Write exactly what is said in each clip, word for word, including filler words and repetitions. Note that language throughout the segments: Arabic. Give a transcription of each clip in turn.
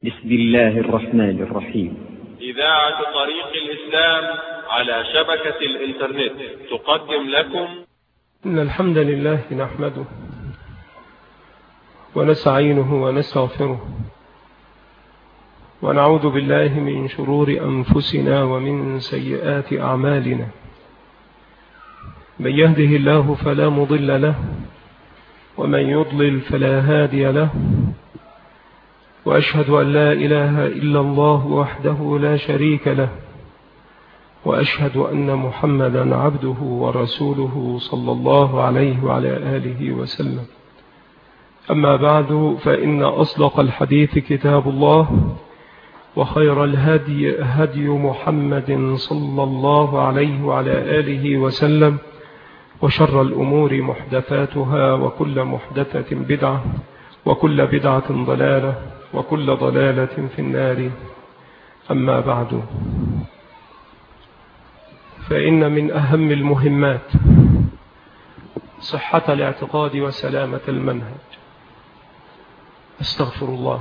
بسم الله الرحمن الرحيم. إذاعة طريق الإسلام على شبكة الإنترنت تقدم لكم إن الحمد لله نحمده ونستعينه ونستغفره ونعوذ بالله من شرور أنفسنا ومن سيئات أعمالنا. من يهده الله فلا مضل له ومن يضلل فلا هادي له، وأشهد أن لا إله إلا الله وحده لا شريك له، وأشهد أن محمدا عبده ورسوله صلى الله عليه وعلى آله وسلم. أما بعد، فإن أصدق الحديث كتاب الله، وخير الهدي هدي محمد صلى الله عليه وعلى آله وسلم، وشر الأمور محدثاتها، وكل محدثة بدعة، وكل بدعة ضلالة، وكل ضلالة في النار. أما بعد، فإن من أهم المهمات صحة الاعتقاد وسلامة المنهج. استغفر الله،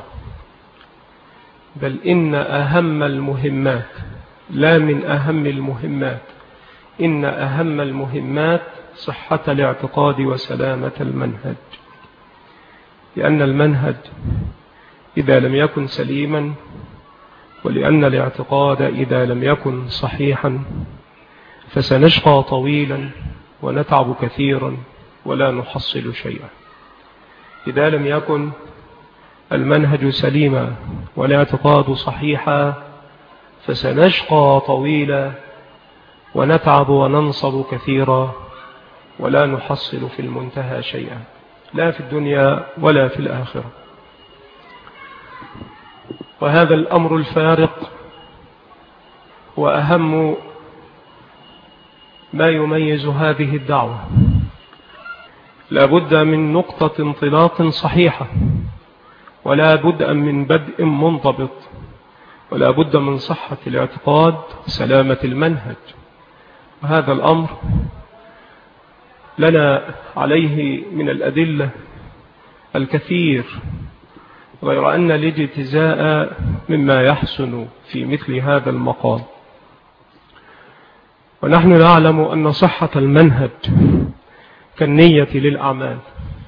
بل إن أهم المهمات، لا من أهم المهمات، إن أهم المهمات صحة الاعتقاد وسلامة المنهج. لأن المنهج إذا لم يكن سليما، ولأن الاعتقاد إذا لم يكن صحيحا، فسنشقى طويلا ونتعب كثيرا ولا نحصل شيئا. إذا لم يكن المنهج سليما والاعتقاد صحيحا، فسنشقى طويلا ونتعب وننصب كثيرا ولا نحصل في المنتهى شيئا، لا في الدنيا ولا في الآخرة. وهذا الأمر الفارق هو أهم ما يميز هذه الدعوة. لا بد من نقطة انطلاق صحيحة، ولا بد من بدء منضبط، ولا بد من صحة الاعتقاد وسلامة المنهج. وهذا الأمر لنا عليه من الأدلة الكثير، غير أن الاجتزاء مما يحسن في مثل هذا المقام. ونحن نعلم أن صحة المنهج كالنية للأعمال،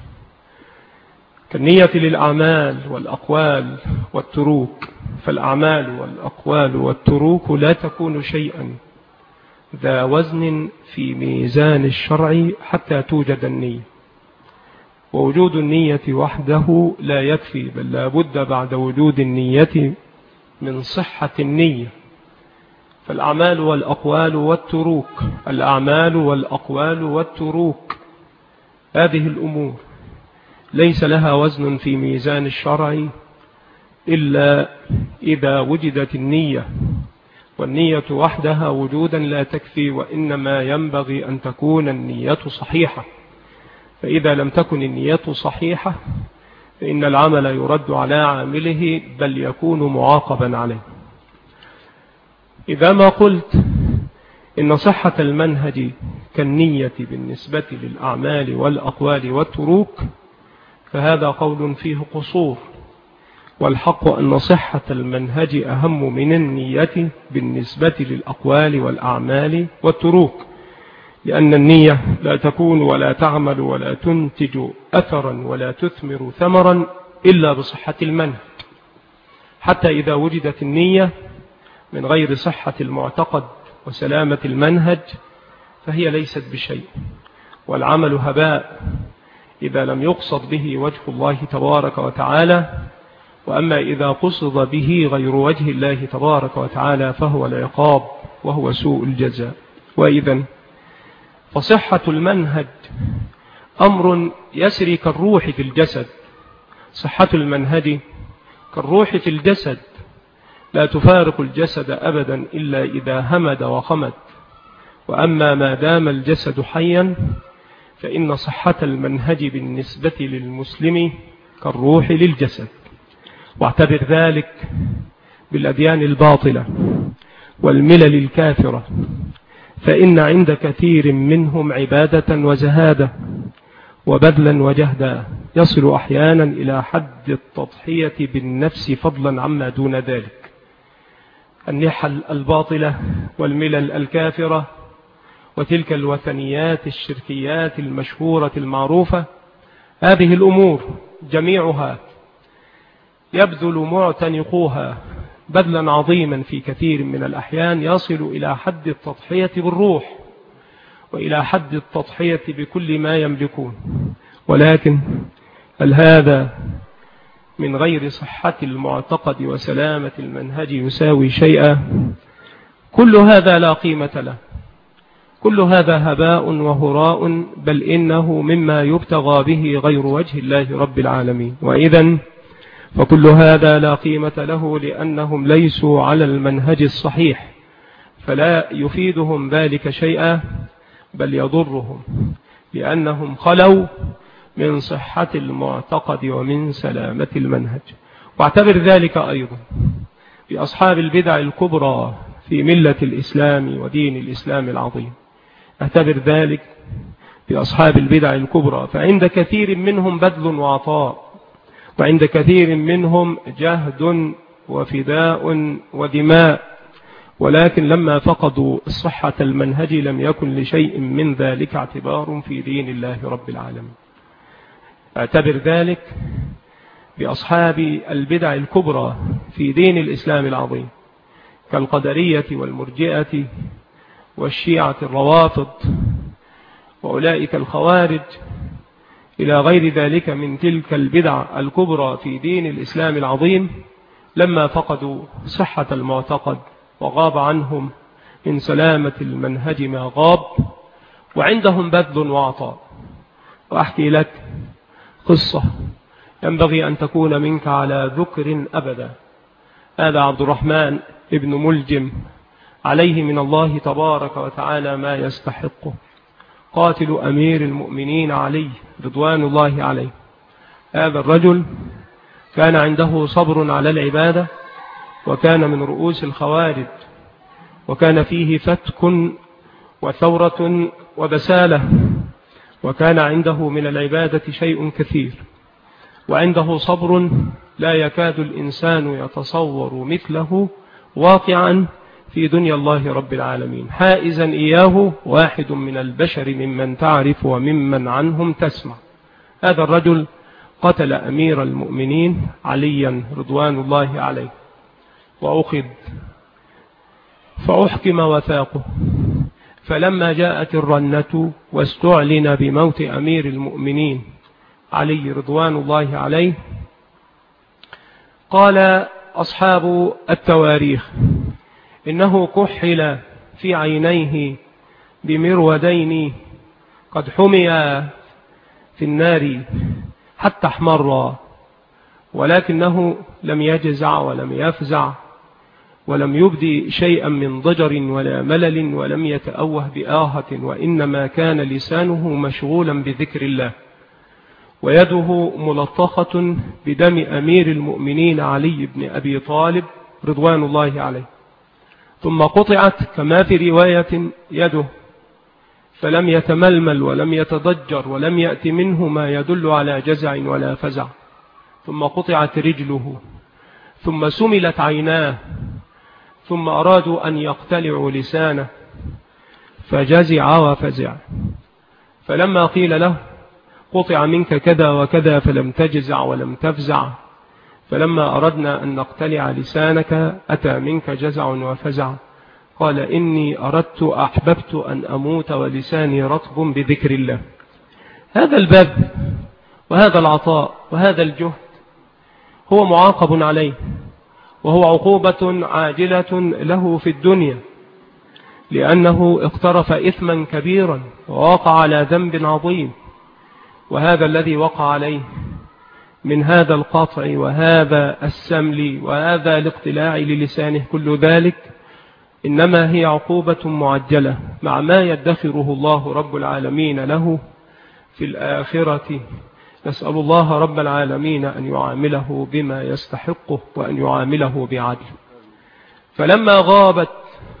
كالنية للأعمال والأقوال والتروك. فالأعمال والأقوال والتروك لا تكون شيئا ذا وزن في ميزان الشرع حتى توجد النية. ووجود النية وحده لا يكفي، بل لا بد بعد وجود النية من صحة النية. فالأعمال والأقوال والتروك، الأعمال والأقوال والتروك، هذه الأمور ليس لها وزن في ميزان الشرع إلا إذا وجدت النية. والنية وحدها وجودا لا تكفي، وإنما ينبغي أن تكون النية صحيحة. فإذا لم تكن النية صحيحة، فإن العمل يرد على عامله، بل يكون معاقبا عليه. إذا ما قلت إن صحة المنهج كالنية بالنسبة للأعمال والأقوال والتروك، فهذا قول فيه قصور. والحق أن صحة المنهج أهم من النية بالنسبة للأقوال والأعمال والتروك، لأن النية لا تكون ولا تعمل ولا تنتج أثرا ولا تثمر ثمرا إلا بصحة المنهج. حتى إذا وجدت النية من غير صحة المعتقد وسلامة المنهج، فهي ليست بشيء، والعمل هباء إذا لم يقصد به وجه الله تبارك وتعالى. وأما إذا قصد به غير وجه الله تبارك وتعالى، فهو العقاب وهو سوء الجزاء. وإذن فصحة المنهج أمر يسري كالروح في الجسد. صحة المنهج كالروح في الجسد، لا تفارق الجسد أبدا إلا إذا همد وخمد. وأما ما دام الجسد حيا، فإن صحة المنهج بالنسبة للمسلم كالروح للجسد. واعتبر ذلك بالأديان الباطلة والملل الكافرة، فإن عند كثير منهم عبادة وزهادة، وبذلا وجهدا، يصل أحيانا إلى حد التضحية بالنفس فضلا عما دون ذلك. النحل الباطلة والملل الكافرة وتلك الوثنيات الشركيات المشهورة المعروفة، هذه الأمور جميعها يبذل معتنقوها بذلا عظيما في كثير من الأحيان، يصل إلى حد التضحية بالروح وإلى حد التضحية بكل ما يملكون. ولكن هل هذا من غير صحة المعتقد وسلامة المنهج يساوي شيئا؟ كل هذا لا قيمة له، كل هذا هباء وهراء، بل إنه مما يبتغى به غير وجه الله رب العالمين. وإذن فكل هذا لا قيمة له، لأنهم ليسوا على المنهج الصحيح، فلا يفيدهم ذلك شيئا بل يضرهم، لأنهم خلوا من صحة المعتقد ومن سلامة المنهج. واعتبر ذلك أيضا بأصحاب البدع الكبرى في ملة الإسلام ودين الإسلام العظيم. اعتبر ذلك بأصحاب البدع الكبرى، فعند كثير منهم بذل وعطاء، وعند كثير منهم جهد وفداء ودماء، ولكن لما فقدوا صحة المنهج لم يكن لشيء من ذلك اعتبار في دين الله رب العالمين. اعتبر ذلك بأصحاب البدع الكبرى في دين الإسلام العظيم كالقدرية والمرجئة والشيعة الروافض وأولئك الخوارج إلى غير ذلك من تلك البدع الكبرى في دين الإسلام العظيم. لما فقدوا صحة المعتقد وغاب عنهم من سلامة المنهج ما غاب، وعندهم بذل وعطاء. وأحكي لك قصة ينبغي أن تكون منك على ذكر أبدا. هذا عبد الرحمن ابن ملجم عليه من الله تبارك وتعالى ما يستحقه، قاتل أمير المؤمنين علي رضوان الله عليه. هذا الرجل كان عنده صبر على العبادة، وكان من رؤوس الخوارج، وكان فيه فتك وثورة وبسالة، وكان عنده من العبادة شيء كثير، وعنده صبر لا يكاد الإنسان يتصور مثله واقعا في دنيا الله رب العالمين، حائزا إياه واحد من البشر ممن تعرف وممن عنهم تسمع. هذا الرجل قتل أمير المؤمنين عليا رضوان الله عليه، وأخذ فأحكم وثاقه. فلما جاءت الرنة واستعلن بموت أمير المؤمنين علي رضوان الله عليه، قال أصحاب التواريخ إنه كحل في عينيه بمرودين قد حميا في النار حتى احمر، ولكنه لم يجزع ولم يفزع ولم يبدي شيئا من ضجر ولا ملل، ولم يتأوه بآهة، وإنما كان لسانه مشغولا بذكر الله، ويده ملطخة بدم أمير المؤمنين علي بن أبي طالب رضوان الله عليه. ثم قطعت كما في رواية يده، فلم يتململ ولم يتضجر ولم يأت منه ما يدل على جزع ولا فزع. ثم قطعت رجله، ثم سملت عيناه، ثم أرادوا أن يقتلعوا لسانه فجزع وفزع. فلما قيل له قطع منك كذا وكذا فلم تجزع ولم تفزع، فلما أردنا أن نقتلع لسانك أتى منك جزع وفزع، قال إني أردت أحببت أن أموت ولساني رطب بذكر الله. هذا البذل وهذا العطاء وهذا الجهد هو معاقب عليه، وهو عقوبة عاجلة له في الدنيا، لأنه اقترف إثما كبيرا ووقع على ذنب عظيم. وهذا الذي وقع عليه من هذا القطع وهذا السمل وهذا الاقتلاع للسانه، كل ذلك إنما هي عقوبة معجلة مع ما يدخره الله رب العالمين له في الآخرة. نسأل الله رب العالمين أن يعامله بما يستحقه وأن يعامله بعدل. فلما غابت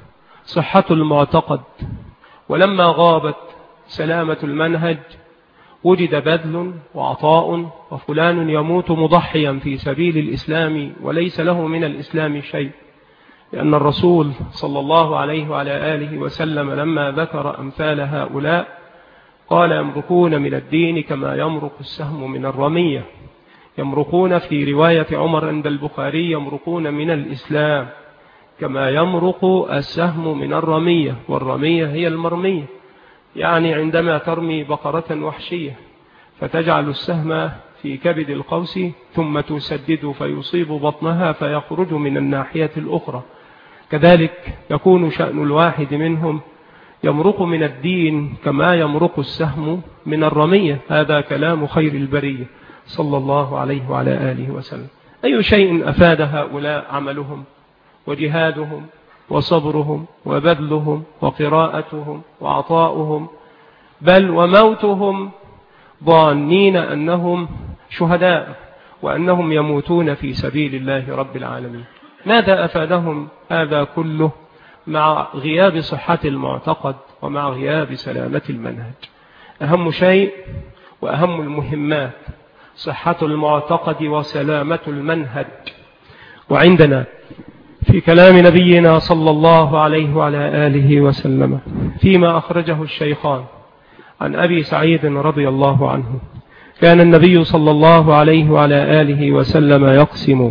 صحة المعتقد ولما غابت سلامة المنهج وجد بذل وعطاء، وفلان يموت مضحيا في سبيل الإسلام وليس له من الإسلام شيء، لأن الرسول صلى الله عليه وعلى آله وسلم لما ذكر أمثال هؤلاء قال: يمرقون من الدين كما يمرق السهم من الرمية. يمرقون في رواية عمر عند البخاري: يمرقون من الإسلام كما يمرق السهم من الرمية، والرمية هي المرمية، يعني عندما ترمي بقرة وحشية فتجعل السهم في كبد القوس ثم تسدد فيصيب بطنها فيخرج من الناحية الأخرى، كذلك يكون شأن الواحد منهم، يمرق من الدين كما يمرق السهم من الرمية. هذا كلام خير البرية صلى الله عليه وعلى آله وسلم. أي شيء أفاد هؤلاء عملهم وجهادهم وصبرهم وبذلهم وقراءتهم وعطاؤهم، بل وموتهم ظانين أنهم شهداء وأنهم يموتون في سبيل الله رب العالمين. ماذا أفادهم هذا كله مع غياب صحة المعتقد ومع غياب سلامة المنهج؟ أهم شيء وأهم المهمات صحة المعتقد وسلامة المنهج. وعندنا في كلام نبينا صلى الله عليه وعلى آله وسلم فيما أخرجه الشيخان عن أبي سعيد رضي الله عنه: كان النبي صلى الله عليه وعلى آله وسلم يقسم،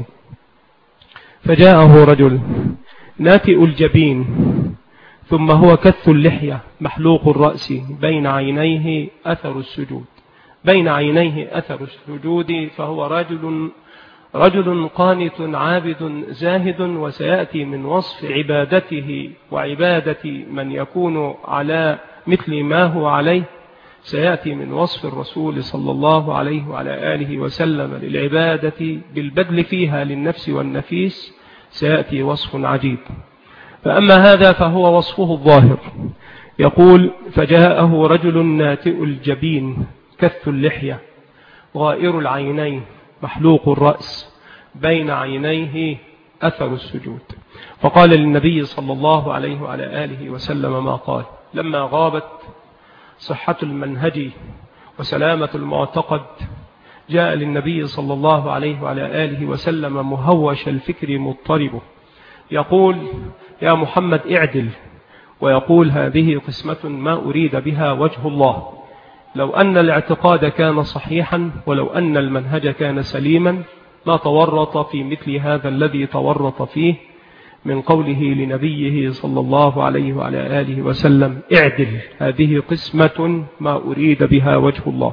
فجاءه رجل ناتئ الجبين ثم هو كث اللحية محلوق الرأس بين عينيه أثر السجود، بين عينيه أثر السجود، فهو رجل رجل قانت عابد زاهد. وسيأتي من وصف عبادته وعبادة من يكون على مثل ما هو عليه، سيأتي من وصف الرسول صلى الله عليه وعلى آله وسلم للعبادة بالبذل فيها للنفس والنفيس، سيأتي وصف عجيب. فأما هذا فهو وصفه الظاهر، يقول: فجاءه رجل ناتئ الجبين كث اللحية غائر العينين محلوق الرأس بين عينيه أثر السجود، فقال للنبي صلى الله عليه وعلى آله وسلم ما قال. لما غابت صحة المنهج وسلامة المعتقد جاء للنبي صلى الله عليه وعلى آله وسلم مهوش الفكر مضطربه، يقول: يا محمد اعدل، ويقول: هذه قسمة ما أريد بها وجه الله. لو أن الاعتقاد كان صحيحا ولو أن المنهج كان سليما ما تورط في مثل هذا الذي تورط فيه من قوله لنبيه صلى الله عليه وعلى آله وسلم: اعدل، هذه قسمة ما أريد بها وجه الله.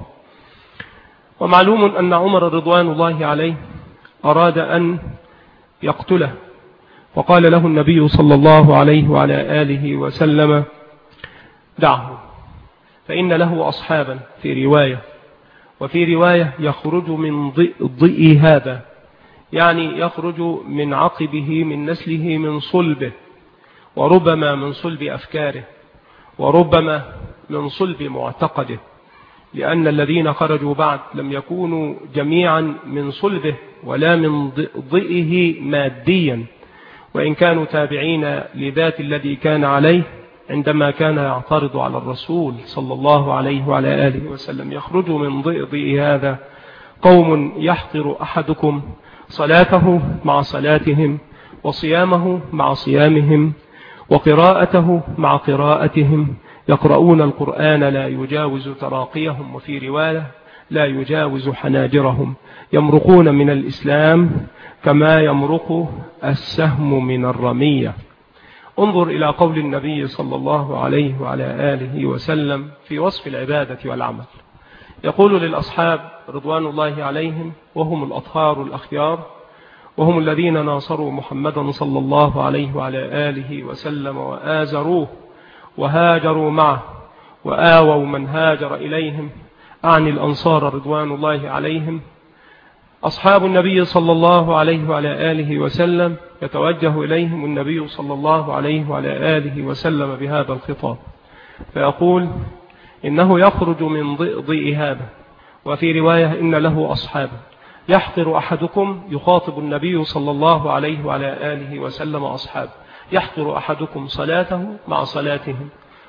ومعلوم أن عمر رضوان الله عليه أراد أن يقتله، وقال له النبي صلى الله عليه وعلى آله وسلم: دعه، فإن له أصحابا في رواية، وفي رواية يخرج من ضئ هذا، يعني يخرج من عقبه من نسله من صلبه، وربما من صلب أفكاره، وربما من صلب معتقده، لأن الذين خرجوا بعد لم يكونوا جميعا من صلبه ولا من ضئه ماديا، وإن كانوا تابعين لذات الذي كان عليه عندما كان يعترض على الرسول صلى الله عليه وعلى آله وسلم. يخرج من ضئ هذا قوم يحقر أحدكم صلاته مع صلاتهم، وصيامه مع صيامهم، وقراءته مع قراءتهم، يقرؤون القرآن لا يجاوز تراقيهم، وفي رواية لا يجاوز حناجرهم، يمرقون من الإسلام كما يمرق السهم من الرمية. انظر إلى قول النبي صلى الله عليه وعلى آله وسلم في وصف العبادة والعمل، يقول للأصحاب رضوان الله عليهم، وهم الأطهار الأخيار، وهم الذين ناصروا محمدا صلى الله عليه وعلى آله وسلم وآزروه وهاجروا معه وآووا من هاجر إليهم، أعني الأنصار رضوان الله عليهم. أصحاب النبي صلى الله عليه وعلى آله وسلم يتوجه إليهم النبي صلى الله عليه وعلى آله وسلم بهذا الخطاب، فيقول: إنه يخرج من ضئ هذا، وفي رواية إن له أصحاب. يحقر أحدكم، يخاطب النبي صلى الله عليه وعلى آله وسلم أصحاب، يحقر أحدكم صلاته مع صلاتهم،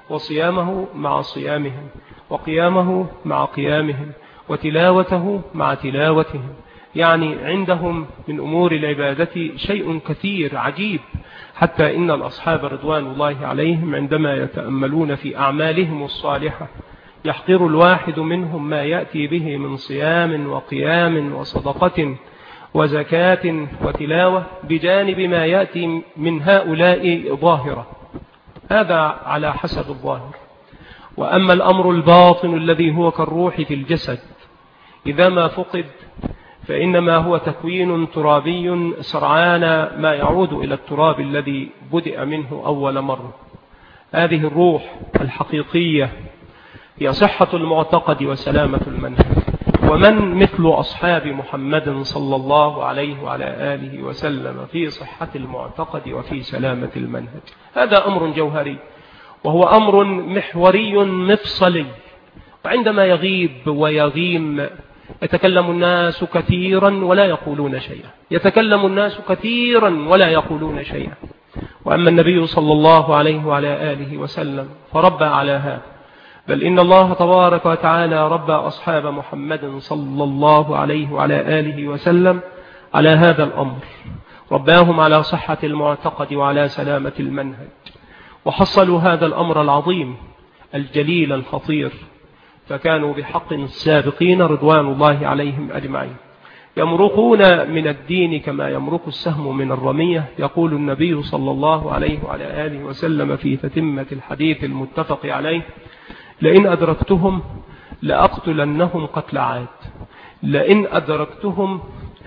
وصيامه مع صيامهم، وقيامه مع قيامهم، وتلاوته مع تلاوتهم. يعني عندهم من أمور العبادة شيء كثير عجيب، حتى إن الأصحاب رضوان الله عليهم عندما يتأملون في أعمالهم الصالحة يحقر الواحد منهم ما يأتي به من صيام وقيام وصدقة وزكاة وتلاوة بجانب ما يأتي من هؤلاء ظاهرة. هذا على حسب الظاهر. وأما الأمر الباطن الذي هو كالروح في الجسد إذا ما فقد فإنما هو تكوين ترابي سرعان ما يعود إلى التراب الذي بدأ منه أول مرة. هذه الروح الحقيقية هي صحة المعتقد وسلامة المنهج. ومن مثل أصحاب محمد صلى الله عليه وعلى آله وسلم في صحة المعتقد وفي سلامة المنهج؟ هذا أمر جوهري، وهو أمر محوري مفصلي. وعندما يغيب ويغيم يتكلم الناس كثيرا ولا يقولون شيئا، يتكلم الناس كثيرا ولا يقولون شيئا. وأما النبي صلى الله عليه وعلى آله وسلم فربى على هذا، بل إن الله تبارك وتعالى ربى أصحاب محمد صلى الله عليه وعلى آله وسلم على هذا الأمر، رباهم على صحة المعتقد وعلى سلامة المنهج، وحصلوا هذا الأمر العظيم الجليل الخطير، فكانوا بحق السابقين رضوان الله عليهم أجمعين يمرقون من الدين كما يمرق السهم من الرمية. يقول النبي صلى الله عليه وعلى آله وسلم في تتمة الحديث المتفق عليه: لئن أدركتهم لأقتلنهم قتل عاد، لئن أدركتهم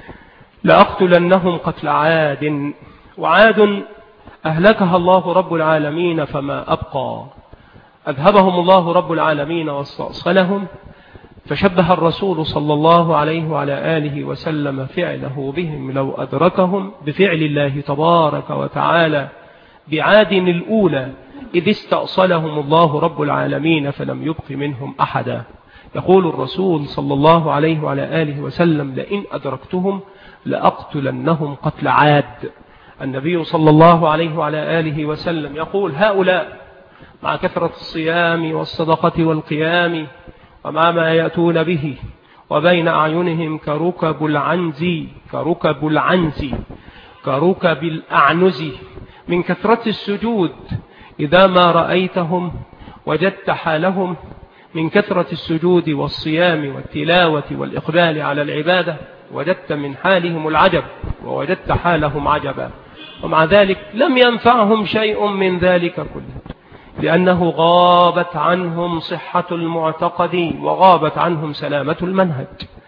لأقتلنهم قتل عاد. وعاد أهلكها الله رب العالمين فما أبقى، أذهبهم الله رب العالمين واستأصلهم. فشبه الرسول صلى الله عليه وعلى آله وسلم فعله بهم لو أدركهم بفعل الله تبارك وتعالى بعاد الأولى إذ استأصلهم الله رب العالمين فلم يبق منهم أحدا. يقول الرسول صلى الله عليه وعلى آله وسلم: لئن أدركتهم لأقتلنهم قتل عاد. النبي صلى الله عليه وعلى آله وسلم يقول: هؤلاء مع كثرة الصيام والصدقة والقيام ومع ما يأتون به وبين أعينهم كركب العنز كركب العنز كركب الأعنز من كثرة السجود، إذا ما رأيتهم وجدت حالهم من كثرة السجود والصيام والتلاوة والإقبال على العبادة، وجدت من حالهم العجب ووجدت حالهم عجبا. ومع ذلك لم ينفعهم شيء من ذلك كله، لأنه غابت عنهم صحة المعتقد وغابت عنهم سلامة المنهج.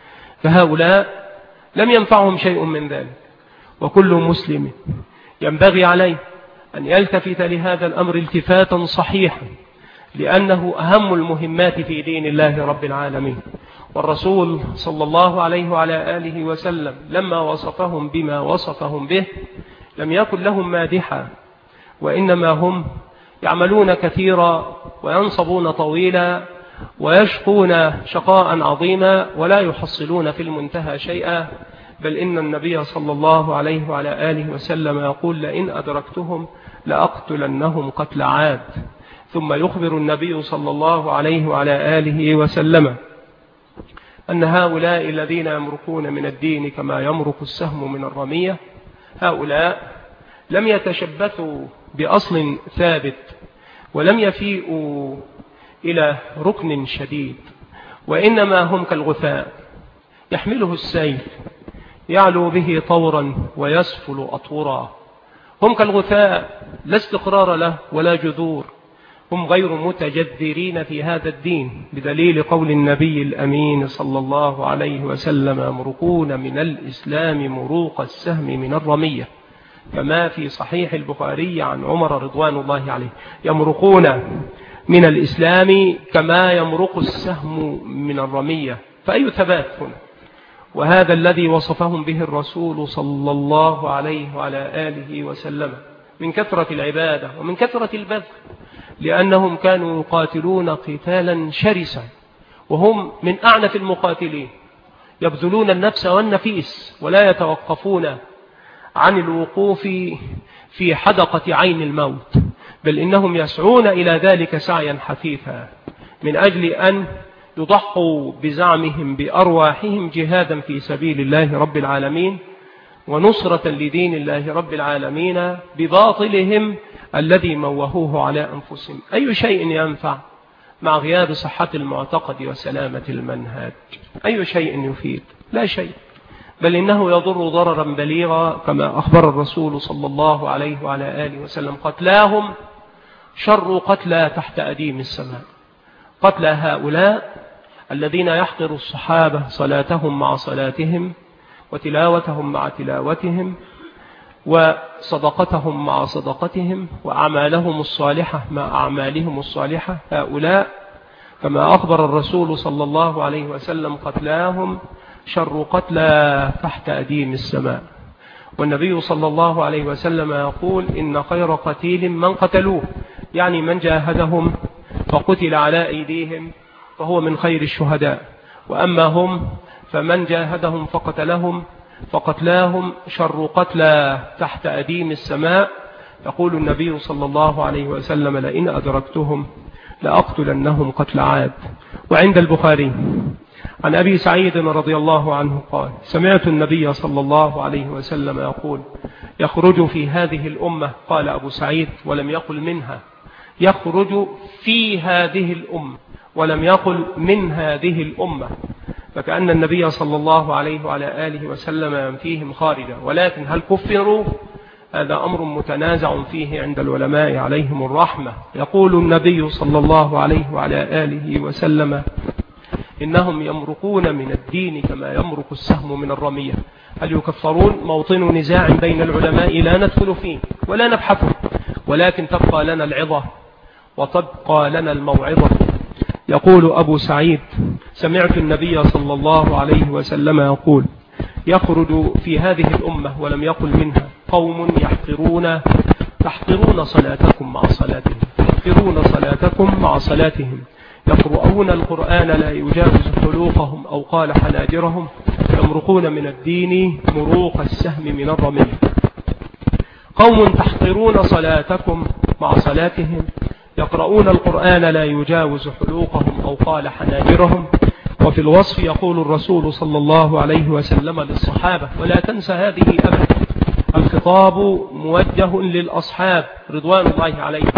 فهؤلاء لم ينفعهم شيء من ذلك. وكل مسلم ينبغي عليه أن يلتفت لهذا الأمر التفاتا صحيحا، لأنه أهم المهمات في دين الله رب العالمين. والرسول صلى الله عليه وعلى آله وسلم لما وصفهم بما وصفهم به لم يكن لهم مادحا، وإنما هم يعملون كثيرا وينصبون طويلا ويشقون شقاء عظيما ولا يحصلون في المنتهى شيئا. بل إن النبي صلى الله عليه وعلى آله وسلم يقول: لئن أدركتهم لأقتلنهم قتل عاد. ثم يخبر النبي صلى الله عليه وعلى آله وسلم أن هؤلاء الذين يمرقون من الدين كما يمرق السهم من الرمية، هؤلاء لم يتشبثوا بأصل ثابت ولم يفيئوا إلى ركن شديد، وإنما هم كالغثاء يحمله السيل يعلو به طورا ويسفل أطورا. هم كالغثاء لا استقرار له ولا جذور، هم غير متجذرين في هذا الدين، بدليل قول النبي الأمين صلى الله عليه وسلم: يمرقون من الإسلام مروق السهم من الرمية، كما في صحيح البخاري عن عمر رضوان الله عليه: يمرقون من الإسلام كما يمرق السهم من الرمية. فأي ثبات هنا؟ وهذا الذي وصفهم به الرسول صلى الله عليه وعلى آله وسلم من كثرة العبادة ومن كثرة البذل، لأنهم كانوا يقاتلون قتالا شرسا، وهم من أعنف المقاتلين، يبذلون النفس والنفيس ولا يتوقفون عن الوقوف في حدقة عين الموت، بل إنهم يسعون إلى ذلك سعيا حثيثا من أجل أن يضحوا بزعمهم بأرواحهم جهادا في سبيل الله رب العالمين ونصرة لدين الله رب العالمين بباطلهم الذي موهوه على أنفسهم. أي شيء ينفع مع غياب صحة المعتقد وسلامة المنهج؟ أي شيء يفيد؟ لا شيء، بل إنه يضر ضررا بليغا كما أخبر الرسول صلى الله عليه وعلى آله وسلم: قتلاهم شر قتلى تحت أديم السماء. قتلى هؤلاء الذين يحقر الصحابة صلاتهم مع صلاتهم وتلاوتهم مع تلاوتهم وصدقتهم مع صدقتهم وأعمالهم الصالحة مع أعمالهم الصالحة، هؤلاء كما أخبر الرسول صلى الله عليه وسلم: قتلاهم شر قتلى تحت أديم السماء. والنبي صلى الله عليه وسلم يقول: إن خير قتيل من قتلوه، يعني من جاهدهم فقتل على أيديهم فهو من خير الشهداء، وأما هم فمن جاهدهم فقتلهم فقتلاهم شر قتلى تحت أديم السماء. يقول النبي صلى الله عليه وسلم: لئن أدركتهم لأقتلنهم قتل عاد. وعند البخاري عن أبي سعيد رضي الله عنه قال: سمعت النبي صلى الله عليه وسلم يقول: يخرج في هذه الأمة، قال أبو سعيد ولم يقل منها، يخرج في هذه الأمة ولم يقل من هذه الأمة، فكأن النبي صلى الله عليه وعلى آله وسلم ينفيهم خارجا. ولكن هل كفروا؟ هذا أمر متنازع فيه عند العلماء عليهم الرحمة. يقول النبي صلى الله عليه وعلى آله وسلم: إنهم يمرقون من الدين كما يمرق السهم من الرمية. هل يكفرون؟ موطن نزاع بين العلماء لا ندخل فيه ولا نبحثه، ولكن تبقى لنا العظة وتبقى لنا الموعظة. يقول أبو سعيد: سمعت النبي صلى الله عليه وسلم يقول: يخرج في هذه الأمة ولم يقل منها قوم يحقرون تحقرون صلاتكم مع صلاتهم تحقرون صلاتكم مع صلاتهم يقرؤون القرآن لا يجاوز حلوقهم أو قال حناجرهم يمرقون من الدين مروق السهم من الرمي. قوم تحقرون صلاتكم مع صلاتهم يقرؤون القرآن لا يجاوز حلوقهم أو قال حناجرهم. وفي الوصف يقول الرسول صلى الله عليه وسلم للصحابة: ولا تنسى هذه أبدا. الخطاب موجه للأصحاب رضوان الله عليهم: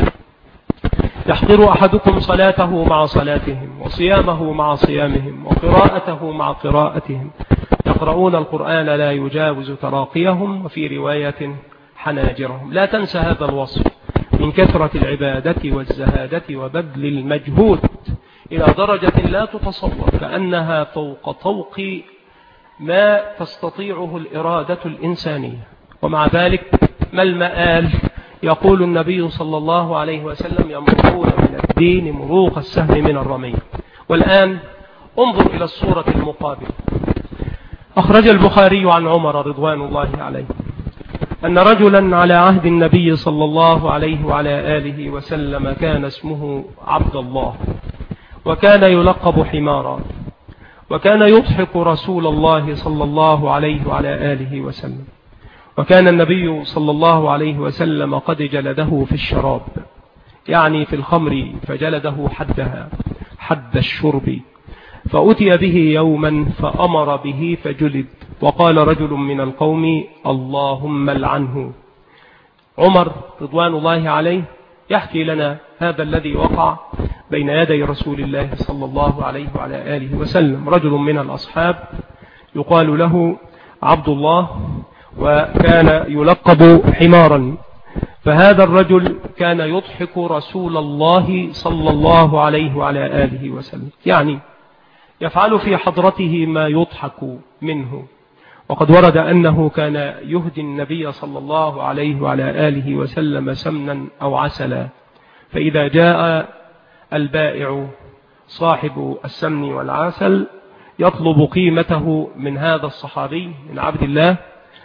يحقر أحدكم صلاته مع صلاتهم وصيامه مع صيامهم وقراءته مع قراءتهم يقرؤون القرآن لا يجاوز تراقيهم، وفي رواية حناجرهم. لا تنسى هذا الوصف من كثرة العبادة والزهادة وبذل المجهود إلى درجة لا تتصور، كأنها فوق طوق ما تستطيعه الإرادة الإنسانية. ومع ذلك ما المآل؟ يقول النبي صلى الله عليه وسلم: يمرقون من الدين مروق السهم من الرمي. والآن انظر إلى الصورة المقابلة. أخرج البخاري عن عمر رضوان الله عليه أن رجلا على عهد النبي صلى الله عليه وعلى آله وسلم كان اسمه عبد الله، وكان يلقب حمارا، وكان يضحك رسول الله صلى الله عليه وعلى آله وسلم. وكان النبي صلى الله عليه وسلم قد جلده في الشراب، يعني في الخمر، فجلده حدها حد الشرب. فأتي به يوما فأمر به فجلد، وقال رجل من القوم: اللهم لعنه. عمر رضوان الله عليه يحكي لنا هذا الذي وقع بين يدي رسول الله صلى الله عليه وعلى آله وسلم. رجل من الأصحاب يقال له عبد الله، وكان يلقب حمارا. فهذا الرجل كان يضحك رسول الله صلى الله عليه وعلى آله وسلم، يعني يفعل في حضرته ما يضحك منه. وقد ورد أنه كان يهدي النبي صلى الله عليه وعلى آله وسلم سمنا أو عسلا، فإذا جاء البائع صاحب السمن والعسل يطلب قيمته من هذا الصحابي من عبد الله،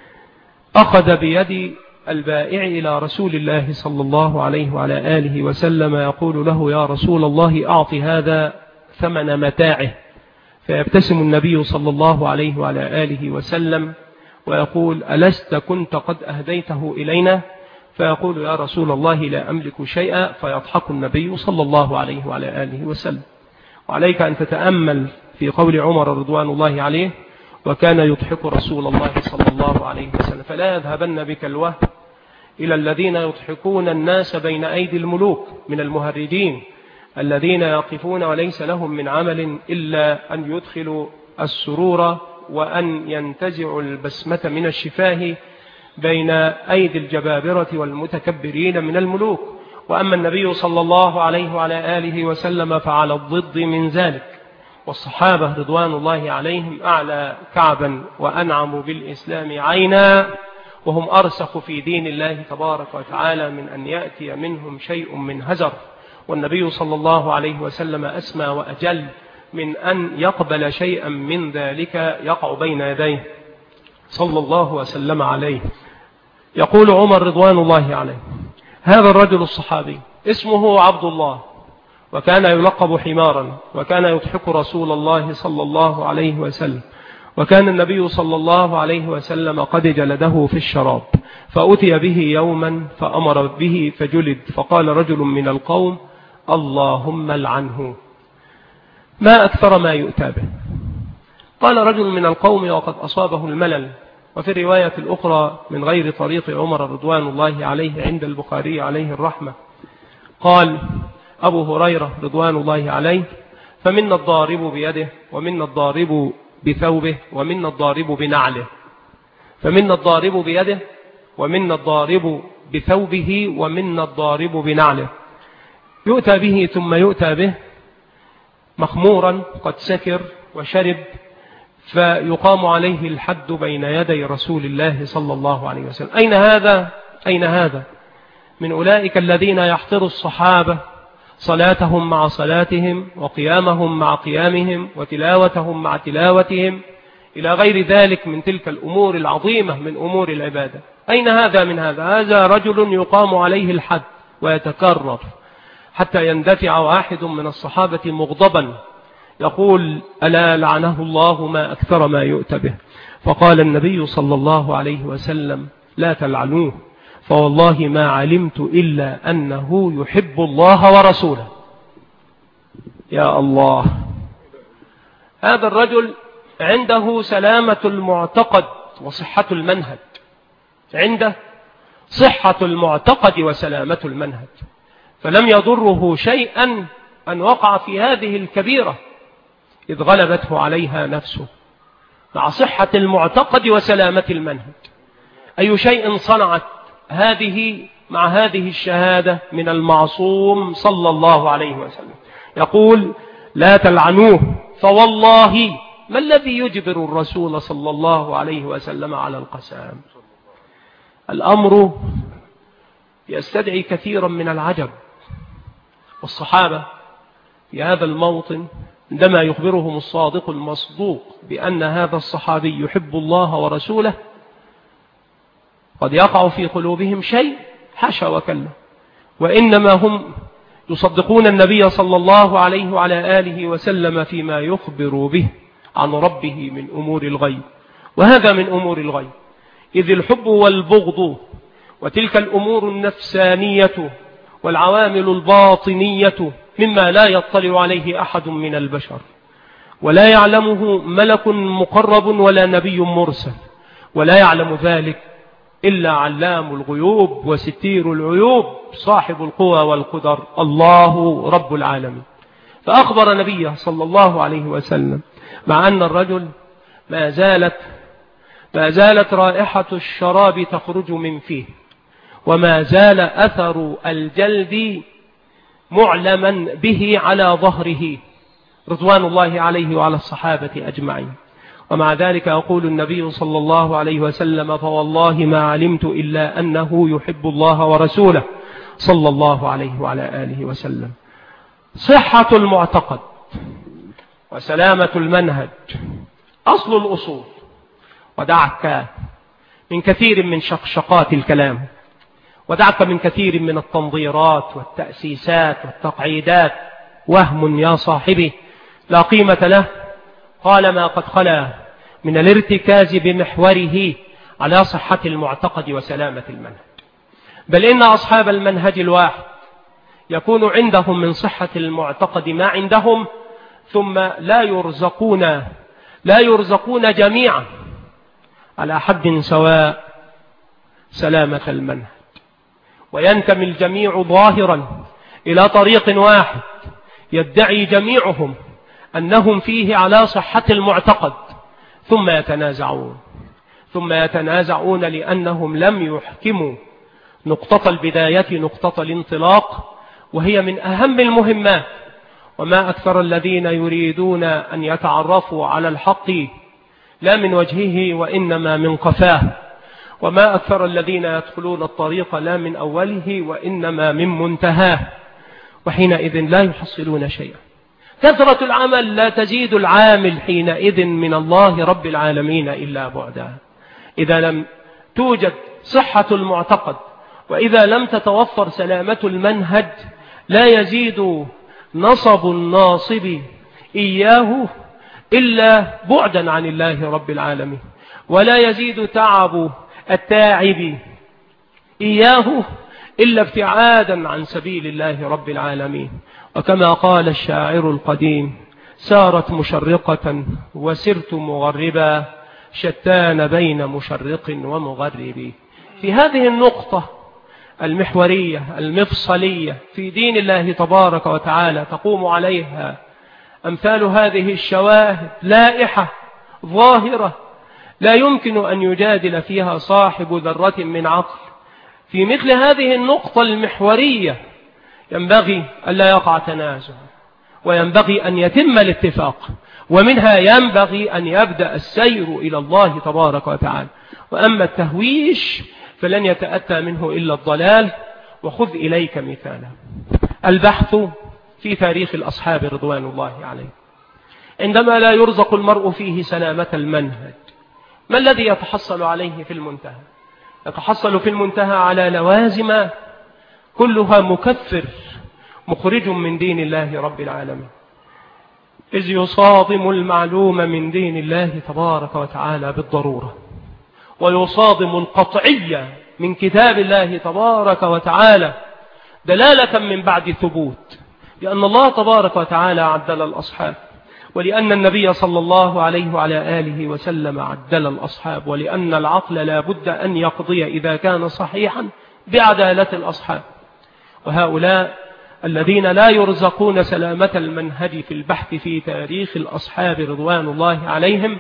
أخذ بيد البائع إلى رسول الله صلى الله عليه وعلى آله وسلم يقول له: يا رسول الله، أعطي هذا ثمن متاعه. فيبتسم النبي صلى الله عليه وعلى آله وسلم ويقول: ألست كنت قد أهديته إلينا؟ فيقول يا رسول الله لا أملك شيئا، فيضحك النبي صلى الله عليه وعلى آله وسلم. وعليك أن تتأمل في قول عمر رضوان الله عليه: وكان يضحك رسول الله صلى الله عليه وسلم. فلا يذهبن بك الوهم إلى الذين يضحكون الناس بين أيدي الملوك من المهرجين الذين يقفون وليس لهم من عمل إلا أن يدخلوا السرور وأن ينتزعوا البسمة من الشفاه بين أيدي الجبابرة والمتكبرين من الملوك. وأما النبي صلى الله عليه وعلى آله وسلم فعلى الضد من ذلك، والصحابة رضوان الله عليهم أعلى كعبا وأنعم بالإسلام عينا، وهم أرسخ في دين الله تبارك وتعالى من أن يأتي منهم شيء من هزر، والنبي صلى الله عليه وسلم أسمى وأجل من أن يقبل شيئا من ذلك يقع بين يديه صلى الله وسلم عليه. يقول عمر رضوان الله عليه: هذا الرجل الصحابي اسمه عبد الله، وكان يلقب حمارا، وكان يضحك رسول الله صلى الله عليه وسلم، وكان النبي صلى الله عليه وسلم قد جلده في الشراب، فأتي به يوما فأمر به فجلد، فقال رجل من القوم: اللهم لعنه. ما أكثر ما يؤتى به. قال رجل من القوم وقد أصابه الملل. وفي الرواية الأخرى من غير طريق عمر رضوان الله عليه عند البخاري عليه الرحمة، قال أبو هريرة رضوان الله عليه: فمنا الضارب بيده، ومنا الضارب بثوبه، ومنا الضارب بنعله. فمنا الضارب بيده، ومنا الضارب بثوبه، ومنا الضارب بنعله. يؤتى به ثم يؤتى به مخمورا قد سكر وشرب، فيقام عليه الحد بين يدي رسول الله صلى الله عليه وسلم. أين هذا؟ أين هذا من أولئك الذين يحقر الصحابة صلاتهم مع صلاتهم، وقيامهم مع قيامهم، وتلاوتهم مع تلاوتهم، إلى غير ذلك من تلك الأمور العظيمة من أمور العبادة؟ أين هذا من هذا؟ هذا رجل يقام عليه الحد ويتكرر حتى يندفع واحد من الصحابة مغضبا يقول: ألا لعنه الله ما أكثر ما يؤتى به. فقال النبي صلى الله عليه وسلم: لا تلعنوه، فوالله ما علمت إلا أنه يحب الله ورسوله. يا الله، هذا الرجل عنده سلامة المعتقد وصحة المنهج، عنده صحة المعتقد وسلامة المنهج، فلم يضره شيئا أن وقع في هذه الكبيرة إذ غلبته عليها نفسه، مع صحة المعتقد وسلامة المنهج. أي شيء صنعت هذه مع هذه الشهادة من المعصوم صلى الله عليه وسلم. يقول: لا تلعنوه، فوالله ما الذي يجبر الرسول صلى الله عليه وسلم على القسام؟ الأمر يستدعي كثيرا من العجب. والصحابة في هذا الموطن عندما يخبرهم الصادق المصدوق بأن هذا الصحابي يحب الله ورسوله، قد يقع في قلوبهم شيء حاشا وكلا، وإنما هم يصدقون النبي صلى الله عليه وعلى آله وسلم فيما يخبر به عن ربه من أمور الغيب، وهذا من أمور الغيب، إذ الحب والبغض وتلك الأمور النفسانية والعوامل الباطنية مما لا يطلع عليه أحد من البشر، ولا يعلمه ملك مقرب ولا نبي مرسل، ولا يعلم ذلك إلا علام الغيوب وستير العيوب صاحب القوى والقدر، الله رب العالمين. فأخبر نبيه صلى الله عليه وسلم مع أن الرجل ما زالت ما زالت رائحة الشراب تخرج من فيه، وما زال أثر الجلد معلما به على ظهره رضوان الله عليه وعلى الصحابة أجمعين. ومع ذلك يقول النبي صلى الله عليه وسلم: فوالله ما علمت إلا أنه يحب الله ورسوله صلى الله عليه وعلى آله وسلم. صحة المعتقد وسلامة المنهج أصل الأصول. ودعك من كثير من شقشقات الكلام، ودعك من كثير من التنظيرات والتأسيسات والتقعيدات، وهم يا صاحبي لا قيمة له قال ما قد خلا من الارتكاز بمحوره على صحة المعتقد وسلامة المنهج. بل إن أصحاب المنهج الواحد يكون عندهم من صحة المعتقد ما عندهم، ثم لا يرزقون لا يرزقون جميعا على حد سواء سلامة المنهج، وينتمي الجميع ظاهرا إلى طريق واحد يدعي جميعهم أنهم فيه على صحة المعتقد، ثم يتنازعون ثم يتنازعون لأنهم لم يحكموا نقطة البداية نقطة الانطلاق، وهي من أهم المهمات. وما أكثر الذين يريدون أن يتعرفوا على الحق لا من وجهه وإنما من قفاه، وما أكثر الذين يدخلون الطريق لا من أوله وإنما من منتهاه، وحينئذ لا يحصلون شيئا. كثرة العمل لا تزيد العامل حينئذ من الله رب العالمين إلا بعدا. إذا لم توجد صحة المعتقد وإذا لم تتوفر سلامة المنهج لا يزيد نصب الناصب إياه إلا بعدا عن الله رب العالمين، ولا يزيد تعب التاعب إياه إلا ابتعادا عن سبيل الله رب العالمين. وكما قال الشاعر القديم: سارت مشرقة وسرت مغربا، شتان بين مشرق ومغرب. في هذه النقطة المحورية المفصلية في دين الله تبارك وتعالى تقوم عليها أمثال هذه الشواهد لائحة ظاهرة لا يمكن أن يجادل فيها صاحب ذرة من عقل. في مثل هذه النقطة المحورية ينبغي ألا يقع تنازع، وينبغي أن يتم الاتفاق، ومنها ينبغي أن يبدأ السير إلى الله تبارك وتعالى. وأما التهويش فلن يتأتى منه إلا الضلال. وخذ إليك مثالا: البحث في تاريخ الأصحاب رضوان الله عليهم، عندما لا يرزق المرء فيه سلامة المنهج، ما الذي يتحصل عليه في المنتهى؟ يتحصل في المنتهى على لوازم كلها مكفر مخرج من دين الله رب العالمين، إذ يصادم المعلوم من دين الله تبارك وتعالى بالضرورة، ويصادم القطعية من كتاب الله تبارك وتعالى دلالة من بعد ثبوت، لأن الله تبارك وتعالى عدل الأصحاب، ولأن النبي صلى الله عليه وعلى آله وسلم عدل الأصحاب، ولأن العقل لا بد أن يقضي إذا كان صحيحا بعدالة الأصحاب. وهؤلاء الذين لا يرزقون سلامة المنهج في البحث في تاريخ الأصحاب رضوان الله عليهم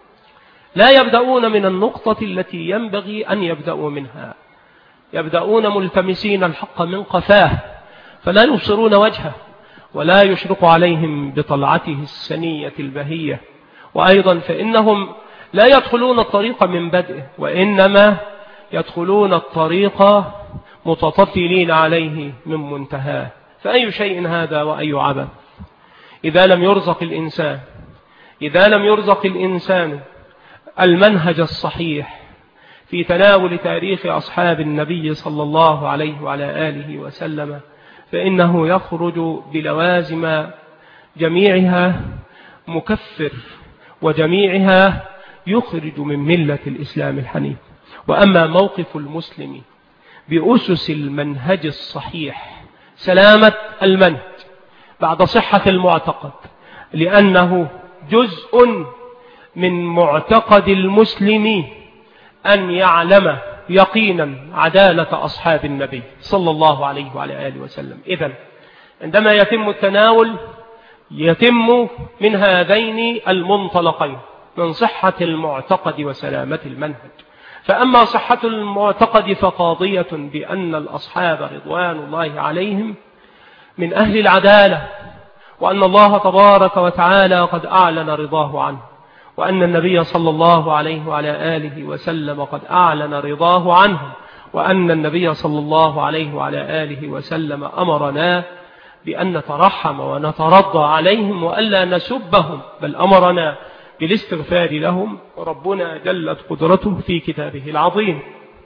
لا يبدأون من النقطة التي ينبغي أن يبدأوا منها، يبدأون ملتمسين الحق من قفاه، فلا يبصرون وجهه ولا يشرق عليهم بطلعته السنية البهية. وأيضا فإنهم لا يدخلون الطريق من بدءه، وإنما يدخلون الطريق متطفلين عليه من منتهاه. فأي شيء هذا وأي عبث إذا لم يرزق الإنسان إذا لم يرزق الإنسان المنهج الصحيح في تناول تاريخ أصحاب النبي صلى الله عليه وعلى آله وسلم، فإنه يخرج بلوازم جميعها مكفر، وجميعها يخرج من ملة الإسلام الحنيف. وأما موقف المسلم بأسس المنهج الصحيح، سلامة المنهج بعد صحة المعتقد، لأنه جزء من معتقد المسلم أن يعلم يقينا عدالة أصحاب النبي صلى الله عليه وعلى آله وسلم. إذن عندما يتم التناول يتم من هذين المنطلقين، من صحة المعتقد وسلامة المنهج. فأما صحة المعتقد فقاضية بأن الأصحاب رضوان الله عليهم من أهل العدالة، وأن الله تبارك وتعالى قد أعلن رضاه عنه، وأن النبي صلى الله عليه وعلى آله وسلم قد أعلن رضاه عنه، وأن النبي صلى الله عليه وعلى آله وسلم أمرنا بأن نترحم ونترضى عليهم وألا نسبهم، بل أمرنا بالاستغفار لهم، وربنا جلت قدرته في كتابه العظيم.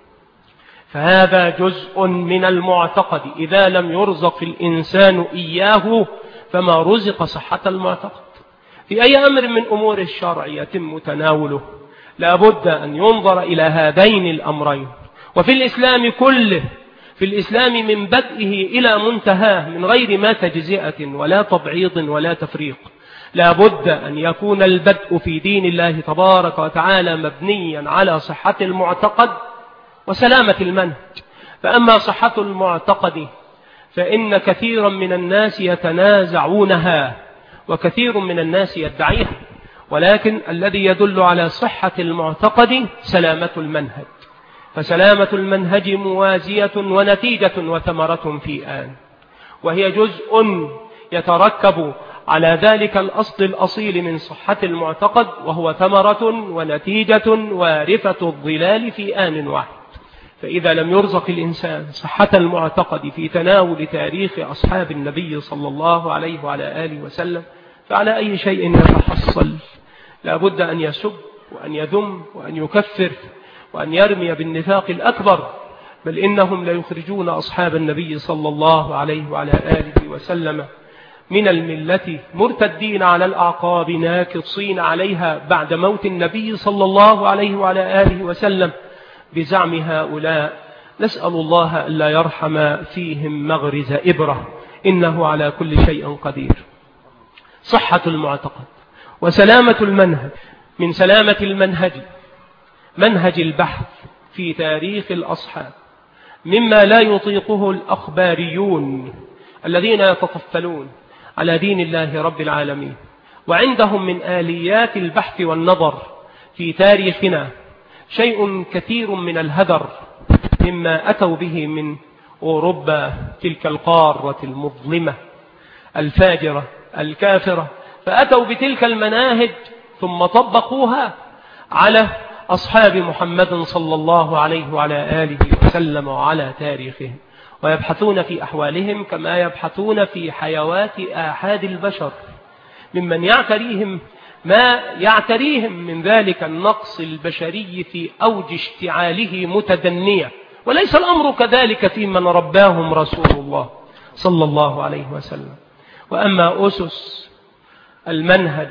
فهذا جزء من المعتقد، إذا لم يرزق الإنسان إياه فما رزق صحة المعتقد. في أي أمر من أمور الشرع يتم تناوله لا بد أن ينظر إلى هذين الأمرين. وفي الإسلام كله في الإسلام من بدئه إلى منتهاه من غير ما تجزئة ولا تبعيض ولا تفريق. لا بد أن يكون البدء في دين الله تبارك وتعالى مبنيا على صحة المعتقد وسلامة المنهج. فأما صحة المعتقد فإن كثيرا من الناس يتنازعونها وكثير من الناس يدعيها، ولكن الذي يدل على صحة المعتقد سلامة المنهج، فسلامة المنهج موازية ونتيجة وثمرة في آن، وهي جزء يتركب على ذلك الأصل الأصيل من صحة المعتقد، وهو ثمرة ونتيجة وارثة الظلال في آن واحد. فإذا لم يرزق الإنسان صحة المعتقد في تناول تاريخ أصحاب النبي صلى الله عليه وعلى آله وسلم فعلى أي شيء يتحصل؟ لا بد أن يسب وأن يذم وأن يكفر وأن يرمي بالنفاق الأكبر، بل إنهم ليخرجون أصحاب النبي صلى الله عليه وعلى آله وسلم من الملة مرتدين على الأعقاب ناكصين عليها بعد موت النبي صلى الله عليه وعلى آله وسلم بزعم هؤلاء. نسأل الله ألا يرحم فيهم مغرز إبرة، إنه على كل شيء قدير. صحة المعتقد وسلامة المنهج. من سلامة المنهج منهج البحث في تاريخ الأصحاب، مما لا يطيقه الأخباريون الذين يتطفلون على دين الله رب العالمين، وعندهم من آليات البحث والنظر في تاريخنا شيء كثير من الهدر مما أتوا به من أوروبا، تلك القارة المظلمة الفاجرة الكافرة، فأتوا بتلك المناهج ثم طبقوها على أصحاب محمد صلى الله عليه وعلى آله وسلم وعلى تاريخهم، ويبحثون في أحوالهم كما يبحثون في حيوات آحاد البشر ممن يعتريهم ما يعتريهم من ذلك النقص البشري في أوج اشتعاله متدنية. وليس الأمر كذلك في من رباهم رسول الله صلى الله عليه وسلم. وأما أسس المنهج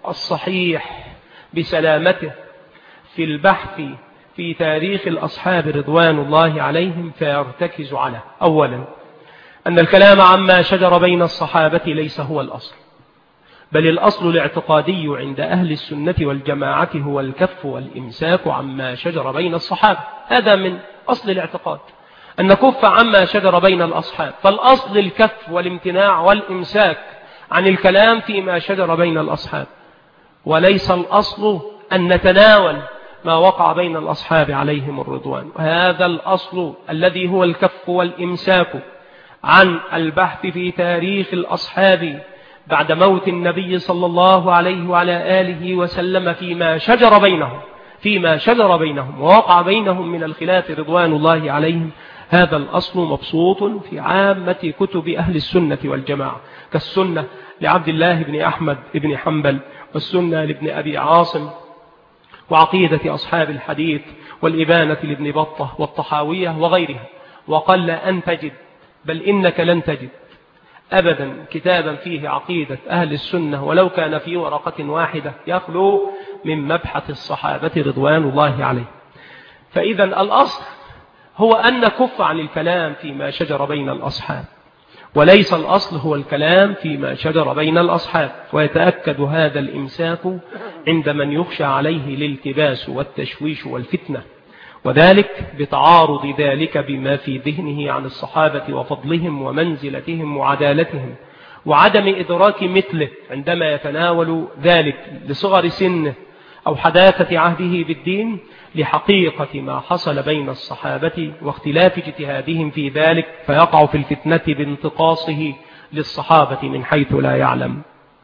الصحيح بسلامته في البحث في تاريخ الأصحاب رضوان الله عليهم فيرتكز على: أولا، أن الكلام عما شجر بين الصحابة ليس هو الأصل، بل الأصل الاعتقادي عند أهل السنة والجماعة هو الكف والإمساك عما شجر بين الصحابة. هذا من أصل الاعتقاد، أن نكف عما شجر بين الأصحاب، فالأصل الكف والامتناع والإمساك عن الكلام فيما شجر بين الأصحاب، وليس الأصل أن نتناول ما وقع بين الأصحاب عليهم الرضوان. وهذا الأصل الذي هو الكف والإمساك عن البحث في تاريخ الأصحاب بعد موت النبي صلى الله عليه وعلى آله وسلم فيما شجر بينهم فيما شجر بينهم ووقع بينهم من الخلاف رضوان الله عليهم. هذا الأصل مبسوط في عامة كتب أهل السنة والجماعة، كالسنة لعبد الله بن أحمد بن حنبل، والسنة لابن أبي عاصم، وعقيدة أصحاب الحديث، والإبانة لابن بطة، والطحاوية وغيرها. وقل أن تجد، بل إنك لن تجد أبدا كتابا فيه عقيدة أهل السنة ولو كان في ورقة واحدة يخلو من مبحث الصحابة رضوان الله عليه. فإذا الأصل هو أن نكف عن الكلام فيما شجر بين الأصحاب، وليس الأصل هو الكلام فيما شجر بين الأصحاب. ويتأكد هذا الإمساك عند من يخشى عليه الالتباس والتشويش والفتنة، وذلك بتعارض ذلك بما في ذهنه عن الصحابة وفضلهم ومنزلتهم وعدالتهم، وعدم إدراك مثله عندما يتناول ذلك لصغر سنه أو حداثة عهده بالدين لحقيقة ما حصل بين الصحابة واختلاف اجتهادهم في ذلك، فيقع في الفتنة بانتقاصه للصحابة من حيث لا يعلم.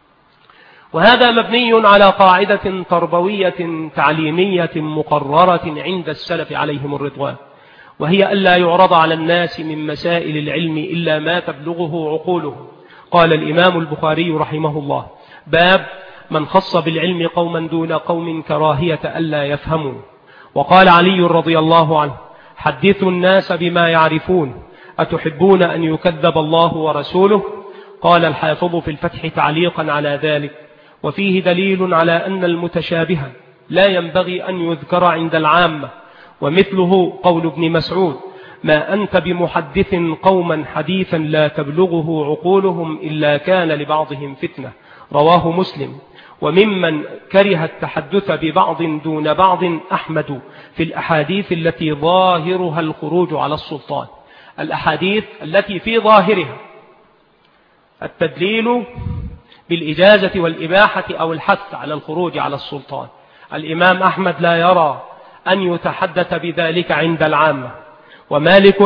وهذا مبني على قاعدة تربوية تعليمية مقررة عند السلف عليهم الرضوان، وهي ألا يعرض على الناس من مسائل العلم إلا ما تبلغه عقولهم. قال الإمام البخاري رحمه الله: باب من خص بالعلم قوما دون قوم كراهية ألا يفهموا. وقال علي رضي الله عنه: حدثوا الناس بما يعرفون، أتحبون أن يكذب الله ورسوله؟ قال الحافظ في الفتح تعليقا على ذلك: وفيه دليل على أن المتشابه لا ينبغي أن يذكر عند العامة، ومثله قول ابن مسعود: ما أنت بمحدث قوما حديثا لا تبلغه عقولهم إلا كان لبعضهم فتنة. رواه مسلم. وممن كره التحدث ببعض دون بعض أحمد في الأحاديث التي ظاهرها الخروج على السلطان. الأحاديث التي في ظاهرها التدليل بالإجازة والإباحة أو الحث على الخروج على السلطان. الإمام أحمد لا يرى أن يتحدث بذلك عند العامة، ومالك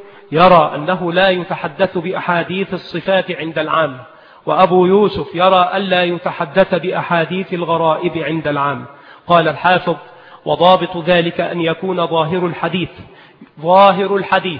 يرى أنه لا يتحدث بأحاديث الصفات عند العامة، وأبو يوسف يرى ألا يتحدث بأحاديث الغرائب عند العامة. قال الحافظ: وضابط ذلك أن يكون ظاهر الحديث ظاهر الحديث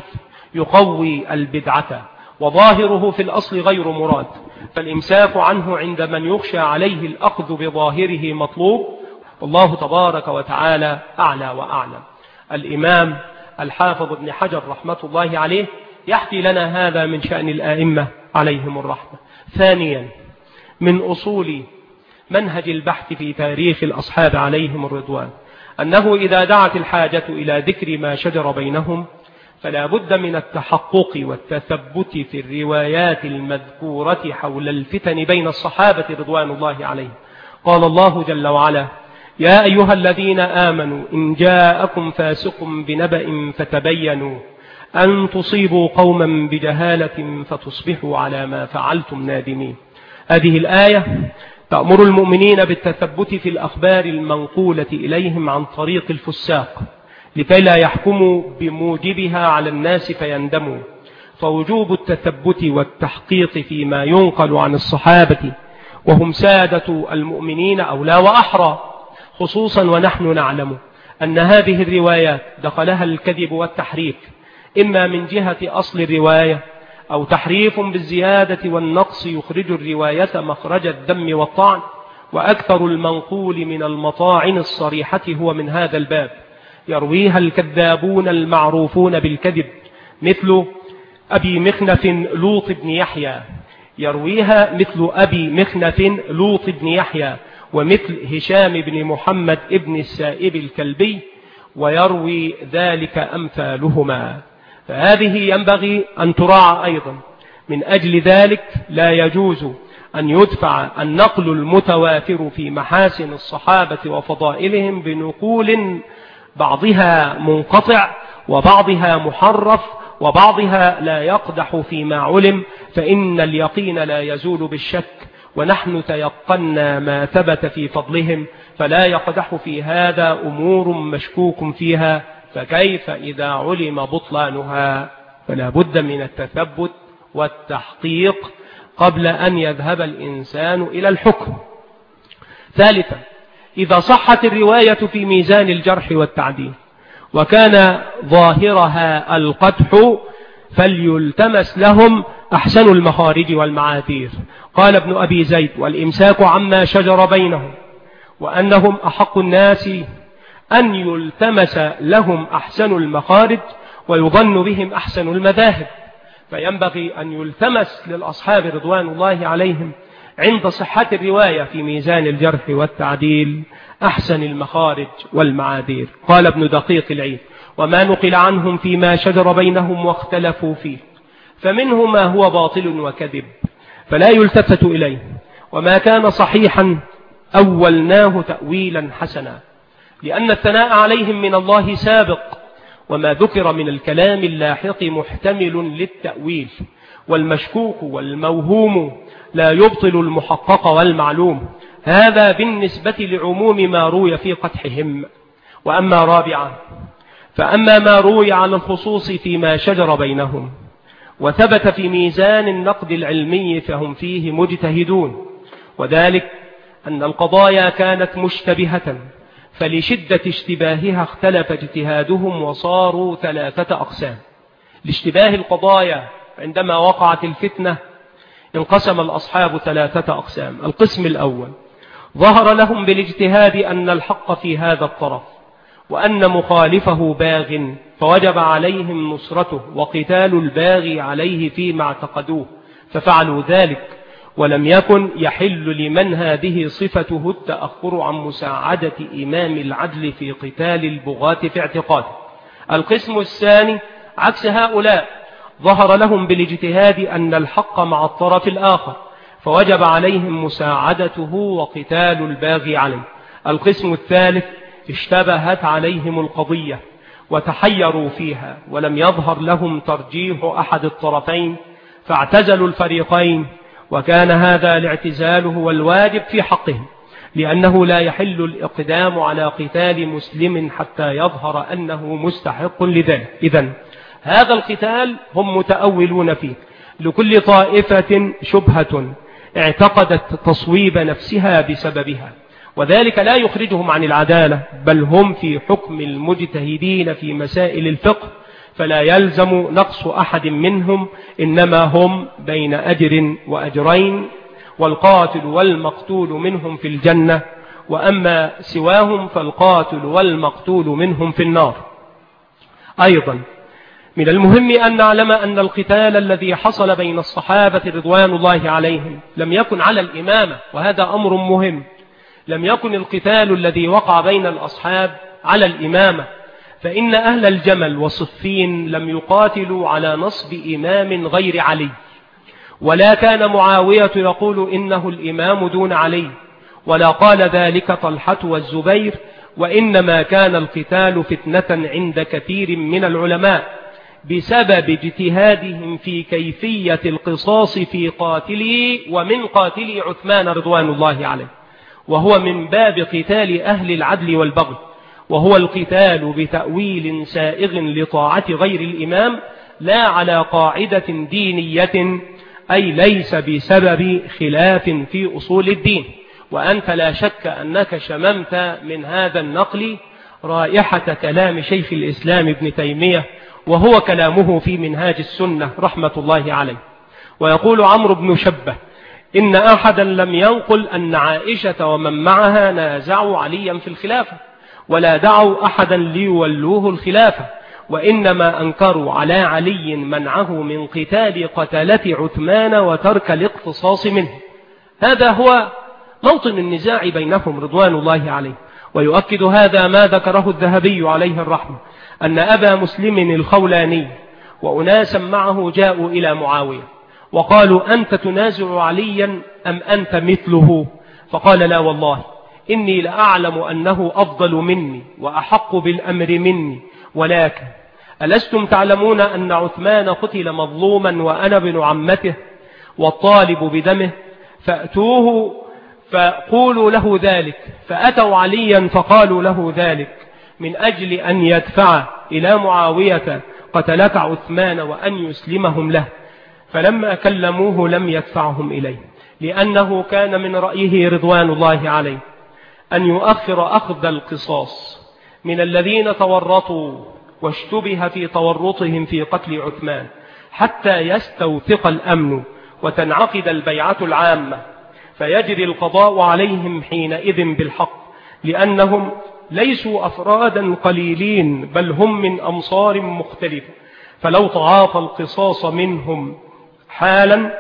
يقوي البدعة، وظاهره في الأصل غير مراد، فالإمساك عنه عند من يخشى عليه الأخذ بظاهره مطلوب، والله تبارك وتعالى أعلى وأعلم. الإمام الحافظ ابن حجر رحمة الله عليه يحكي لنا هذا من شأن الآئمة عليهم الرحمة. ثانيا، من أصول منهج البحث في تاريخ الأصحاب عليهم الرضوان أنه إذا دعت الحاجة إلى ذكر ما شجر بينهم فلا بد من التحقق والتثبت في الروايات المذكورة حول الفتن بين الصحابة رضوان الله عليهم. قال الله جل وعلا: يا أيها الذين آمنوا إن جاءكم فاسق بنبأ فتبينوا أن تصيبوا قوما بجهالة فتصبحوا على ما فعلتم نادمين. هذه الآية تأمر المؤمنين بالتثبت في الأخبار المنقولة إليهم عن طريق الفساق لكي لا يحكموا بموجبها على الناس فيندموا. فوجوب التثبت والتحقيق فيما ينقل عن الصحابة وهم سادة المؤمنين أولى وأحرى، خصوصا ونحن نعلم أن هذه الروايات دخلها الكذب والتحريف، إما من جهة أصل الرواية أو تحريف بالزيادة والنقص يخرج الرواية مخرج الدم والطعن، وأكثر المنقول من المطاعن الصريحة هو من هذا الباب، يرويها الكذابون المعروفون بالكذب مثل أبي مخنف لوط بن يحيى يرويها مثل أبي مخنف لوط بن يحيى ومثل هشام بن محمد ابن السائب الكلبي، ويروي ذلك أمثالهما. فهذه ينبغي أن تراعى أيضا. من أجل ذلك لا يجوز أن يدفع النقل المتواتر في محاسن الصحابة وفضائلهم بنقول بعضها منقطع وبعضها محرف وبعضها لا يقدح فيما علم، فإن اليقين لا يزول بالشك، ونحن تيقنا ما ثبت في فضلهم، فلا يقدح في هذا أمور مشكوك فيها، فكيف إذا علم بطلانها؟ فلا بد من التثبت والتحقيق قبل أن يذهب الإنسان إلى الحكم. ثالثا، إذا صحت الرواية في ميزان الجرح والتعديل وكان ظاهرها القدح فليلتمس لهم أحسن المخارج والمعاذير. قال ابن أبي زيد: والإمساك عما شجر بينهم، وأنهم أحق الناس أن يلتمس لهم أحسن المخارج ويظن بهم أحسن المذاهب، فينبغي أن يلتمس للأصحاب رضوان الله عليهم عند صحة الرواية في ميزان الجرح والتعديل أحسن المخارج والمعاذير. قال ابن دقيق العيد: وما نقل عنهم فيما شجر بينهم واختلفوا فيه فمنه ما هو باطل وكذب فلا يلتفت إليه، وما كان صحيحا أولناه تأويلا حسنا، لأن الثناء عليهم من الله سابق، وما ذكر من الكلام اللاحق محتمل للتأويل، والمشكوك والموهوم لا يبطل المحقق والمعلوم. هذا بالنسبة لعموم ما روي في قدحهم. وأما رابعا، فأما ما روي على الخصوص فيما شجر بينهم وثبت في ميزان النقد العلمي فهم فيه مجتهدون، وذلك أن القضايا كانت مشتبهة، فلشدة اشتباهها اختلف اجتهادهم وصاروا ثلاثة أقسام. لاشتباه القضايا عندما وقعت الفتنة انقسم الأصحاب ثلاثة أقسام. القسم الأول: ظهر لهم بالاجتهاد أن الحق في هذا الطرف وأن مخالفه باغ، فوجب عليهم نصرته وقتال الباغي عليه فيما اعتقدوه، ففعلوا ذلك، ولم يكن يحل لمن هذه صفته التأخر عن مساعدة إمام العدل في قتال البغاة في اعتقاده. القسم الثاني: عكس هؤلاء ظهر لهم بالاجتهاد أن الحق مع الطرف الآخر، فوجب عليهم مساعدته وقتال الباغي عليه. القسم الثالث اشتبهت عليهم القضية وتحيروا فيها ولم يظهر لهم ترجيح أحد الطرفين فاعتزلوا الفريقين، وكان هذا الاعتزال هو الواجب في حقهم، لأنه لا يحل الإقدام على قتال مسلم حتى يظهر أنه مستحق لذلك. إذن هذا القتال هم متأولون فيه، لكل طائفة شبهة اعتقدت تصويب نفسها بسببها، وذلك لا يخرجهم عن العدالة، بل هم في حكم المجتهدين في مسائل الفقه، فلا يلزم نقص أحد منهم، إنما هم بين أجر وأجرين، والقاتل والمقتول منهم في الجنة، وأما سواهم فالقاتل والمقتول منهم في النار. أيضا من المهم أن نعلم أن القتال الذي حصل بين الصحابة رضوان الله عليهم لم يكن على الإمامة، وهذا أمر مهم. لم يكن القتال الذي وقع بين الأصحاب على الإمامة، فإن أهل الجمل وصفين لم يقاتلوا على نصب إمام غير علي، ولا كان معاوية يقول إنه الإمام دون علي، ولا قال ذلك طلحة والزبير، وإنما كان القتال فتنة عند كثير من العلماء بسبب اجتهادهم في كيفية القصاص في قاتله ومن قاتل عثمان رضوان الله عليه، وهو من باب قتال أهل العدل والبغي، وهو القتال بتأويل سائغ لطاعة غير الإمام، لا على قاعدة دينية، أي ليس بسبب خلاف في أصول الدين. وأنت لا شك أنك شممت من هذا النقل رائحة كلام شيخ الإسلام ابن تيمية، وهو كلامه في منهاج السنة رحمة الله عليه. ويقول عمرو بن شبه إن أحدا لم ينقل أن عائشة ومن معها نازعوا عليا في الخلافة، ولا دعوا أحدا ليولوه الخلافة، وإنما أنكروا على علي منعه من قتال قتلة عثمان وترك الاقتصاص منه. هذا هو موطن النزاع بينهم رضوان الله عليه. ويؤكد هذا ما ذكره الذهبي عليه الرحمة، أن أبا مسلم الخولاني وأناسا معه جاءوا إلى معاوية وقالوا أنت تنازع عليا أم أنت مثله؟ فقال لا والله إني لأعلم أنه أفضل مني وأحق بالأمر مني، ولكن ألستم تعلمون أن عثمان قتل مظلوما وأنا ابن عمته والطالب بدمه؟ فأتوه فقولوا له ذلك. فأتوا عليا فقالوا له ذلك من أجل أن يدفع إلى معاوية قتلك عثمان وأن يسلمهم له، فلما كلموه لم يدفعهم إليه، لأنه كان من رأيه رضوان الله عليه أن يؤخر أخذ القصاص من الذين تورطوا واشتبه في تورطهم في قتل عثمان حتى يستوثق الأمن وتنعقد البيعة العامة، فيجري القضاء عليهم حينئذ بالحق، لأنهم ليسوا أفرادا قليلين بل هم من أمصار مختلفة، فلو تعاطى القصاص منهم حالا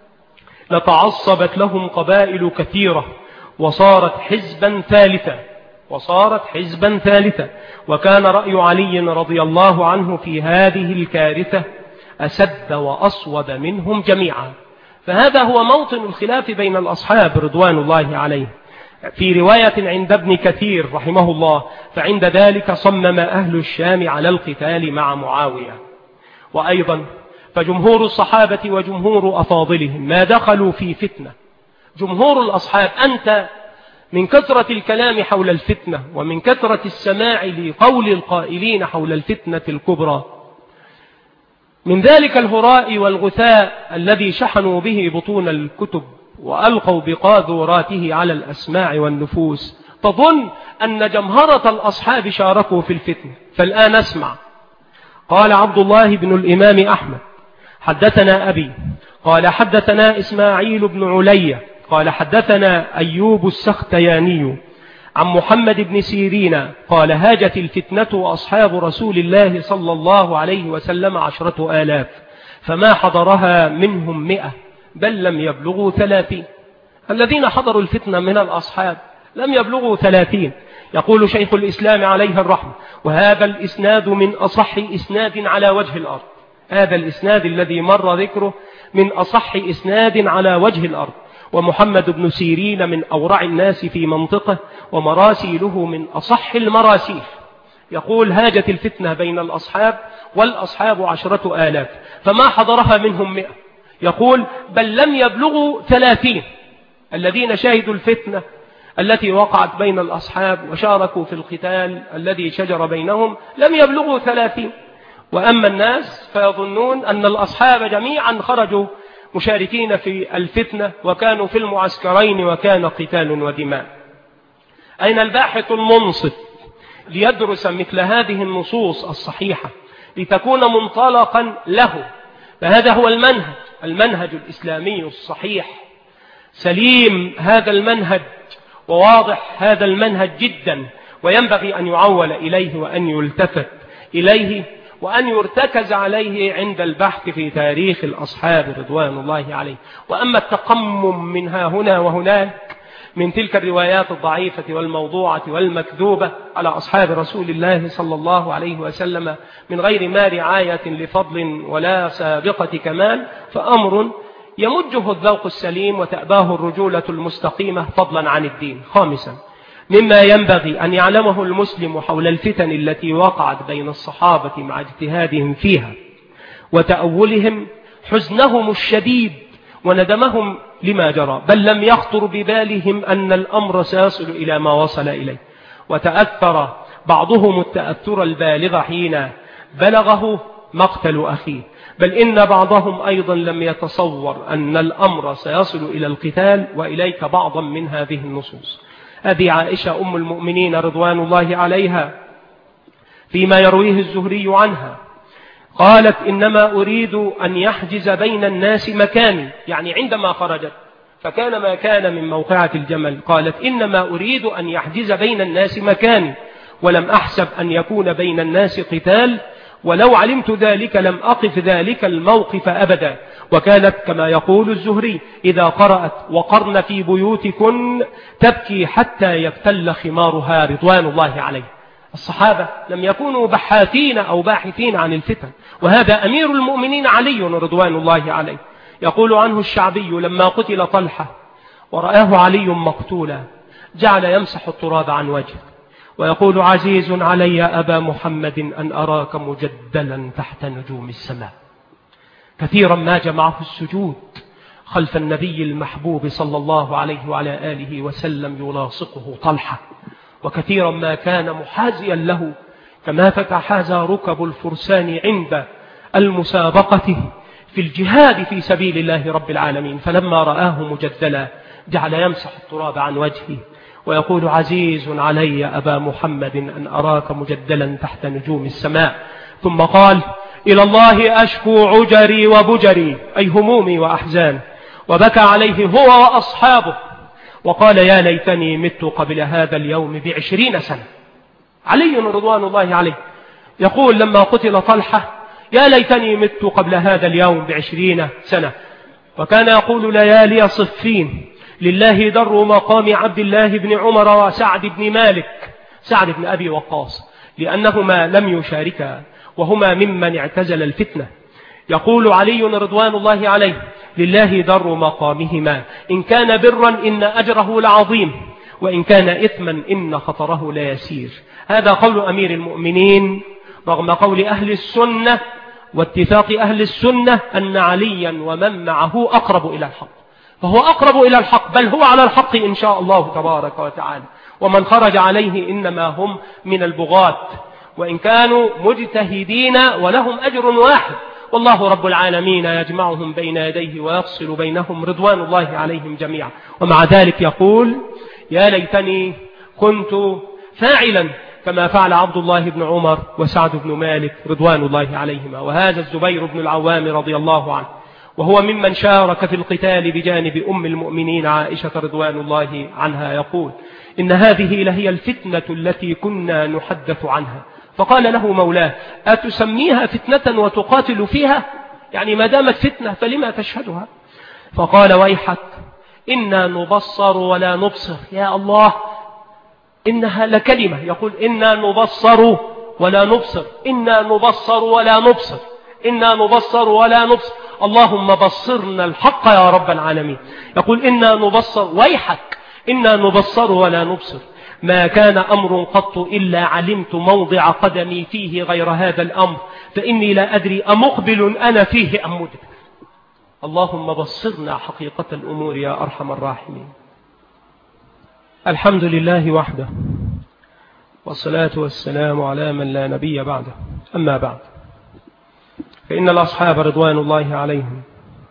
لتعصبت لهم قبائل كثيرة وصارت حزبا ثالثا وصارت حزبا ثالثا وكان رأي علي رضي الله عنه في هذه الكارثة أسد وأصوب منهم جميعا. فهذا هو موطن الخلاف بين الأصحاب رضوان الله عليه. في رواية عند ابن كثير رحمه الله فعند ذلك صمم أهل الشام على القتال مع معاوية. وأيضا فجمهور الصحابة وجمهور أفاضلهم ما دخلوا في فتنة. جمهور الأصحاب، أنت من كثرة الكلام حول الفتنة ومن كثرة السماع لقول القائلين حول الفتنة الكبرى، من ذلك الهراء والغثاء الذي شحنوا به بطون الكتب وألقوا بقاذوراته على الأسماع والنفوس، تظن أن جمهرة الأصحاب شاركوا في الفتنة. فالآن اسمع. قال عبد الله بن الإمام أحمد حدثنا أبي قال حدثنا إسماعيل بن علي قال حدثنا أيوب السختياني عن محمد بن سيرين قال هاجت الفتنة وأصحاب رسول الله صلى الله عليه وسلم عشرة آلاف، فما حضرها منهم مئة بل لم يبلغوا ثلاثين. الذين حضروا الفتنة من الأصحاب لم يبلغوا ثلاثين، يقول شيخ الإسلام عليه الرحمة: وهذا الإسناد من أصح إسناد على وجه الأرض. هذا الإسناد الذي مر ذكره من أصح إسناد على وجه الأرض. ومحمد بن سيرين من أورع الناس في منطقه، ومراسيله من أصح المراسيل. يقول: هاجت الفتنة بين الأصحاب، والأصحاب عشرة آلاف، فما حضرها منهم مئة. يقول: بل لم يبلغوا ثلاثين الذين شاهدوا الفتنة التي وقعت بين الأصحاب وشاركوا في القتال الذي شجر بينهم، لم يبلغوا ثلاثين. وأما الناس فيظنون أن الأصحاب جميعا خرجوا مشاركين في الفتنة، وكانوا في المعسكرين، وكان قتال ودماء. أين الباحث المنصف ليدرس مثل هذه النصوص الصحيحة لتكون منطلقا له؟ فهذا هو المنهج، المنهج الإسلامي الصحيح. سليم هذا المنهج وواضح هذا المنهج جدا، وينبغي أن يعول إليه وأن يلتفت إليه وأن يرتكز عليه عند البحث في تاريخ الأصحاب رضوان الله عليه. وأما التقمم منها هنا وهناك من تلك الروايات الضعيفة والموضوعة والمكذوبة على أصحاب رسول الله صلى الله عليه وسلم من غير ما رعاية لفضل ولا سابقة كمال، فأمر يمجه الذوق السليم وتأباه الرجولة المستقيمة فضلا عن الدين. خامسا، مما ينبغي أن يعلمه المسلم حول الفتن التي وقعت بين الصحابة مع اجتهادهم فيها وتأولهم حزنهم الشديد وندمهم لما جرى، بل لم يخطر ببالهم أن الأمر سيصل إلى ما وصل إليه. وتأثر بعضهم التأثر البالغ حين بلغه مقتل أخيه، بل إن بعضهم أيضا لم يتصور أن الأمر سيصل إلى القتال. وإليك بعضا من هذه النصوص. هذه عائشة أم المؤمنين رضوان الله عليها فيما يرويه الزهري عنها قالت: إنما أريد أن يحجز بين الناس مكاني، يعني عندما خرجت فكان ما كان من موقعة الجمل، قالت: إنما أريد أن يحجز بين الناس مكاني، ولم أحسب أن يكون بين الناس قتال، ولو علمت ذلك لم أقف ذلك الموقف أبدا. وكانت كما يقول الزهري إذا قرأت: وقرن في بيوتكن تبكي حتى يبتل خمارها رضوان الله عليه. الصحابة لم يكونوا بحاثين أو باحثين عن الفتن، وهذا أمير المؤمنين علي رضوان الله عليه. يقول عنه الشعبي: لما قتل طلحة ورآه علي مقتولا جعل يمسح التراب عن وجهه ويقول: عزيز علي أبا محمد أن أراك مجدلا تحت نجوم السماء. كثيرا ما جمعه السجود خلف النبي المحبوب صلى الله عليه وعلى آله وسلم يلاصقه طلحة، وكثيرا ما كان محازيا له كما فتحاز ركب الفرسان عند المسابقة في الجهاد في سبيل الله رب العالمين. فلما رآه مجدلا جعل يمسح التراب عن وجهه ويقول: عزيز علي أبا محمد أن أراك مجدلا تحت نجوم السماء. ثم قال: إلى الله أشكو عجري وبجري، أي همومي وأحزان. وبكى عليه هو وأصحابه وقال: يا ليتني مت قبل هذا اليوم بعشرين سنة. علي رضوان الله عليه يقول لما قتل طلحة: يا ليتني مت قبل هذا اليوم بعشرين سنة. وكان يقول: ليالي صفين لله در مقام عبد الله بن عمر وسعد بن مالك، سعد بن أبي وقاص، لأنهما لم يشاركا وهما ممن اعتزل الفتنة. يقول علي رضوان الله عليه: لله در مقامهما، إن كان برا إن أجره لعظيم، وإن كان إثما إن خطره ليسير. هذا قول أمير المؤمنين رغم قول أهل السنة واتفاق أهل السنة أن عليا ومن معه أقرب إلى الحق، فهو أقرب إلى الحق، بل هو على الحق إن شاء الله تبارك وتعالى. ومن خرج عليه إنما هم من البغاة، وإن كانوا مجتهدين ولهم أجر واحد، والله رب العالمين يجمعهم بين يديه ويفصل بينهم رضوان الله عليهم جميعا. ومع ذلك يقول: يا ليتني كنت فاعلا كما فعل عبد الله بن عمر وسعد بن مالك رضوان الله عليهما. وهذا الزبير بن العوام رضي الله عنه، وهو ممن شارك في القتال بجانب أم المؤمنين عائشة رضوان الله عنها، يقول: إن هذه لهي الفتنة التي كنا نحدث عنها. فقال له مولاه: أتسميها فتنة وتقاتل فيها؟ يعني ما دامت فتنة فلما تشهدها؟ فقال: ويحك، إنا نبصر ولا نبصر. يا الله، إنها لكلمة، يقول إنا نبصر ولا نبصر، إنا نبصر ولا نبصر، إنا نبصر ولا نبصر، اللهم بصرنا الحق يا رب العالمين. يقول إنا نبصر، ويحك إنا نبصر ولا نبصر، ما كان أمر قط إلا علمت موضع قدمي فيه غير هذا الأمر، فإني لا أدري أمقبل أنا فيه أم مدبر. اللهم بصرنا حقيقة الأمور يا أرحم الراحمين. الحمد لله وحده، والصلاة والسلام على من لا نبي بعده. أما بعد، فإن الأصحاب رضوان الله عليهم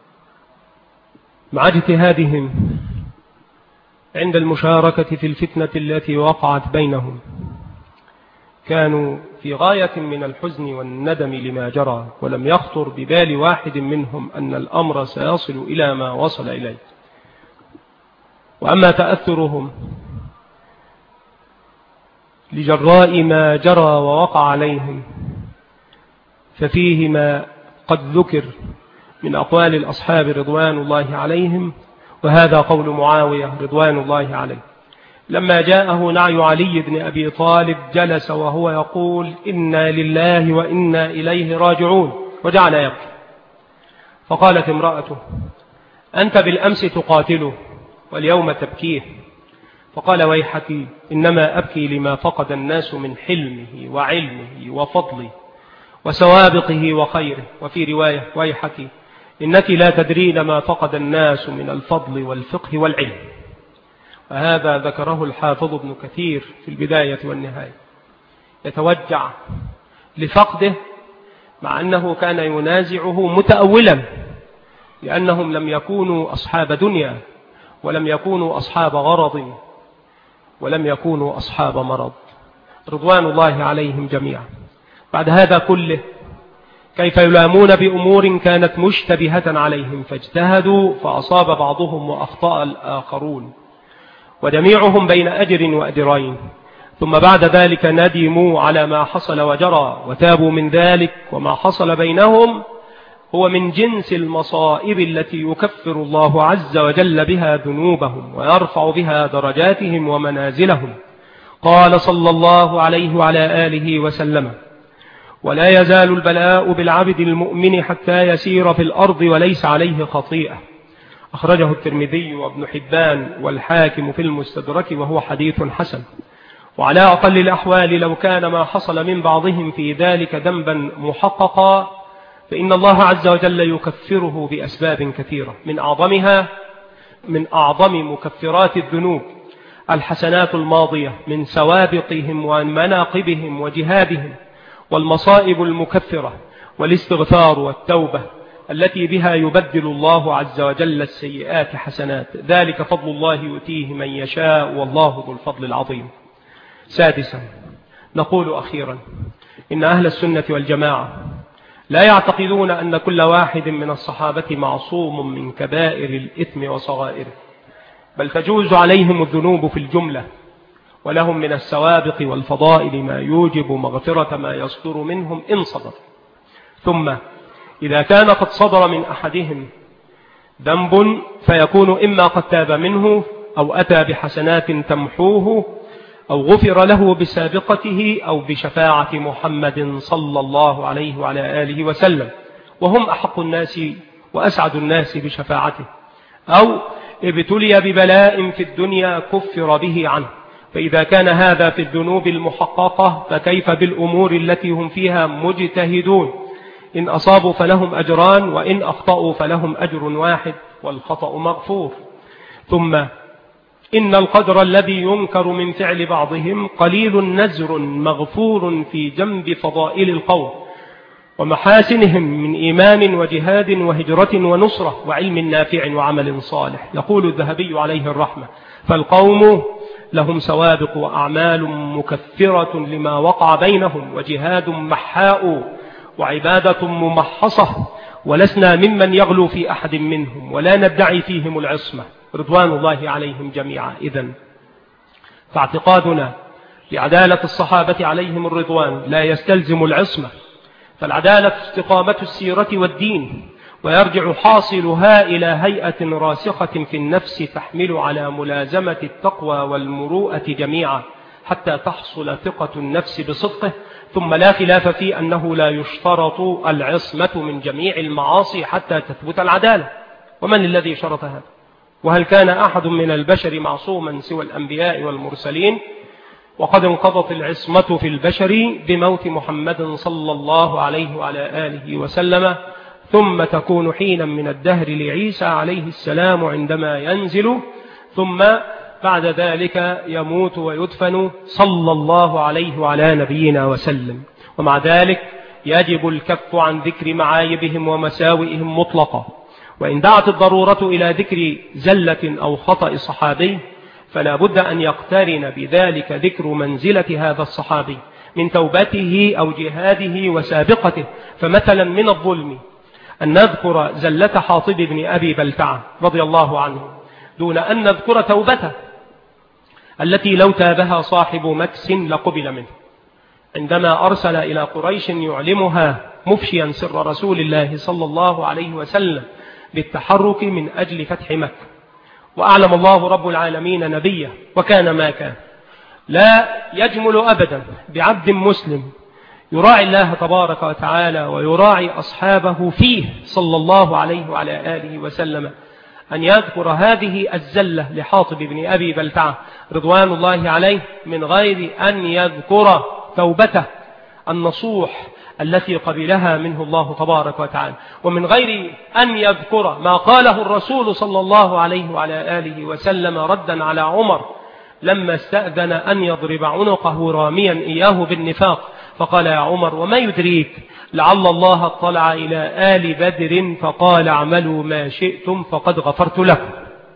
مع اجتهادهم عند المشاركة في الفتنة التي وقعت بينهم كانوا في غاية من الحزن والندم لما جرى، ولم يخطر ببال واحد منهم أن الأمر سيصل إلى ما وصل إليه. وأما تأثرهم لجراء ما جرى ووقع عليهم ففيه ما قد ذكر من أقوال الأصحاب رضوان الله عليهم، وهذا قول معاوية رضوان الله عليه لما جاءه نعي علي بن أبي طالب جلس وهو يقول إنا لله وإنا إليه راجعون، وجعل يبكي. فقالت امرأته أنت بالأمس تقاتله واليوم تبكيه. فقال ويحك إنما أبكي لما فقد الناس من حلمه وعلمه وفضله وسوابقه وخيره. وفي رواية ويحك إنك لا تدرين ما فقد الناس من الفضل والفقه والعلم. وهذا ذكره الحافظ ابن كثير في البداية والنهاية، يتوجع لفقده مع أنه كان ينازعه متأولا، لأنهم لم يكونوا أصحاب دنيا، ولم يكونوا أصحاب غرض، ولم يكونوا أصحاب مرض، رضوان الله عليهم جميعا. بعد هذا كله كيف يلامون بأمور كانت مشتبهة عليهم فاجتهدوا فأصاب بعضهم وأخطأ الآخرون، وجميعهم بين أجر وأجرين، ثم بعد ذلك ندموا على ما حصل وجرى وتابوا من ذلك. وما حصل بينهم هو من جنس المصائب التي يكفر الله عز وجل بها ذنوبهم ويرفع بها درجاتهم ومنازلهم. قال صلى الله عليه وعلى آله وسلم ولا يزال البلاء بالعبد المؤمن حتى يسير في الأرض وليس عليه خطيئة. أخرجه الترمذي وابن حبان والحاكم في المستدرك وهو حديث حسن. وعلى أقل الأحوال لو كان ما حصل من بعضهم في ذلك ذنبا محققا فإن الله عز وجل يكفره بأسباب كثيرة، من أعظمها من أعظم مكفرات الذنوب الحسنات الماضية من سوابقهم ومناقبهم وجهادهم، والمصائب المكفرة والاستغفار والتوبة التي بها يبدل الله عز وجل السيئات حسنات، ذلك فضل الله يؤتيه من يشاء والله ذو الفضل العظيم. سادسا، نقول أخيرا إن أهل السنة والجماعة لا يعتقدون أن كل واحد من الصحابة معصوم من كبائر الإثم وصغائره، بل تجوز عليهم الذنوب في الجملة، ولهم من السوابق والفضائل ما يوجب مغفرة ما يصدر منهم إن صدر. ثم إذا كان قد صدر من أحدهم ذنب فيكون إما قد تاب منه أو أتى بحسنات تمحوه أو غفر له بسابقته أو بشفاعة محمد صلى الله عليه وعلى آله وسلم، وهم أحق الناس وأسعد الناس بشفاعته، أو ابتلي ببلاء في الدنيا كفر به عنه. فإذا كان هذا في الذنوب المحققة فكيف بالأمور التي هم فيها مجتهدون؟ إن أصابوا فلهم أجران، وإن أخطأوا فلهم أجر واحد والخطأ مغفور. ثم إن القدر الذي ينكر من فعل بعضهم قليل نزر مغفور في جنب فضائل القوم ومحاسنهم من إيمان وجهاد وهجرة ونصرة وعلم نافع وعمل صالح. يقول الذهبي عليه الرحمة فالقوم لهم سوابق وأعمال مكفرة لما وقع بينهم، وجهاد محاء وعبادة ممحصة، ولسنا ممن يغلو في أحد منهم ولا ندعي فيهم العصمة، رضوان الله عليهم جميعا. إذن فاعتقادنا لعدالة الصحابة عليهم الرضوان لا يستلزم العصمة، فالعدالة استقامة السيرة والدين، ويرجع حاصلها إلى هيئة راسخة في النفس تحمل على ملازمة التقوى والمروءة جميعا، حتى تحصل ثقة النفس بصدقه. ثم لا خلاف في أنه لا يشترط العصمة من جميع المعاصي حتى تثبت العدالة. ومن الذي شرط هذا؟ وهل كان أحد من البشر معصوما سوى الأنبياء والمرسلين؟ وقد انقضت العصمة في البشر بموت محمد صلى الله عليه وعلى آله وسلم، ثم تكون حينا من الدهر لعيسى عليه السلام عندما ينزل، ثم بعد ذلك يموت ويدفن صلى الله عليه وعلى نبينا وسلم. ومع ذلك يجب الكف عن ذكر معايبهم ومساوئهم مطلقا. وإن دعت الضرورة إلى ذكر زلة أو خطأ صحابي فلا بد أن يقترن بذلك ذكر منزلة هذا الصحابي من توبته أو جهاده وسابقته. فمثلا من الظلم أن نذكر زلة حاطب بن أبي بلتعة رضي الله عنه دون أن نذكر توبته التي لو تابها صاحب مكس لقبل منه، عندما أرسل إلى قريش يعلمها مفشيا سر رسول الله صلى الله عليه وسلم بالتحرك من أجل فتح مكة. وأعلم الله رب العالمين نبيه وكان ما كان. لا يجمل أبدا بعبد مسلم يراعي الله تبارك وتعالى ويراعي أصحابه فيه صلى الله عليه وعلى آله وسلم أن يذكر هذه الزلة لحاطب بن أبي بلتعة رضوان الله عليه من غير أن يذكر توبته النصوح التي قبلها منه الله تبارك وتعالى، ومن غير أن يذكر ما قاله الرسول صلى الله عليه وعلى آله وسلم ردا على عمر لما استأذن أن يضرب عنقه راميا إياه بالنفاق، فقال يا عمر وما يدريك لعل الله اطلع إلى آل بدر فقال اعملوا ما شئتم فقد غفرت لكم.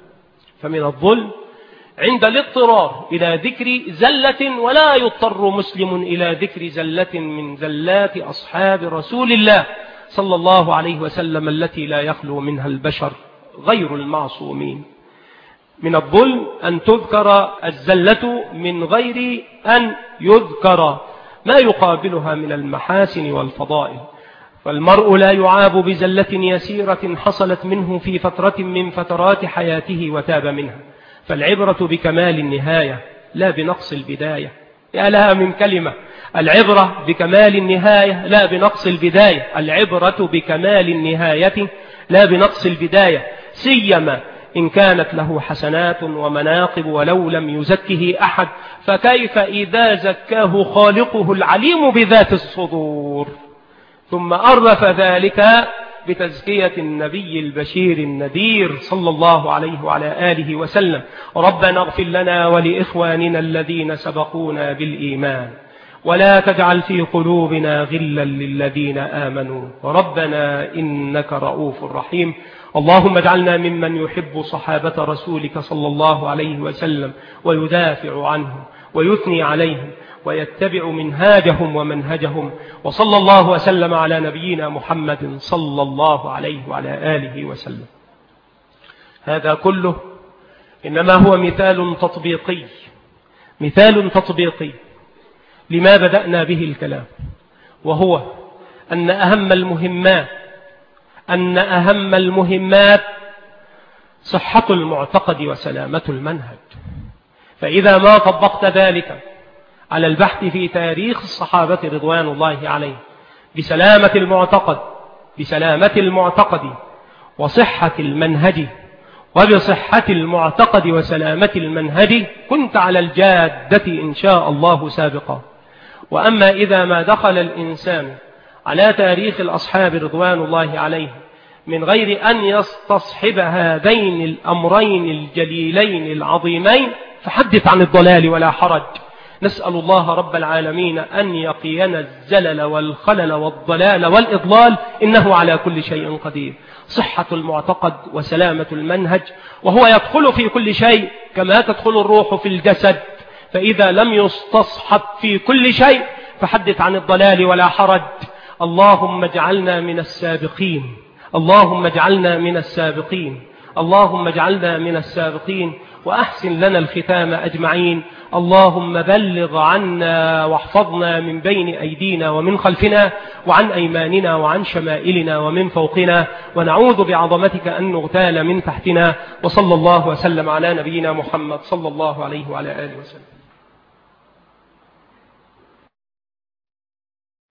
فمن الظلم عند الاضطرار إلى ذكر زلة، ولا يضطر مسلم إلى ذكر زلة من زلات أصحاب رسول الله صلى الله عليه وسلم التي لا يخلو منها البشر غير المعصومين. من الظلم أن تذكر الزلة من غير أن يذكر ما يقابلها من المحاسن والفضائل. فالمرء لا يعاب بزلة يسيرة حصلت منه في فترة من فترات حياته وتاب منها، فالعبرة بكمال النهاية لا بنقص البداية. يا لها من كلمة، العبرة بكمال النهاية لا بنقص البداية. العبرة بكمال النهاية لا بنقص البداية، سيما إن كانت له حسنات ومناقب ولو لم يزكه أحد، فكيف إذا زكاه خالقه العليم بذات الصدور. ثم أردف ذلك بتزكية النبي البشير النذير صلى الله عليه وعلى آله وسلم: ربنا اغفر لنا ولإخواننا الذين سبقونا بالإيمان ولا تجعل في قلوبنا غلا للذين آمنوا ربنا إنك رؤوف رحيم. اللهم اجعلنا ممن يحب صحابة رسولك صلى الله عليه وسلم ويدافع عنهم ويثني عليهم ويتبع منهاجهم ومنهجهم. وصلى الله وسلم على نبينا محمد صلى الله عليه وعلى آله وسلم. هذا كله إنما هو مثال تطبيقي، مثال تطبيقي لما بدأنا به الكلام، وهو أن أهم المهمات أن أهم المهمات صحة المعتقد وسلامة المنهج. فإذا ما طبقت ذلك على البحث في تاريخ الصحابة رضوان الله عليهم بسلامة المعتقد بسلامة المعتقد وصحة المنهج، وبصحة المعتقد وسلامة المنهج كنت على الجادة إن شاء الله سابقا. وأما إذا ما دخل الإنسان على تاريخ الأصحاب رضوان الله عليهم من غير أن يستصحب هذين الأمرين الجليلين العظيمين فحدث عن الضلال ولا حرج. نسأل الله رب العالمين أن يقينا الزلل والخلل والضلال والإضلال، إنه على كل شيء قدير. صحة المعتقد وسلامة المنهج، وهو يدخل في كل شيء كما تدخل الروح في الجسد، فإذا لم يستصحب في كل شيء فحدث عن الضلال ولا حرج. اللهم اجعلنا من السابقين، اللهم اجعلنا من السابقين، اللهم اجعلنا من السابقين، وأحسن لنا الختام أجمعين. اللهم بلغ عنا واحفظنا من بين أيدينا ومن خلفنا وعن أيماننا وعن شمائلنا ومن فوقنا، ونعوذ بعظمتك أن نغتال من تحتنا. وصلى الله وسلم على نبينا محمد صلى الله عليه وعلى آله وسلم.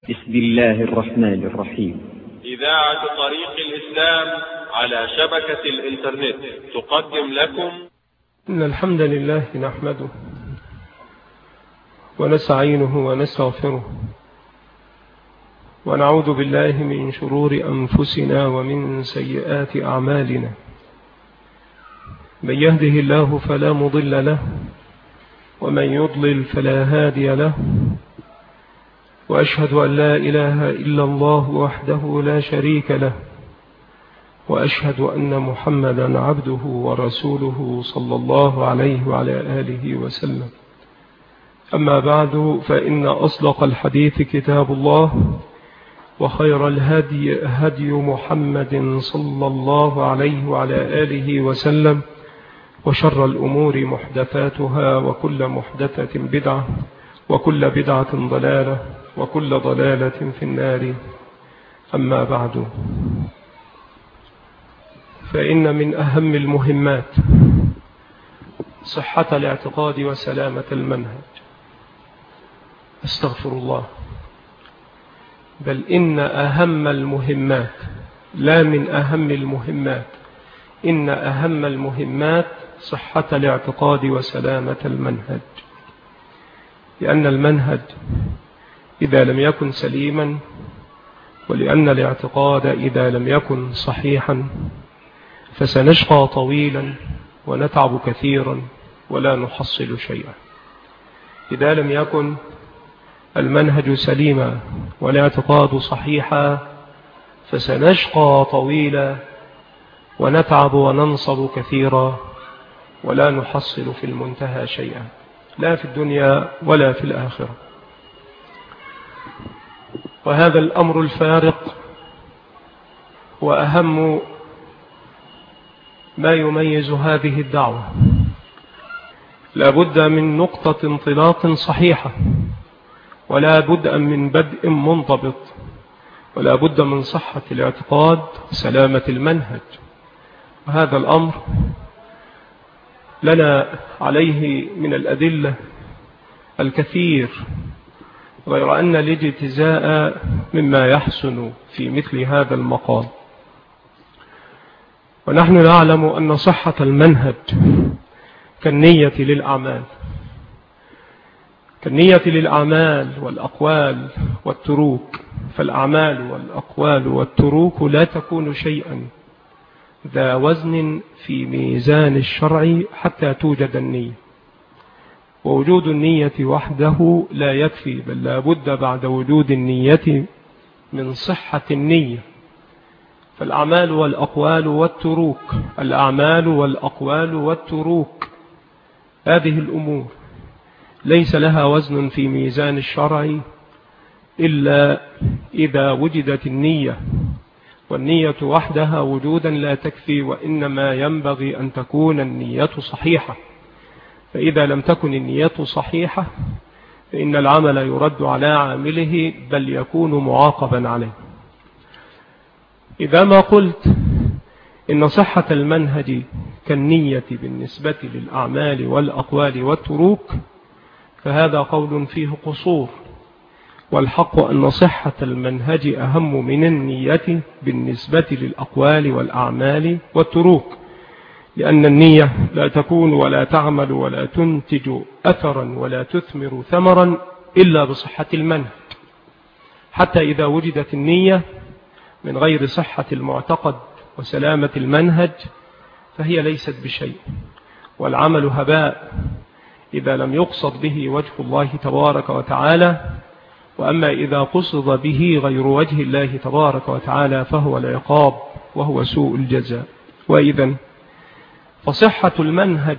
بسم الله الرحمن الرحيم. إذاعة طريق الإسلام على شبكة الإنترنت تقدم لكم إن الحمد لله نحمده ونستعينه ونستغفره ونعوذ بالله من شرور أنفسنا ومن سيئات أعمالنا. من يهده الله فلا مضل له ومن يضلل فلا هادي له، وأشهد أن لا إله إلا الله وحده لا شريك له، وأشهد أن محمدا عبده ورسوله صلى الله عليه وعلى آله وسلم. أما بعد، فإن أصدق الحديث كتاب الله، وخير الهدي هدي محمد صلى الله عليه وعلى آله وسلم، وشر الأمور محدثاتها، وكل محدثة بدعة، وكل بدعة ضلالة، وكل ضلالة في النار. أما بعد، فإن من أهم المهمات صحة الاعتقاد وسلامة المنهج. استغفر الله، بل إن أهم المهمات، لا من أهم المهمات، إن أهم المهمات صحة الاعتقاد وسلامة المنهج. لأن المنهج إذا لم يكن سليما، ولأن الاعتقاد إذا لم يكن صحيحا، فسنشقى طويلا ونتعب كثيرا ولا نحصل شيئا. إذا لم يكن المنهج سليما والاعتقاد صحيحا، فسنشقى طويلا ونتعب وننصب كثيرا ولا نحصل في المنتهى شيئا، لا في الدنيا ولا في الآخرة. وهذا الأمر الفارق هو أهم ما يميز هذه الدعوة. لا بد من نقطة انطلاق صحيحة، ولا بد من بدء منضبط، ولا بد من صحة الاعتقاد وسلامة المنهج. وهذا الأمر لنا عليه من الأدلة الكثير، غير أن الاجتزاء مما يحسن في مثل هذا المقام. ونحن نعلم أن صحة المنهج كالنية للأعمال، كالنية للأعمال والأقوال والتروك. فالأعمال والأقوال والتروك لا تكون شيئا ذا وزن في ميزان الشرع حتى توجد النية. ووجود النية وحده لا يكفي، بل لا بد بعد وجود النية من صحة النية. فالأعمال والأقوال والتروك، الأعمال والأقوال والتروك، هذه الأمور ليس لها وزن في ميزان الشرع إلا إذا وجدت النية. والنية وحدها وجودا لا تكفي، وإنما ينبغي أن تكون النية صحيحة. فإذا لم تكن النية صحيحة، فإن العمل يرد على عامله، بل يكون معاقبا عليه. إذا ما قلت إن صحة المنهج كالنية بالنسبة للأعمال والأقوال والتروك، فهذا قول فيه قصور. والحق أن صحة المنهج أهم من النية بالنسبة للأقوال والأعمال والتروك، لأن النية لا تكون ولا تعمل ولا تنتج أثرا ولا تثمر ثمرا إلا بصحة المنهج. حتى إذا وجدت النية من غير صحة المعتقد وسلامة المنهج، فهي ليست بشيء، والعمل هباء إذا لم يقصد به وجه الله تبارك وتعالى. وأما إذا قصد به غير وجه الله تبارك وتعالى، فهو العقاب وهو سوء الجزاء. وإذن فصحة المنهج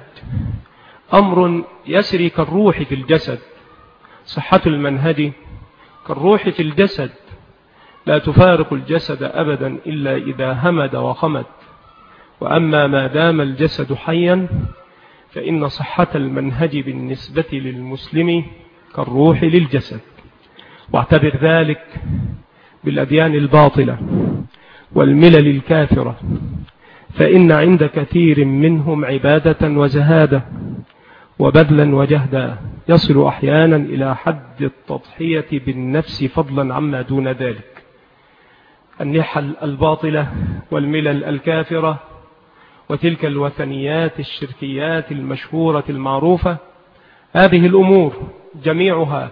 أمر يسري كالروح في الجسد. صحة المنهج كالروح في الجسد، لا تفارق الجسد أبدا إلا إذا همد وخمد. وأما ما دام الجسد حيا، فإن صحة المنهج بالنسبة للمسلم كالروح للجسد. واعتبر ذلك بالأديان الباطلة والملل الكافرة، فإن عند كثير منهم عبادة وزهادة، وبذلا وجهدا، يصل أحيانا إلى حد التضحية بالنفس فضلا عما دون ذلك. النحل الباطلة والملل الكافرة وتلك الوثنيات الشركيات المشهورة المعروفة، هذه الأمور جميعها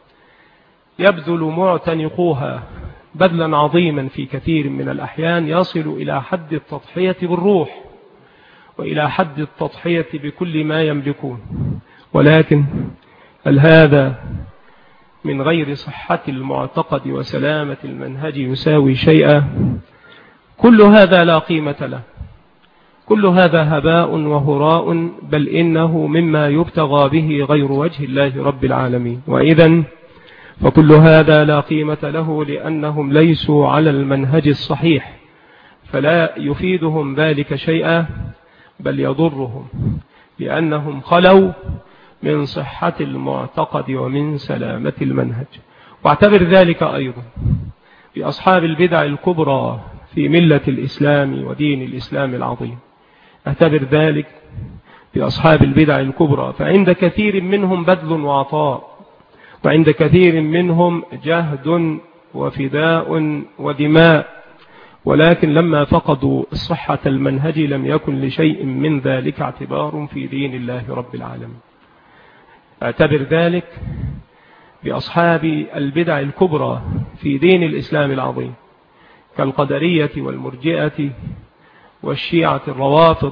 يبذل معتنقوها بذلا عظيما في كثير من الأحيان، يصل إلى حد التضحية بالروح وإلى حد التضحية بكل ما يملكون. ولكن هل هذا من غير صحة المعتقد وسلامة المنهج يساوي شيئا؟ كل هذا لا قيمة له، كل هذا هباء وهراء، بل إنه مما يبتغى به غير وجه الله رب العالمين. وإذن فكل هذا لا قيمة له، لأنهم ليسوا على المنهج الصحيح، فلا يفيدهم ذلك شيئا بل يضرهم، لأنهم خلوا من صحة المعتقد ومن سلامة المنهج. واعتبر ذلك أيضا بأصحاب البدع الكبرى في ملة الإسلام ودين الإسلام العظيم. اعتبر ذلك بأصحاب البدع الكبرى، فعند كثير منهم بذل وعطاء، وعند كثير منهم جهد وفداء ودماء، ولكن لما فقدوا الصحة المنهج لم يكن لشيء من ذلك اعتبار في دين الله رب العالمين. اعتبر ذلك بأصحاب البدع الكبرى في دين الإسلام العظيم كالقدرية والمرجئة والشيعة الروافض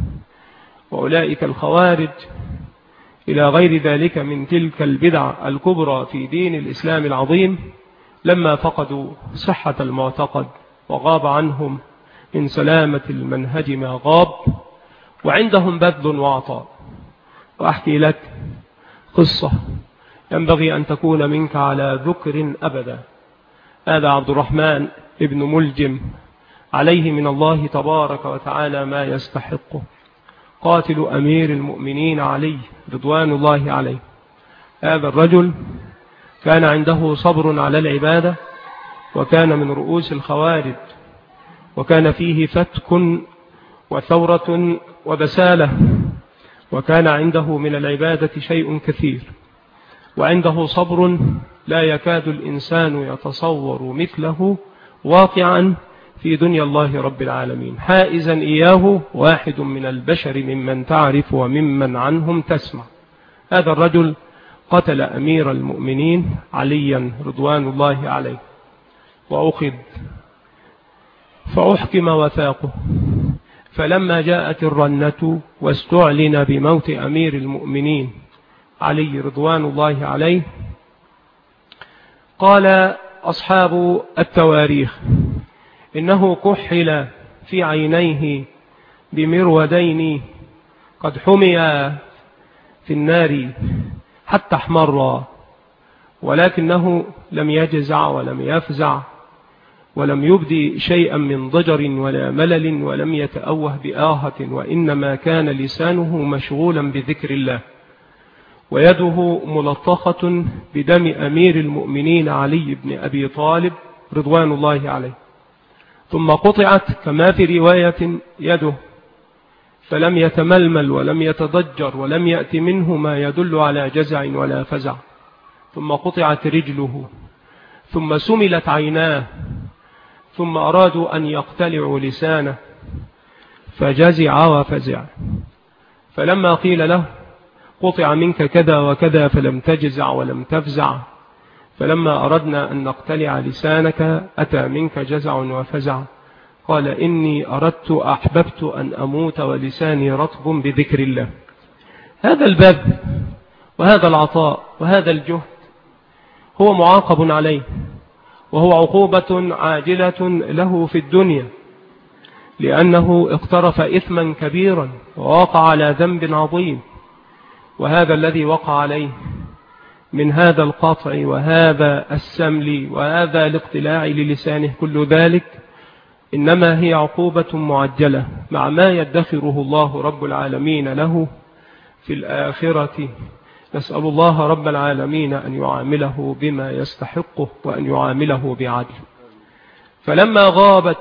وأولئك الخوارج إلى غير ذلك من تلك البدع الكبرى في دين الإسلام العظيم، لما فقدوا صحة المعتقد وغاب عنهم من سلامة المنهج ما غاب، وعندهم بذل وعطاء. وأحكي لك قصة ينبغي أن تكون منك على ذكر أبدا. هذا عبد الرحمن ابن ملجم عليه من الله تبارك وتعالى ما يستحقه، قاتل أمير المؤمنين علي رضوان الله عليه. هذا الرجل كان عنده صبر على العبادة، وكان من رؤوس الخوارج، وكان فيه فتك وثورة وبسالة، وكان عنده من العبادة شيء كثير، وعنده صبر لا يكاد الإنسان يتصور مثله واقعا في دنيا الله رب العالمين، حائزا إياه واحد من البشر ممن تعرف وممن عنهم تسمع. هذا الرجل قتل أمير المؤمنين عليا رضوان الله عليه، وأخذ فأحكم وثاقه. فلما جاءت الرنة واستعلن بموت أمير المؤمنين علي رضوان الله عليه، قال أصحاب التواريخ إنه كحل في عينيه بمرودين قد حميا في النار حتى احمر، ولكنه لم يجزع ولم يفزع ولم يبدي شيئا من ضجر ولا ملل، ولم يتأوه بآهة، وإنما كان لسانه مشغولا بذكر الله، ويده ملطخة بدم أمير المؤمنين علي بن أبي طالب رضوان الله عليه. ثم قطعت كما في رواية يده، فلم يتململ ولم يتضجر ولم يأت منه ما يدل على جزع ولا فزع. ثم قطعت رجله، ثم سملت عيناه، ثم أرادوا أن يقتلعوا لسانه فجزع وفزع. فلما قيل له قطع منك كذا وكذا فلم تجزع ولم تفزع، فلما أردنا أن نقتلع لسانك أتى منك جزع وفزع، قال إني أردت أحببت أن أموت ولساني رطب بذكر الله. هذا البذل وهذا العطاء وهذا الجهد هو معاقب عليه، وهو عقوبة عاجلة له في الدنيا، لأنه اقترف إثما كبيرا ووقع على ذنب عظيم. وهذا الذي وقع عليه من هذا القطع وهذا السمل وهذا الاقتلاع للسانه، كل ذلك إنما هي عقوبة معجلة مع ما يدخره الله رب العالمين له في الآخرة. نسأل الله رب العالمين أن يعامله بما يستحقه وأن يعامله بعدل. فلما غابت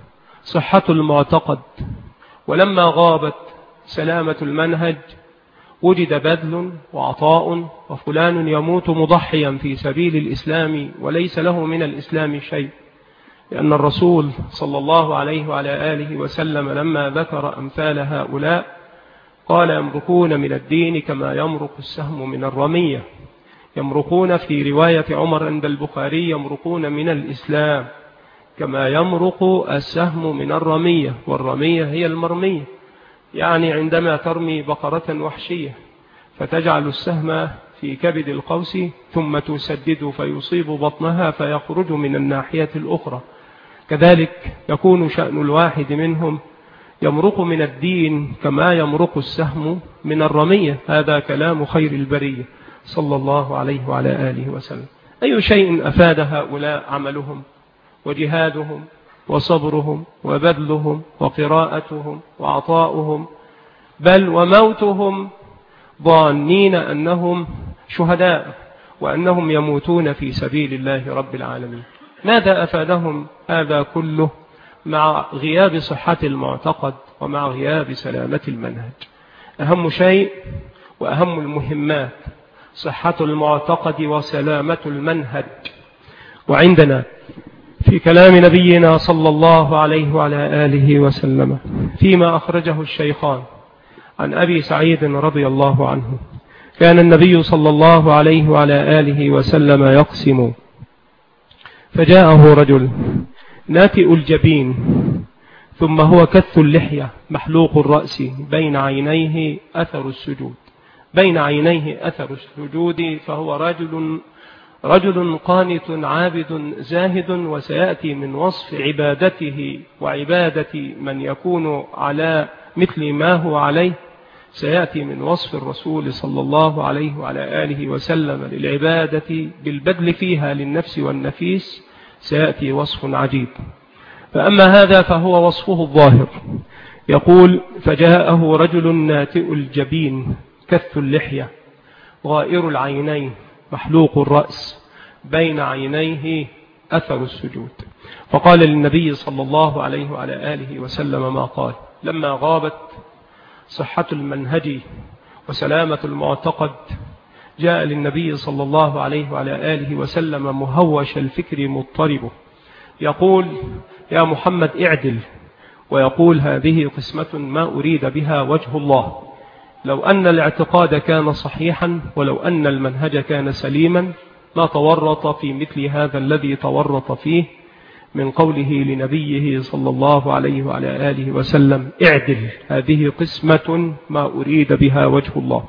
صحة المعتقد ولما غابت سلامة المنهج وجد بذل وعطاء، وفلان يموت مضحيا في سبيل الإسلام وليس له من الإسلام شيء، لأن الرسول صلى الله عليه وعلى آله وسلم لما ذكر أمثال هؤلاء قال: يمرقون من الدين كما يمرق السهم من الرمية. يمرقون في رواية عمر عند البخاري: يمرقون من الإسلام كما يمرق السهم من الرمية، والرمية هي المرمية، يعني عندما ترمي بقرة وحشية فتجعل السهم في كبد القوس ثم تسدد فيصيب بطنها فيخرج من الناحية الأخرى، كذلك يكون شأن الواحد منهم، يمرق من الدين كما يمرق السهم من الرمية. هذا كلام خير البرية صلى الله عليه وعلى آله وسلم. أي شيء أفاد هؤلاء عملهم وجهادهم وصبرهم وبذلهم وقراءتهم وعطاؤهم، بل وموتهم ظانين أنهم شهداء وأنهم يموتون في سبيل الله رب العالمين. ماذا أفادهم هذا كله مع غياب صحة المعتقد ومع غياب سلامة المنهج؟ أهم شيء وأهم المهمات صحة المعتقد وسلامة المنهج. وعندنا في كلام نبينا صلى الله عليه وعلى آله وسلم فيما أخرجه الشيخان عن أبي سعيد رضي الله عنه: كان النبي صلى الله عليه وعلى آله وسلم يقسم، فجاءه رجل ناتئ الجبين ثم هو كث اللحية محلوق الرأس بين عينيه أثر السجود، بين عينيه أثر السجود، فهو رجل رجل قانت عابد زاهد. وسيأتي من وصف عبادته وعبادة من يكون على مثل ما هو عليه، سيأتي من وصف الرسول صلى الله عليه وعلى آله وسلم للعبادة بالبذل فيها للنفس والنفيس، سيأتي وصف عجيب. فأما هذا فهو وصفه الظاهر، يقول: فجاءه رجل ناتئ الجبين كث اللحية غائر العينين محلوق الرأس بين عينيه أثر السجود، فقال للنبي صلى الله عليه وعلى آله وسلم ما قال. لما غابت صحة المنهج وسلامة المعتقد جاء للنبي صلى الله عليه وعلى آله وسلم مهوش الفكر مضطربه، يقول: يا محمد اعدل، ويقول: هذه قسمة ما أريد بها وجه الله. لو أن الاعتقاد كان صحيحا ولو أن المنهج كان سليما ما تورط في مثل هذا الذي تورط فيه من قوله لنبيه صلى الله عليه وعلى آله وسلم: اعدل، هذه قسمة ما أريد بها وجه الله.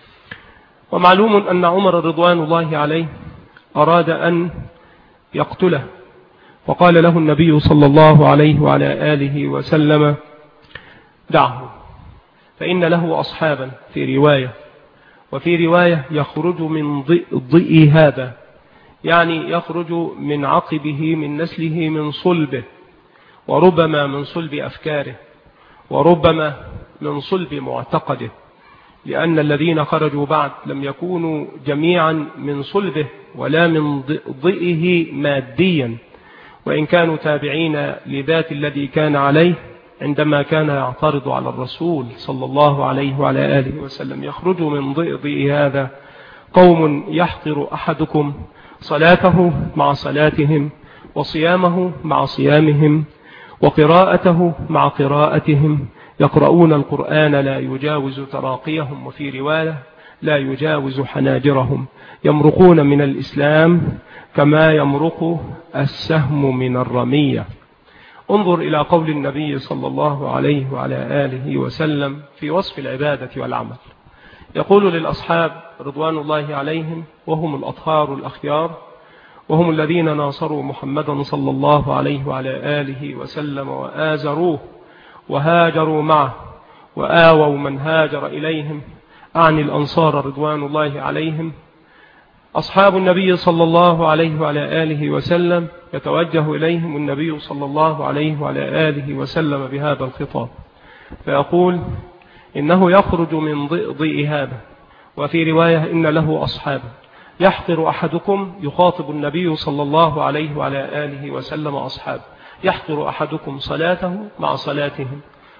ومعلوم أن عمر رضوان الله عليه أراد أن يقتله، وقال له النبي صلى الله عليه وعلى آله وسلم: دعه، فإن له أصحابا في رواية، وفي رواية يخرج من ضئ هذا، يعني يخرج من عقبه من نسله من صلبه، وربما من صلب أفكاره، وربما من صلب معتقده، لأن الذين خرجوا بعد لم يكونوا جميعا من صلبه ولا من ضئه ماديا، وإن كانوا تابعين لذات الذي كان عليه عندما كان يعترض على الرسول صلى الله عليه وعلى آله وسلم. يخرج من ضئ هذا قوم يحقر أحدكم صلاته مع صلاتهم، وصيامه مع صيامهم، وقراءته مع قراءتهم، يقرؤون القرآن لا يجاوز تراقيهم، وفي رواية لا يجاوز حناجرهم، يمرقون من الإسلام كما يمرق السهم من الرمية. انظر إلى قول النبي صلى الله عليه وعلى آله وسلم في وصف العبادة والعمل، يقول للأصحاب رضوان الله عليهم، وهم الأطهار الأخيار، وهم الذين ناصروا محمدا صلى الله عليه وعلى آله وسلم وآزروه وهاجروا معه وآووا من هاجر إليهم، أعني الأنصار رضوان الله عليهم. أصحاب النبي صلى الله عليه وعلى آله وسلم يتوجه إليهم النبي صلى الله عليه وعلى آله وسلم بهذا الخطاب، فيقول: إنه يخرج من ضئ هذا، وفي رواية إن له أصحاب، يحقر أحدكم، يخاطب النبي صلى الله عليه وعلى آله وسلم أصحاب، يحقر أحدكم صلاته مع صلاتهم،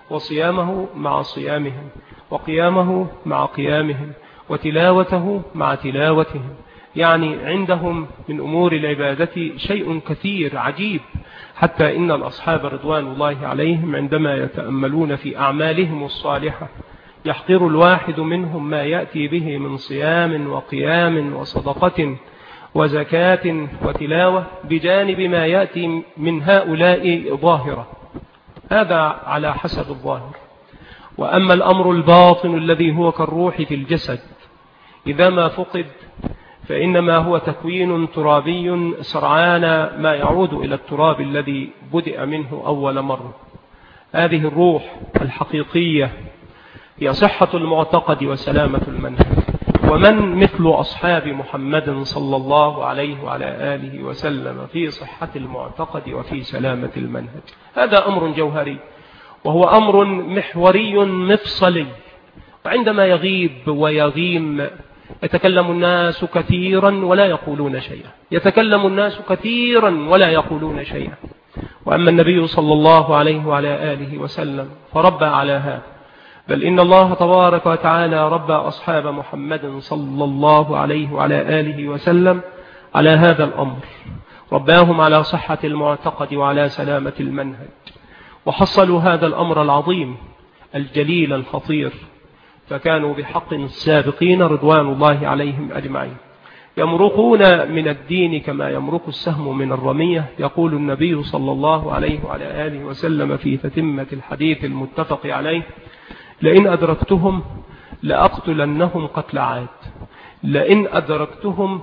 وصيامه مع صيامهم، وقيامه مع قيامهم، وتلاوته مع تلاوتهم. يعني عندهم من أمور العبادة شيء كثير عجيب، حتى إن الأصحاب رضوان الله عليهم عندما يتأملون في أعمالهم الصالحة يحقر الواحد منهم ما يأتي به من صيام وقيام وصدقة وزكاة وتلاوة بجانب ما يأتي من هؤلاء ظاهرة. هذا على حسب الظاهر. وأما الأمر الباطن الذي هو كالروح في الجسد إذا ما فقد فإنما هو تكوين ترابي سرعان ما يعود إلى التراب الذي بدأ منه أول مرة. هذه الروح الحقيقية هي صحة المعتقد وسلامة المنهج. ومن مثل أصحاب محمد صلى الله عليه وعلى آله وسلم في صحة المعتقد وفي سلامة المنهج؟ هذا أمر جوهري، وهو أمر محوري مفصلي. وعندما يغيب ويغيم يتكلم الناس كثيرا ولا يقولون شيئا، يتكلم الناس كثيرا ولا يقولون شيئا. وأما النبي صلى الله عليه وعلى آله وسلم فربى على هذا، بل إن الله تبارك وتعالى ربى أصحاب محمد صلى الله عليه وعلى آله وسلم على هذا الأمر، رباهم على صحة المعتقد وعلى سلامة المنهج، وحصلوا هذا الأمر العظيم الجليل الخطير، فكانوا بحق السابقين رضوان الله عليهم أجمعين يمرقون من الدين كما يمرق السهم من الرمية. يقول النبي صلى الله عليه وعلى آله وسلم في تتمة الحديث المتفق عليه: لئن أدركتهم لأقتلنهم قتل عاد، لئن أدركتهم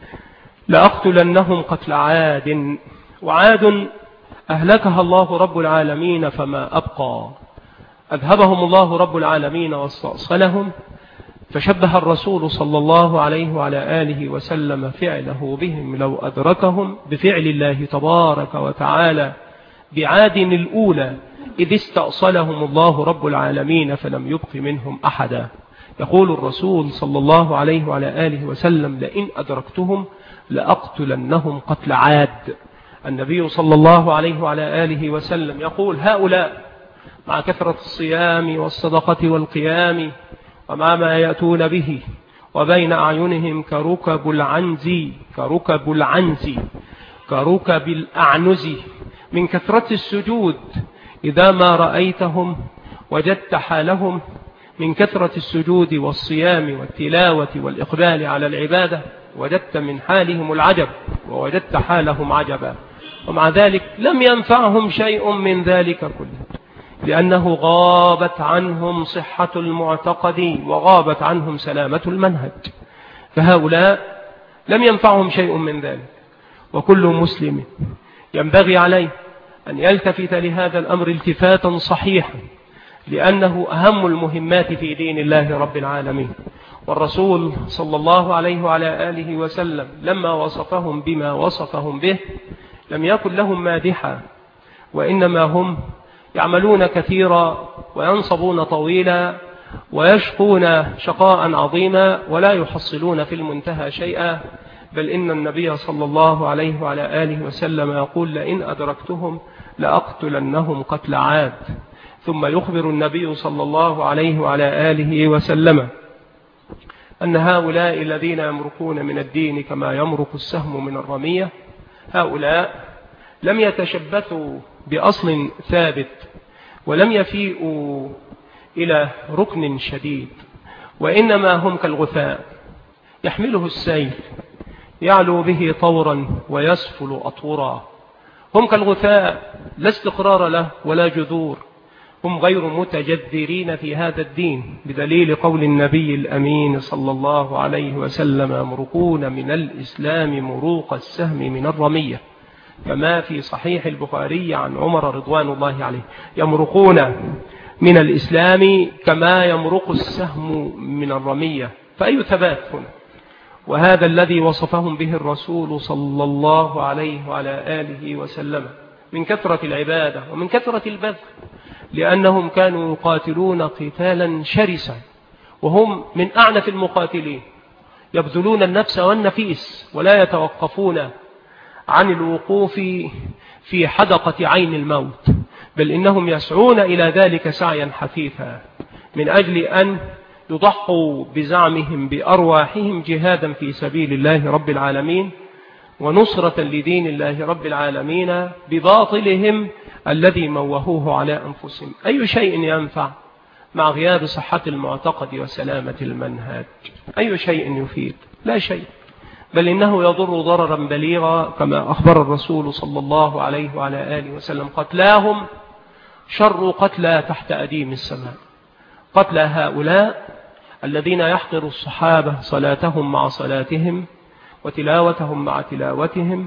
لأقتلنهم قتل عاد. وعاد أهلكها الله رب العالمين فما أبقى، أذهبهم الله رب العالمين واستأصلهم. فشبه الرسول صلى الله عليه وعلى آله وسلم فعله بهم لو أدركهم بفعل الله تبارك وتعالى بعاد الأولى إذ استأصلهم الله رب العالمين فلم يبق منهم أحدا. يقول الرسول صلى الله عليه وعلى آله وسلم: لئن أدركتهم لأقتلنهم قتل عاد. النبي صلى الله عليه وعلى آله وسلم يقول: هؤلاء مع كثرة الصيام والصدقة والقيام ومع ما يأتون به وبين أعينهم كركب العنز كركب العنز كركب الأعنز من كثرة السجود، إذا ما رأيتهم وجدت حالهم من كثرة السجود والصيام والتلاوة والإقبال على العبادة وجدت من حالهم العجب ووجدت حالهم عجبا. ومع ذلك لم ينفعهم شيء من ذلك كله، لأنه غابت عنهم صحة المعتقد وغابت عنهم سلامة المنهج. فهؤلاء لم ينفعهم شيء من ذلك. وكل مسلم ينبغي عليه أن يلتفت لهذا الأمر التفاتا صحيحا، لأنه أهم المهمات في دين الله رب العالمين. والرسول صلى الله عليه وعلى آله وسلم لما وصفهم بما وصفهم به لم يكن لهم مادحا، وإنما هم يعملون كثيرا وينصبون طويلا ويشقون شقاء عظيما ولا يحصلون في المنتهى شيئا. بل إن النبي صلى الله عليه وعلى آله وسلم يقول: لئن أدركتهم لأقتلنهم قتل عاد. ثم يخبر النبي صلى الله عليه وعلى آله وسلم أن هؤلاء الذين يمرقون من الدين كما يمرق السهم من الرمية، هؤلاء لم يتشبثوا بأصل ثابت ولم يفيئوا إلى ركن شديد، وإنما هم كالغثاء يحمله السيل يعلو به طورا ويسفل أطورا. هم كالغثاء لا استقرار له ولا جذور، هم غير متجذرين في هذا الدين، بدليل قول النبي الأمين صلى الله عليه وسلم: يمرقون من الإسلام مروق السهم من الرمية، كما في صحيح البخاري عن عمر رضوان الله عليه: يمرقون من الإسلام كما يمرق السهم من الرمية. فأي ثبات هنا؟ وهذا الذي وصفهم به الرسول صلى الله عليه وعلى آله وسلم من كثرة العبادة ومن كثرة البذل، لأنهم كانوا يقاتلون قتالا شرسا، وهم من أعنف المقاتلين، يبذلون النفس والنفيس ولا يتوقفون عن الوقوف في حدقة عين الموت، بل إنهم يسعون إلى ذلك سعيا حثيثا من أجل أن يضحوا بزعمهم بأرواحهم جهادا في سبيل الله رب العالمين ونصرة لدين الله رب العالمين بباطلهم الذي موهوه على أنفسهم. أي شيء ينفع مع غياب صحة المعتقد وسلامة المنهج؟ أي شيء يفيد؟ لا شيء، بل إنه يضر ضررا بليغا كما أخبر الرسول صلى الله عليه وعلى آله وسلم: قتلاهم شر قتلى تحت أديم السماء. قتلى هؤلاء الذين يحقر الصحابة صلاتهم مع صلاتهم وتلاوتهم مع تلاوتهم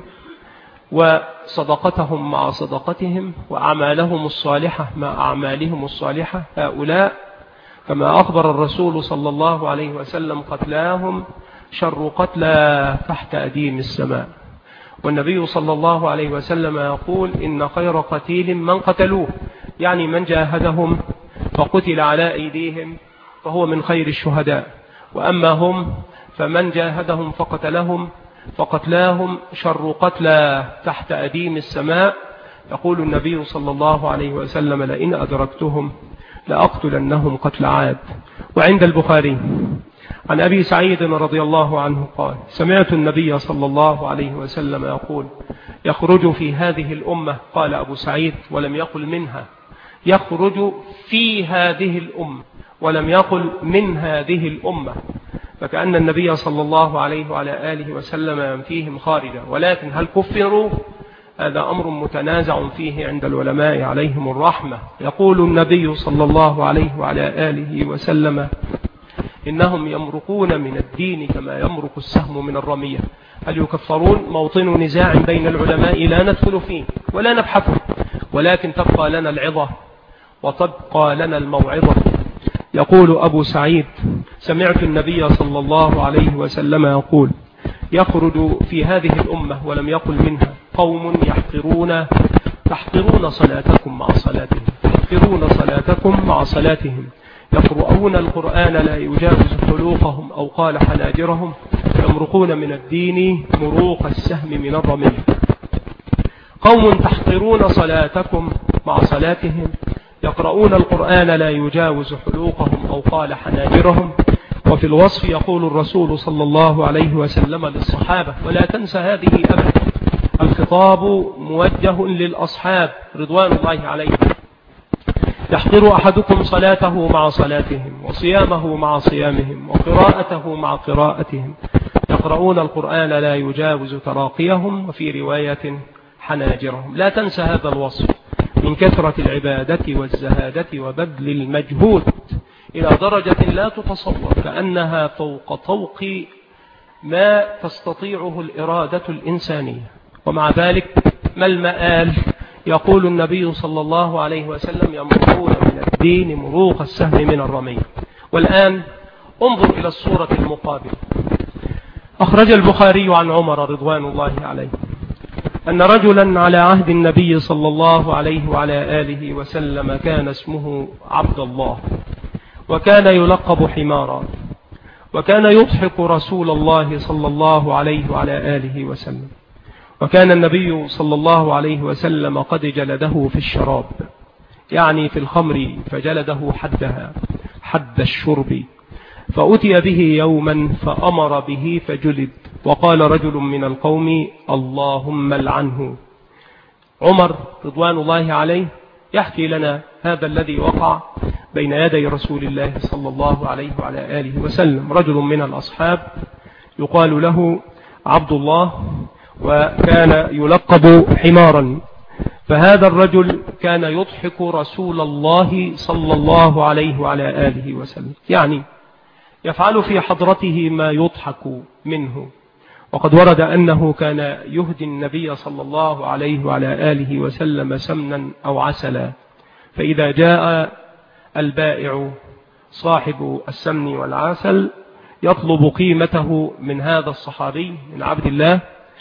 وصدقتهم مع صدقتهم وأعمالهم الصالحة مع أعمالهم الصالحة، هؤلاء كما أخبر الرسول صلى الله عليه وسلم: قتلاهم شر قتلى تحت أديم السماء. والنبي صلى الله عليه وسلم يقول: إن خير قتيل من قتلوه، يعني من جاهدهم فقتل على أيديهم فهو من خير الشهداء، وأما هم فمن جاهدهم فقتلهم فقتلاهم شر قتلى تحت أديم السماء. يقول النبي صلى الله عليه وسلم: لئن أدركتهم لأقتلنهم قتل عاد. وعند البخاري عن أبي سعيد رضي الله عنه قال: سمعت النبي صلى الله عليه وسلم يقول: يخرج في هذه الأمة، قال أبو سعيد ولم يقل منها، يخرج في هذه الأمة ولم يقل من هذه الأمة، فكأن النبي صلى الله عليه وعلى آله وسلم ينفيهم خارجا. ولكن هل كفروا؟ هذا أمر متنازع فيه عند العلماء عليهم الرحمة. يقول النبي صلى الله عليه وعلى آله وسلم: إنهم يمرقون من الدين كما يمرق السهم من الرمية. هل يكفرون؟ موطن نزاع بين العلماء لا ندخل فيه ولا نبحثه، ولكن تبقى لنا العظة وتبقى لنا الموعظة. يقول أبو سعيد: سمعت النبي صلى الله عليه وسلم يقول: يخرج في هذه الأمة ولم يقل منها قوم يحقرون تحقرون صلاتكم مع صلاتهم تحقرون صلاتكم مع صلاتهم يقرؤون القرآن لا يجاوز حلوقهم أو قال حناجرهم يمرقون من الدين مروق السهم من الرمي. قوم تحقرون صلاتكم مع صلاتهم يقرؤون القرآن لا يجاوز حلوقهم أو قال حناجرهم. وفي الوصف يقول الرسول صلى الله عليه وسلم للصحابة: ولا تنسى هذه أبدا. الخطاب موجه للأصحاب رضوان الله عليهم: يحقر أحدكم صلاته مع صلاتهم وصيامه مع صيامهم وقراءته مع قراءتهم يقرؤون القرآن لا يجاوز تراقيهم، وفي رواية حناجرهم. لا تنسى هذا الوصف من كثرة العبادة والزهادة وبذل المجهود إلى درجة لا تتصور، كأنها فوق طوق ما تستطيعه الإرادة الإنسانية. ومع ذلك ما المآل؟ يقول النبي صلى الله عليه وسلم: يمرقون من الدين مروق السهم من الرمي. والآن انظر إلى الصورة المقابلة. أخرج البخاري عن عمر رضوان الله عليه أن رجلا على عهد النبي صلى الله عليه وعلى آله وسلم كان اسمه عبد الله، وكان يلقب حمارا، وكان يضحك رسول الله صلى الله عليه وعلى آله وسلم. وكان النبي صلى الله عليه وسلم قد جلده في الشراب، يعني في الخمر، فجلده حدها حد الشرب. فأتي به يوما فأمر به فجلد، وقال رجل من القوم: اللهم لعنه. عمر رضوان الله عليه يحكي لنا هذا الذي وقع بين يدي رسول الله صلى الله عليه وعلى آله وسلم. رجل من الأصحاب يقال له عبد الله، وكان يلقب حمارا. فهذا الرجل كان يضحك رسول الله صلى الله عليه وعلى آله وسلم، يعني يفعل في حضرته ما يضحك منه. وقد ورد أنه كان يهدي النبي صلى الله عليه وعلى آله وسلم سمنا أو عسلا، فإذا جاء البائع صاحب السمن والعسل يطلب قيمته من هذا الصحابي من عبد الله،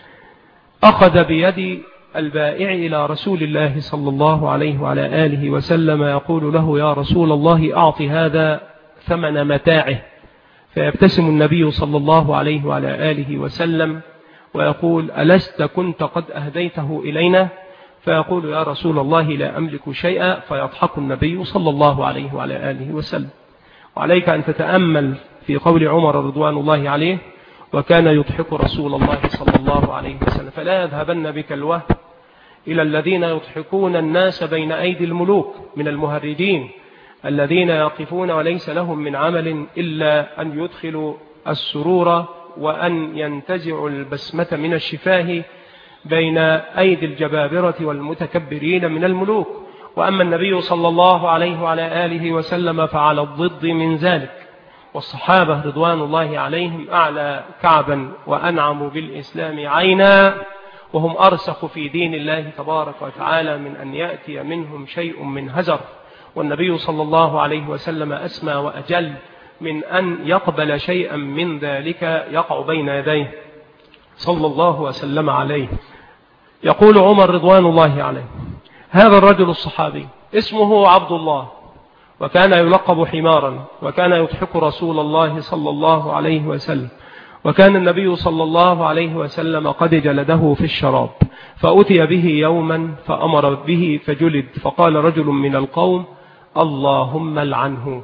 أخذ بيد البائع إلى رسول الله صلى الله عليه وعلى آله وسلم يقول له: يا رسول الله، أعطي هذا ثمن متاعه. فيبتسم النبي صلى الله عليه وعلى آله وسلم ويقول: ألست كنت قد أهديته إلينا؟ فيقول يا رسول الله لا أملك شيئا، فيضحك النبي صلى الله عليه وعلى آله وسلم. وعليك أن تتأمل في قول عمر رضوان الله عليه: وكان يضحك رسول الله صلى الله عليه وسلم. فلا يذهبن بك الوهم إلى الذين يضحكون الناس بين أيدي الملوك من المهرجين الذين يقفون وليس لهم من عمل إلا أن يدخلوا السرور وأن ينتزعوا البسمة من الشفاه بين أيدي الجبابرة والمتكبرين من الملوك. وأما النبي صلى الله عليه وعلى آله وسلم فعلى الضد من ذلك، والصحابة رضوان الله عليهم أعلى كعبا وأنعم بالإسلام عينا، وهم أرسخ في دين الله تبارك وتعالى من أن يأتي منهم شيء من هزر، والنبي صلى الله عليه وسلم أسمى وأجل من أن يقبل شيئا من ذلك يقع بين يديه صلى الله وسلم عليه. يقول عمر رضوان الله عليه: هذا الرجل الصحابي اسمه عبد الله، وكان يلقب حمارا، وكان يضحك رسول الله صلى الله عليه وسلم، وكان النبي صلى الله عليه وسلم قد جلده في الشراب، فأتي به يوما فأمر به فجلد، فقال رجل من القوم: اللهم لعنه.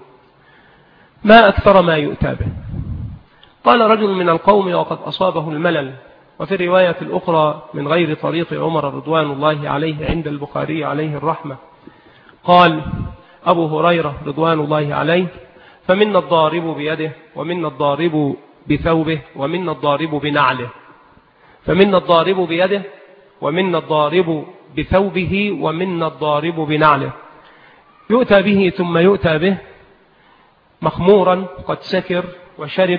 ما أكثر ما يؤتى به. قال رجل من القوم وقد أصابه الملل. وفي الرواية الأخرى من غير طريق عمر رضوان الله عليه عند البخاري عليه الرحمة، قال أبو هريرة رضوان الله عليه: فمنا الضارب بيده، ومنا الضارب بثوبه، ومنا الضارب بنعله. فمنا الضارب بيده، ومنا الضارب بثوبه، ومنا الضارب بنعله. يؤتى به ثم يؤتى به مخمورا قد سكر وشرب،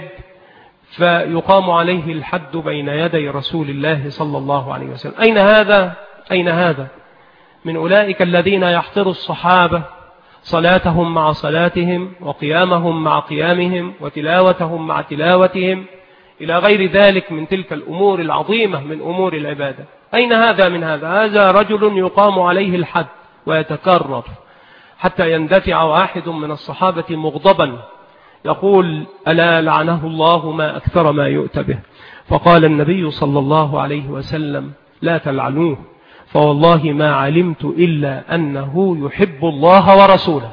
فيقام عليه الحد بين يدي رسول الله صلى الله عليه وسلم. أين هذا؟ أين هذا من أولئك الذين يحتر الصحابة صلاتهم مع صلاتهم، وقيامهم مع قيامهم، وتلاوتهم مع تلاوتهم، إلى غير ذلك من تلك الأمور العظيمة من أمور العبادة؟ أين هذا من هذا؟ هذا رجل يقام عليه الحد ويتكرر حتى يندفع واحد من الصحابة مغضبا يقول: ألا لعنه الله ما أكثر ما يؤتى به. فقال النبي صلى الله عليه وسلم: لا تلعنوه، فوالله ما علمت إلا أنه يحب الله ورسوله.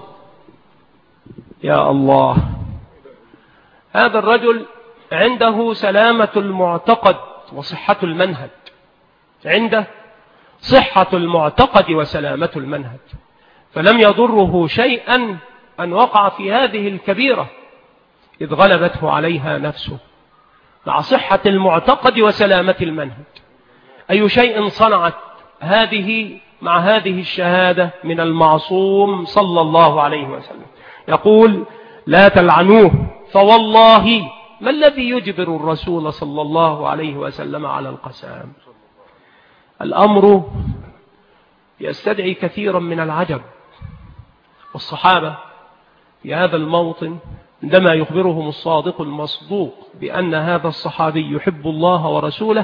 يا الله، هذا الرجل عنده سلامة المعتقد وصحة المنهج، عنده صحة المعتقد وسلامة المنهج، فلم يضره شيئا أن وقع في هذه الكبيرة إذ غلبته عليها نفسه، مع صحة المعتقد وسلامة المنهج. أي شيء صنعت هذه مع هذه الشهادة من المعصوم صلى الله عليه وسلم. يقول: لا تلعنوه، فوالله ما الذي يجبر الرسول صلى الله عليه وسلم على القسام؟ الأمر يستدعي كثيرا من العجب. والصحابة في هذا الموطن عندما يخبرهم الصادق المصدوق بأن هذا الصحابي يحب الله ورسوله،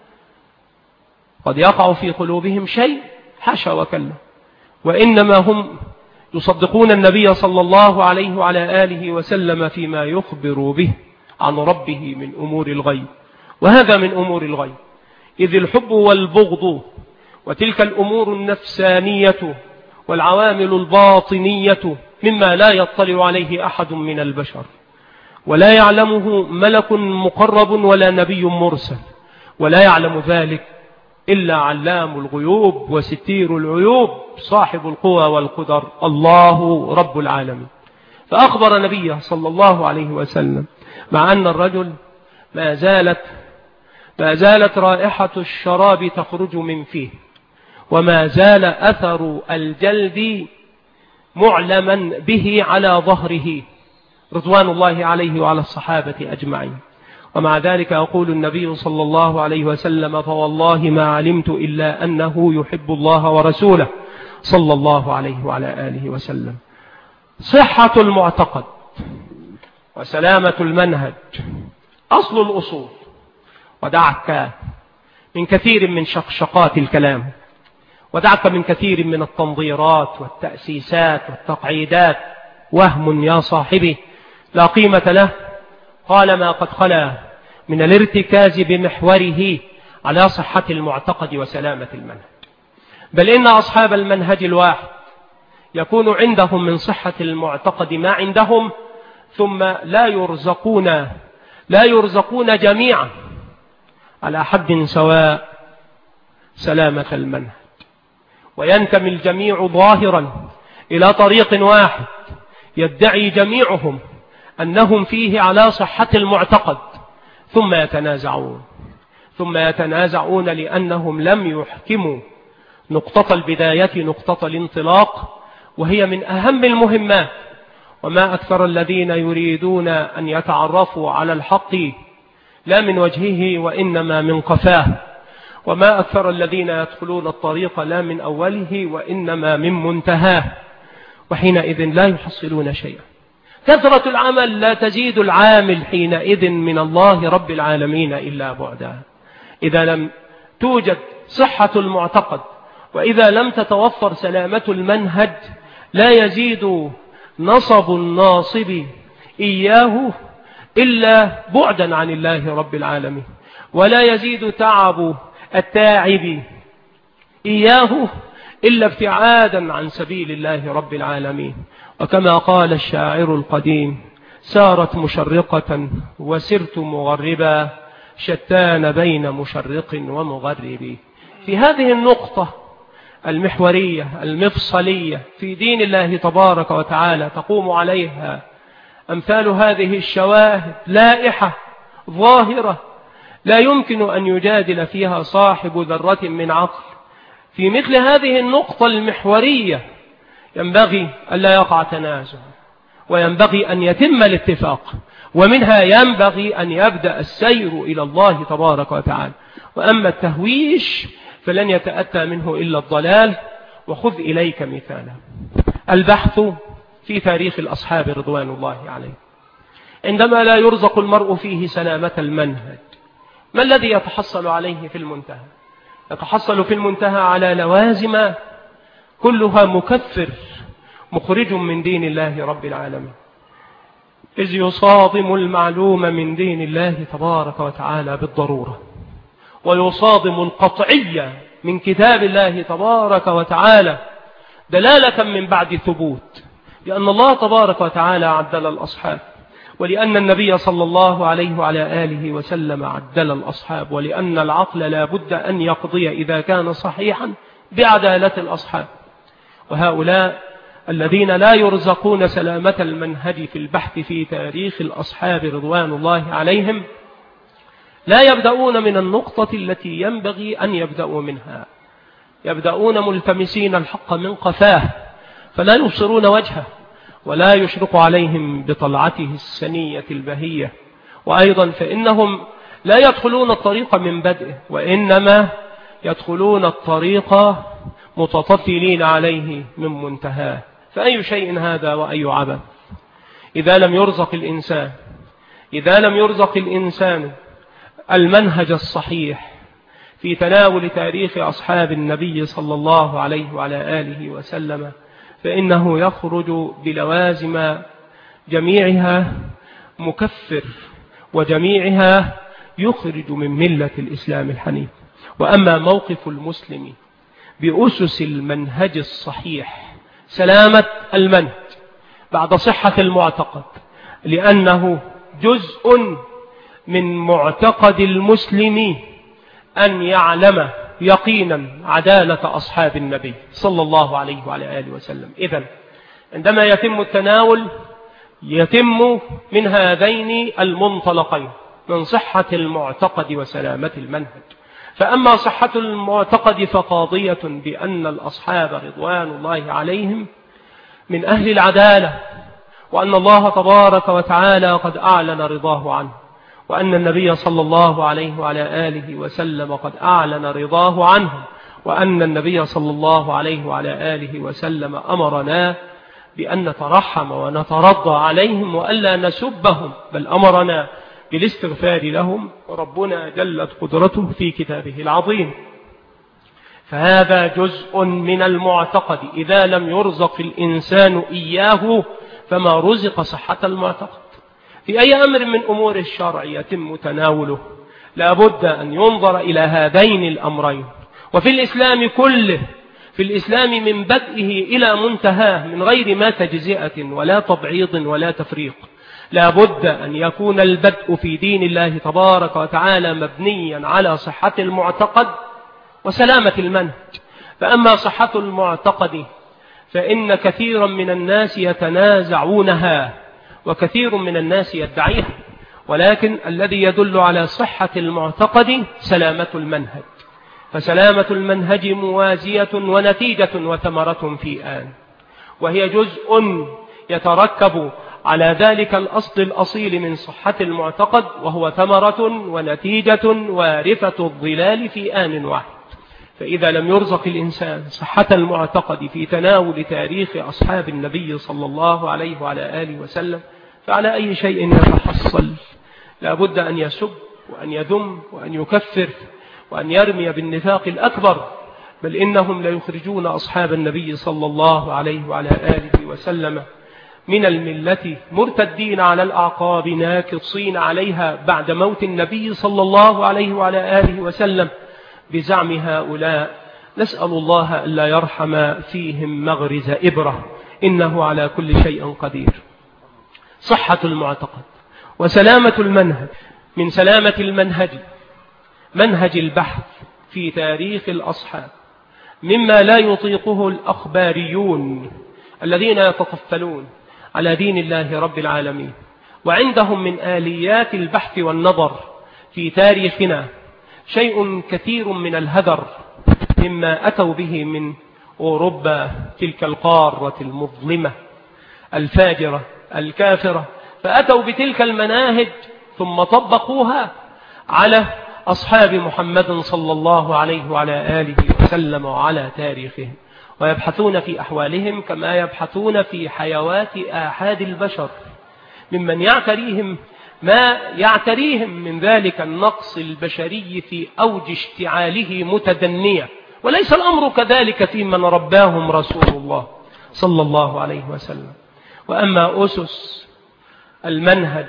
قد يقع في قلوبهم شيء حاشا وكلا، وإنما هم يصدقون النبي صلى الله عليه وعلى آله وسلم فيما يخبر به عن ربه من أمور الغيب، وهذا من أمور الغيب، إذ الحب والبغض وتلك الأمور النفسانية والعوامل الباطنية مما لا يطلع عليه أحد من البشر، ولا يعلمه ملك مقرب ولا نبي مرسل، ولا يعلم ذلك إلا علام الغيوب وستير العيوب صاحب القوى والقدر، الله رب العالمين. فأخبر نبيه صلى الله عليه وسلم مع أن الرجل ما زالت ما زالت رائحة الشراب تخرج من فيه، وما زال أثر الجلد معلما به على ظهره رضوان الله عليه وعلى الصحابة أجمعين. ومع ذلك يقول النبي صلى الله عليه وسلم: فوالله ما علمت إلا أنه يحب الله ورسوله صلى الله عليه وعلى آله وسلم. صحة المعتقد وسلامة المنهج أصل الأصول. ودعك من كثير من شقشقات الكلام، ودعك من كثير من التنظيرات والتأسيسات والتقعيدات. وهم يا صاحبي لا قيمة له طالما قد خلا من الارتكاز بمحوره على صحة المعتقد وسلامة المنهج. بل إن أصحاب المنهج الواحد يكون عندهم من صحة المعتقد ما عندهم، ثم لا يرزقون لا يرزقون جميعا على حد سواء سلامة المنهج، وينتمي الجميع ظاهرا إلى طريق واحد يدعي جميعهم أنهم فيه على صحة المعتقد، ثم يتنازعون ثم يتنازعون لأنهم لم يحكموا نقطة البداية نقطة الانطلاق، وهي من أهم المهمات. وما أكثر الذين يريدون أن يتعرفوا على الحق لا من وجهه وإنما من قفاه، وما أكثر الذين يدخلون الطريق لا من أوله وإنما من منتهاه، وحينئذ لا يحصلون شيئا. كثرة العمل لا تزيد العامل حينئذ من الله رب العالمين إلا بعدا. إذا لم توجد صحة المعتقد وإذا لم تتوفر سلامة المنهج لا يزيد نصب الناصب إياه إلا بعدا عن الله رب العالمين، ولا يزيد تعب التاعب إياه إلا ابتعادا عن سبيل الله رب العالمين. وكما قال الشاعر القديم: سارت مشرقة وسرت مغربا، شتان بين مشرق ومغرب. في هذه النقطة المحورية المفصلية في دين الله تبارك وتعالى تقوم عليها أمثال هذه الشواهد لائحة ظاهرة لا يمكن أن يجادل فيها صاحب ذرة من عقل. في مثل هذه النقطة المحورية ينبغي ألا يقع تنازع، وينبغي أن يتم الاتفاق، ومنها ينبغي أن يبدأ السير إلى الله تبارك وتعالى. وأما التهويش فلن يتأتى منه إلا الضلال. وخذ إليك مثالا: البحث في تاريخ الأصحاب رضوان الله عليهم، عندما لا يرزق المرء فيه سلامة المنهج، ما الذي يتحصل عليه في المنتهى؟ يتحصل في المنتهى على لوازم كلها مكفر مخرج من دين الله رب العالمين، إذ يصادم المعلوم من دين الله تبارك وتعالى بالضرورة، ويصادم القطعية من كتاب الله تبارك وتعالى دلالة من بعد ثبوت، لأن الله تبارك وتعالى عدل الأصحاب، ولأن النبي صلى الله عليه وعلى آله وسلم عدل الأصحاب، ولأن العقل لا بد أن يقضي إذا كان صحيحا بعدالة الأصحاب. وهؤلاء الذين لا يرزقون سلامة المنهج في البحث في تاريخ الأصحاب رضوان الله عليهم لا يبدأون من النقطة التي ينبغي أن يبدأوا منها، يبدأون ملتمسين الحق من قفاه، فلا يبصرون وجهه ولا يشرق عليهم بطلعته السنية البهية. وأيضا فإنهم لا يدخلون الطريق من بدءه، وإنما يدخلون الطريق متطفلين عليه من منتهاه. فأي شيء هذا وأي عبث إذا لم يرزق الإنسان إذا لم يرزق الإنسان المنهج الصحيح في تناول تاريخ أصحاب النبي صلى الله عليه وعلى آله وسلم، فإنه يخرج بلوازم جميعها مكفر، وجميعها يخرج من ملة الإسلام الحنيف. وأما موقف المسلم بأسس المنهج الصحيح، سلامة المنهج بعد صحة المعتقد، لأنه جزء من معتقد المسلم أن يعلم يقينا عدالة أصحاب النبي صلى الله عليه وعلى آله وسلم. إذن عندما يتم التناول يتم من هذين المنطلقين، من صحة المعتقد وسلامة المنهج. فأما صحة المعتقد فقاضية بأن الأصحاب رضوان الله عليهم من أهل العدالة، وأن الله تبارك وتعالى قد أعلن رضاه عنه، وأن النبي صلى الله عليه وعلى آله وسلم قد أعلن رضاه عنهم، وأن النبي صلى الله عليه وعلى آله وسلم أمرنا بأن نترحم ونترضى عليهم وألا نسبهم، بل أمرنا بالاستغفار لهم، وربنا جلت قدرته في كتابه العظيم. فهذا جزء من المعتقد إذا لم يرزق الإنسان إياه فما رزق صحة المعتقد. في أي أمر من أمور الشرع يتم تناوله لا بد أن ينظر إلى هذين الأمرين. وفي الإسلام كله في الإسلام من بدئه إلى منتهاه من غير ما تجزئة ولا تبعيض ولا تفريق. لا بد أن يكون البدء في دين الله تبارك وتعالى مبنيا على صحة المعتقد وسلامة المنهج. فأما صحة المعتقد فإن كثيرا من الناس يتنازعونها وكثير من الناس يدعيها، ولكن الذي يدل على صحة المعتقد سلامة المنهج، فسلامة المنهج موازية ونتيجة وثمرة في آن، وهي جزء يتركب على ذلك الأصل الأصيل من صحة المعتقد، وهو ثمرة ونتيجة وارثة الظلال في آن واحد. فإذا لم يرزق الإنسان صحة المعتقد في تناول تاريخ أصحاب النبي صلى الله عليه وعلى آله وسلم فعلى أي شيء يتحصل؟ لا بد أن يسب وأن يذم وأن يكفر وأن يرمي بالنفاق الأكبر، بل إنهم ليخرجون أصحاب النبي صلى الله عليه وعلى آله وسلم من الملة مرتدين على الأعقاب ناكصين عليها بعد موت النبي صلى الله عليه وعلى آله وسلم بزعم هؤلاء. نسأل الله ألا يرحم فيهم مغرز إبرة، إنه على كل شيء قدير. صحة المعتقد وسلامة المنهج. من سلامة المنهج منهج البحث في تاريخ الأصحاب، مما لا يطيقه الأخباريون الذين يتطفلون على دين الله رب العالمين، وعندهم من آليات البحث والنظر في تاريخنا شيء كثير من الهدر مما أتوا به من أوروبا، تلك القارة المظلمة الفاجرة الكافرة، فأتوا بتلك المناهج ثم طبقوها على أصحاب محمد صلى الله عليه وعلى آله وسلم وعلى تاريخهم، ويبحثون في أحوالهم كما يبحثون في حيوات آحاد البشر ممن يعتريهم ما يعتريهم من ذلك النقص البشري في أوج اشتعاله متدنية. وليس الأمر كذلك في من رباهم رسول الله صلى الله عليه وسلم. وأما أسس المنهج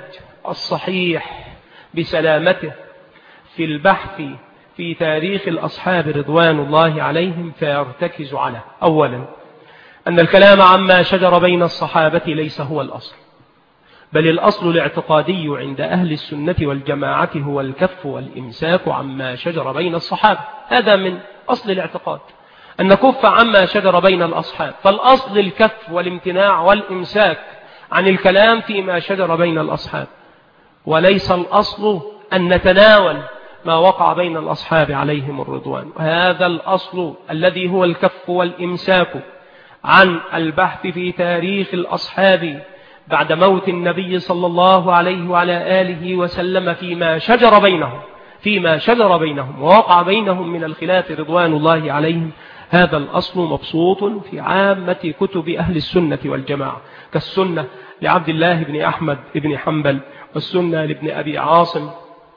الصحيح بسلامته في البحث في تاريخ الأصحاب رضوان الله عليهم فيرتكز على: أولا، أن الكلام عما شجر بين الصحابة ليس هو الأصل، بل الأصل الاعتقادي عند أهل السنة والجماعة هو الكف والإمساك عما شجر بين الصحابة. هذا من أصل الاعتقاد، أن نكف عما شجر بين الأصحاب، فالأصل الكف والامتناع والإمساك عن الكلام فيما شجر بين الأصحاب، وليس الأصل أن نتناول ما وقع بين الأصحاب عليهم الرضوان. وهذا الأصل الذي هو الكف والإمساك عن البحث في تاريخ الأصحاب بعد موت النبي صلى الله عليه وعلى آله وسلم فيما شجر بينهم فيما شجر بينهم ووقع بينهم من الخلاف رضوان الله عليهم. هذا الأصل مبسوط في عامة كتب أهل السنة والجماعة، كالسنة لعبد الله بن أحمد بن حنبل، والسنة لابن أبي عاصم،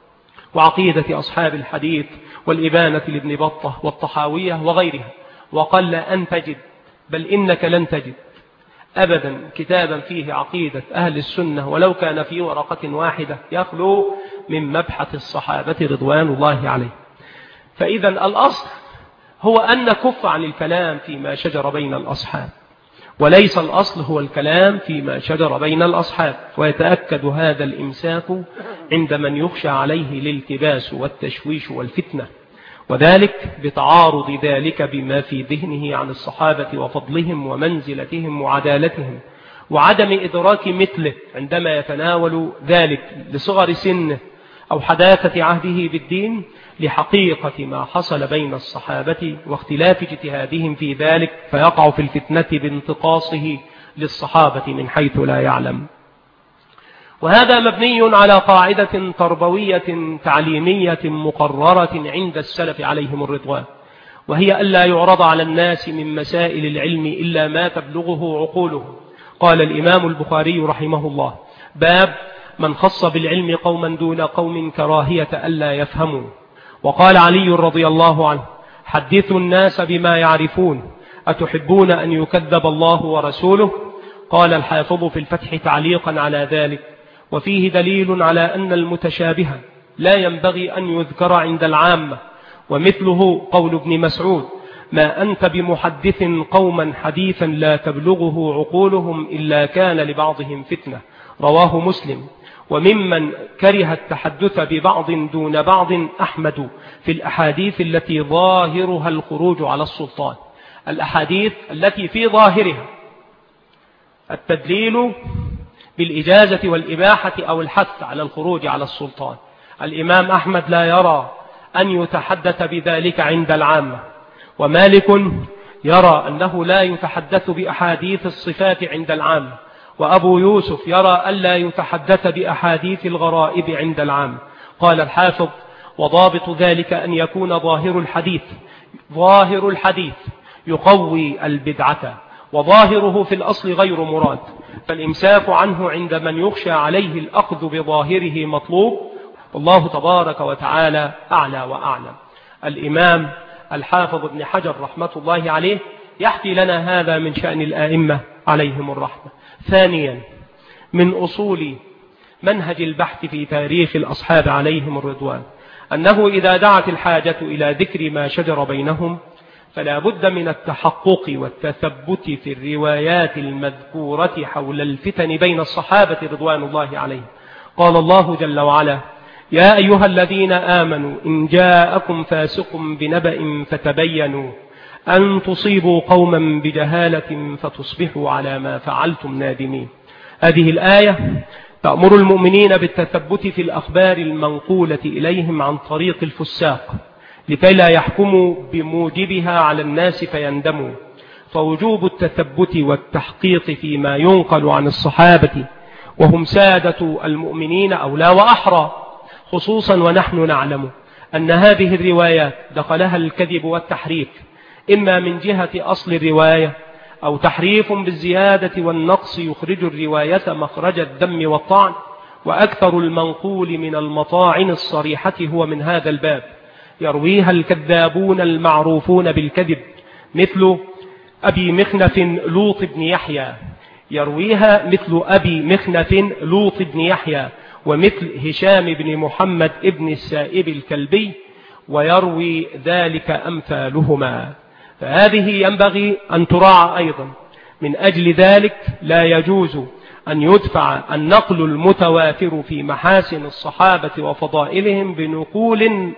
وعقيدة أصحاب الحديث، والإبانة لابن بطة، والطحاوية وغيرها. وقل أن تجد، بل إنك لن تجد أبدا كتابا فيه عقيدة أهل السنة ولو كان في ورقة واحدة يخلو من مبحث الصحابة رضوان الله عليه. فإذا الأصل هو أن نكف عن الكلام فيما شجر بين الأصحاب، وليس الأصل هو الكلام فيما شجر بين الأصحاب. ويتأكد هذا الإمساك عند من يخشى عليه الالتباس والتشويش والفتنة، وذلك بتعارض ذلك بما في ذهنه عن الصحابة وفضلهم ومنزلتهم وعدالتهم، وعدم إدراك مثله عندما يتناول ذلك لصغر سنه أو حداثة عهده بالدين لحقيقة ما حصل بين الصحابة واختلاف اجتهادهم في ذلك، فيقع في الفتنة بانتقاصه للصحابة من حيث لا يعلم. وهذا مبني على قاعدة تربوية تعليمية مقررة عند السلف عليهم الرضوان، وهي ألا يعرض على الناس من مسائل العلم إلا ما تبلغه عقوله. قال الإمام البخاري رحمه الله: باب من خص بالعلم قوما دون قوم كراهية ألا يفهموا. وقال علي رضي الله عنه: حدثوا الناس بما يعرفون، أتحبون أن يكذب الله ورسوله؟ قال الحافظ في الفتح تعليقا على ذلك: وفيه دليل على أن المتشابه لا ينبغي أن يذكر عند العامة، ومثله قول ابن مسعود: ما أنت بمحدث قوما حديثا لا تبلغه عقولهم إلا كان لبعضهم فتنة. رواه مسلم. وممن كره التحدث ببعض دون بعض أحمد في الأحاديث التي ظاهرها الخروج على السلطان. الأحاديث التي في ظاهرها التدليل بالإجازة والإباحة أو الحث على الخروج على السلطان. الإمام أحمد لا يرى أن يتحدث بذلك عند العامة، ومالك يرى أنه لا يتحدث بأحاديث الصفات عند العامة، وأبو يوسف يرى ألا يتحدث بأحاديث الغرائب عند العامة. قال الحافظ: وضابط ذلك أن يكون ظاهر الحديث ظاهر الحديث يقوي البدعة، وظاهره في الأصل غير مراد، فالإمساك عنه عند من يخشى عليه الأخذ بظاهره مطلوب، والله تبارك وتعالى أعلى وأعلم. الإمام الحافظ ابن حجر رحمة الله عليه يحكي لنا هذا من شأن الآئمة عليهم الرحمة. ثانيا، من أصول منهج البحث في تاريخ الأصحاب عليهم الرضوان أنه إذا دعت الحاجة إلى ذكر ما شجر بينهم فلا بد من التحقق والتثبت في الروايات المذكورة حول الفتن بين الصحابة رضوان الله عليهم. قال الله جل وعلا: يا أيها الذين آمنوا إن جاءكم فاسق بنبأ فتبينوا أن تصيبوا قوما بجهالة فتصبحوا على ما فعلتم نادمين. هذه الآية تأمر المؤمنين بالتثبت في الأخبار المنقولة إليهم عن طريق الفساق لكي لا يحكموا بموجبها على الناس فيندموا. فوجوب التثبت والتحقيق فيما ينقل عن الصحابة وهم سادة المؤمنين أولى وأحرى، خصوصا ونحن نعلم أن هذه الروايات دخلها الكذب والتحريف، إما من جهة أصل الرواية أو تحريف بالزيادة والنقص يخرج الرواية مخرج الذم والطعن، وأكثر المنقول من المطاعن الصريحة هو من هذا الباب، يرويها الكذابون المعروفون بالكذب مثل أبي مخنف لوط بن يحيى يرويها مثل أبي مخنف لوط بن يحيى ومثل هشام بن محمد ابن السائب الكلبي، ويروي ذلك أمثالهما. فهذه ينبغي أن تراعى أيضا. من أجل ذلك لا يجوز أن يدفع النقل المتواتر في محاسن الصحابة وفضائلهم بنقول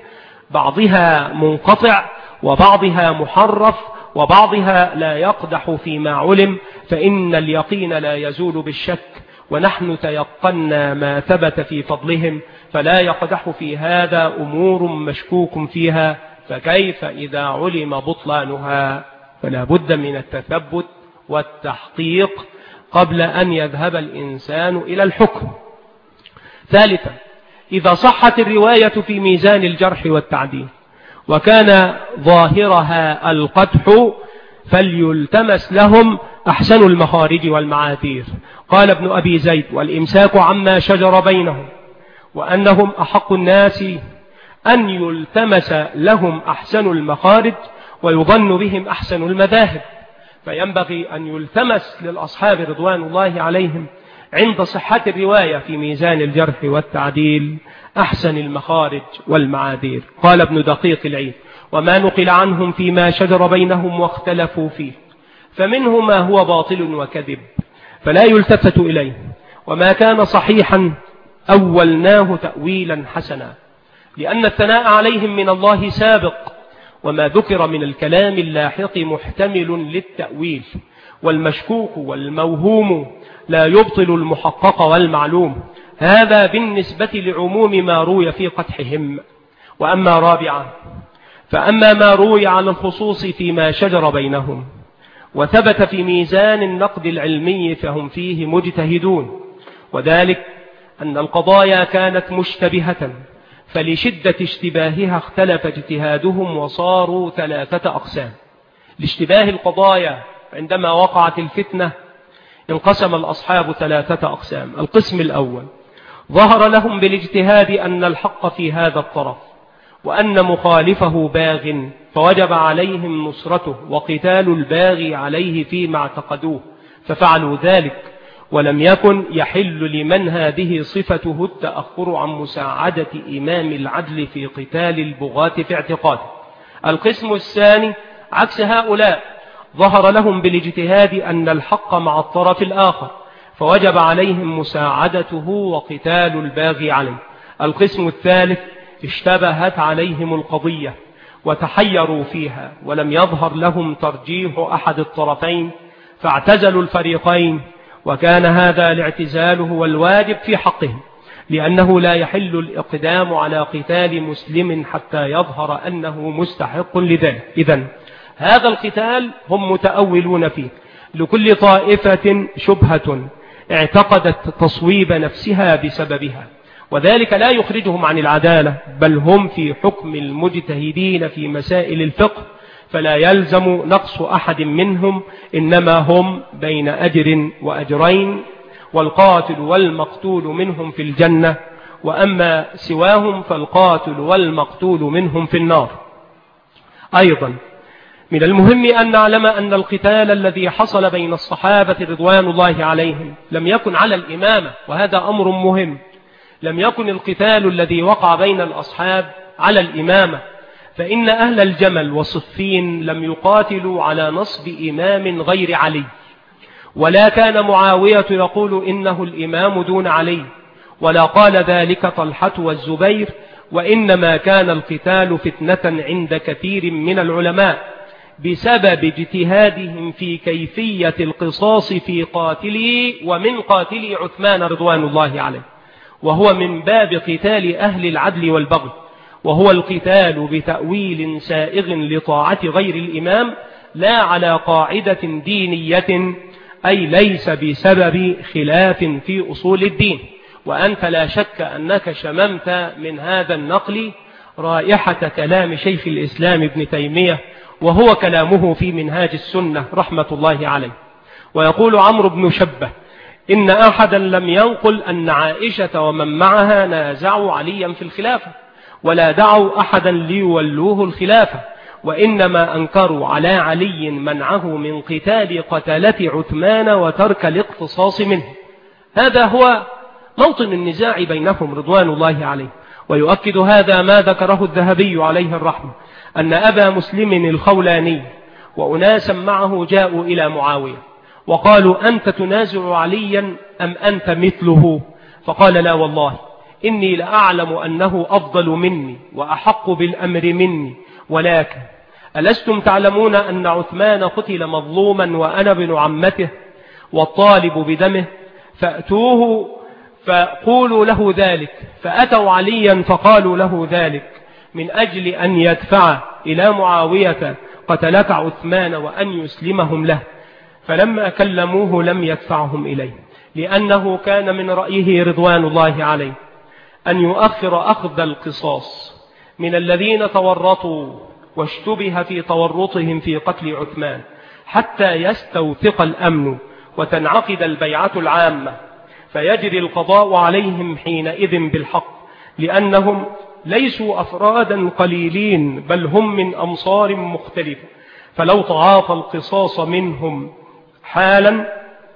بعضها منقطع وبعضها محرف وبعضها لا يقدح فيما علم، فإن اليقين لا يزول بالشك، ونحن تيقنا ما ثبت في فضلهم، فلا يقدح في هذا أمور مشكوك فيها، فكيف إذا علم بطلانها؟ فلا بد من التثبت والتحقيق قبل أن يذهب الإنسان إلى الحكم. ثالثا، إذا صحت الرواية في ميزان الجرح والتعديل وكان ظاهرها القدح فليلتمس لهم أحسن المخارج والمعاذير. قال ابن أبي زيد: والإمساك عما شجر بينهم، وأنهم أحق الناس أن يلتمس لهم أحسن المخارج ويظن بهم أحسن المذاهب. فينبغي أن يلتمس للأصحاب رضوان الله عليهم عند صحة الرواية في ميزان الجرح والتعديل أحسن المخارج والمعاذير. قال ابن دقيق العيد: وما نقل عنهم فيما شجر بينهم واختلفوا فيه فمنه ما هو باطل وكذب فلا يلتفت إليه، وما كان صحيحا أولناه تأويلا حسنا، لأن الثناء عليهم من الله سابق، وما ذكر من الكلام اللاحق محتمل للتأويل، والمشكوك والموهوم لا يبطل المحقق والمعلوم. هذا بالنسبة لعموم ما روي في قدحهم. وأما رابعا، فأما ما روي على الخصوص فيما شجر بينهم وثبت في ميزان النقد العلمي فهم فيه مجتهدون، وذلك أن القضايا كانت مشتبهة، فلشدة اشتباهها اختلف اجتهادهم وصاروا ثلاثة أقسام. لاشتباه القضايا عندما وقعت الفتنة انقسم الأصحاب ثلاثة أقسام. القسم الأول: ظهر لهم بالاجتهاد أن الحق في هذا الطرف وأن مخالفه باغ، فوجب عليهم نصرته وقتال الباغي عليه فيما اعتقدوه، ففعلوا ذلك، ولم يكن يحل لمن هذه صفته التأخر عن مساعدة إمام العدل في قتال البغاة في اعتقاده. القسم الثاني: عكس هؤلاء ظهر لهم بالاجتهاد أن الحق مع الطرف الآخر، فوجب عليهم مساعدته وقتال الباغي عليه. القسم الثالث اشتبهت عليهم القضية وتحيروا فيها ولم يظهر لهم ترجيح أحد الطرفين فاعتزلوا الفريقين، وكان هذا الاعتزال هو الواجب في حقهم، لأنه لا يحل الإقدام على قتال مسلم حتى يظهر أنه مستحق لذلك. إذن هذا القتال هم متأولون فيه، لكل طائفة شبهة اعتقدت تصويب نفسها بسببها، وذلك لا يخرجهم عن العدالة، بل هم في حكم المجتهدين في مسائل الفقه، فلا يلزم نقص أحد منهم، إنما هم بين أجر وأجرين، والقاتل والمقتول منهم في الجنة، وأما سواهم فالقاتل والمقتول منهم في النار. أيضا من المهم أن نعلم أن القتال الذي حصل بين الصحابة رضوان الله عليهم لم يكن على الإمامة، وهذا أمر مهم. لم يكن القتال الذي وقع بين الأصحاب على الإمامة، فإن أهل الجمل وصفين لم يقاتلوا على نصب إمام غير علي، ولا كان معاوية يقول إنه الإمام دون علي، ولا قال ذلك طلحة والزبير، وإنما كان القتال فتنة عند كثير من العلماء بسبب اجتهادهم في كيفية القصاص في قاتلي ومن قاتلي عثمان رضوان الله عليه، وهو من باب قتال أهل العدل والبغي، وهو القتال بتأويل سائغ لطاعة غير الإمام، لا على قاعدة دينية، أي ليس بسبب خلاف في أصول الدين. وأنت لا شك أنك شممت من هذا النقل رائحة كلام شيخ الإسلام ابن تيمية، وهو كلامه في منهاج السنة رحمة الله عليه. ويقول عمرو بن شبه إن أحدا لم ينقل أن عائشة ومن معها نازعوا عليا في الخلافة، ولا دعوا أحدا ليولوه الخلافة، وإنما أنكروا على علي منعه من قتال قتلة عثمان وترك الاقتصاص منه. هذا هو موطن النزاع بينهم رضوان الله عليه. ويؤكد هذا ما ذكره الذهبي عليه الرحمة، أن أبا مسلم الخولاني وأناسا معه جاءوا إلى معاوية وقالوا أنت تنازع عليا أم أنت مثله؟ فقال لا والله إني لأعلم أنه أفضل مني وأحق بالأمر مني، ولكن ألستم تعلمون أن عثمان قتل مظلوما وأنا ابن عمته والطالب بدمه؟ فأتوه فقولوا له ذلك. فأتوا عليا فقالوا له ذلك من أجل أن يدفع إلى معاوية قتلك عثمان وأن يسلمهم له، فلما كلموه لم يدفعهم إليه، لأنه كان من رأيه رضوان الله عليه أن يؤخر أخذ القصاص من الذين تورطوا واشتبه في تورطهم في قتل عثمان حتى يستوثق الأمن وتنعقد البيعة العامة، فيجري القضاء عليهم حينئذ بالحق، لأنهم ليسوا أفرادا قليلين، بل هم من أمصار مختلفة، فلو تعاطى القصاص منهم حالا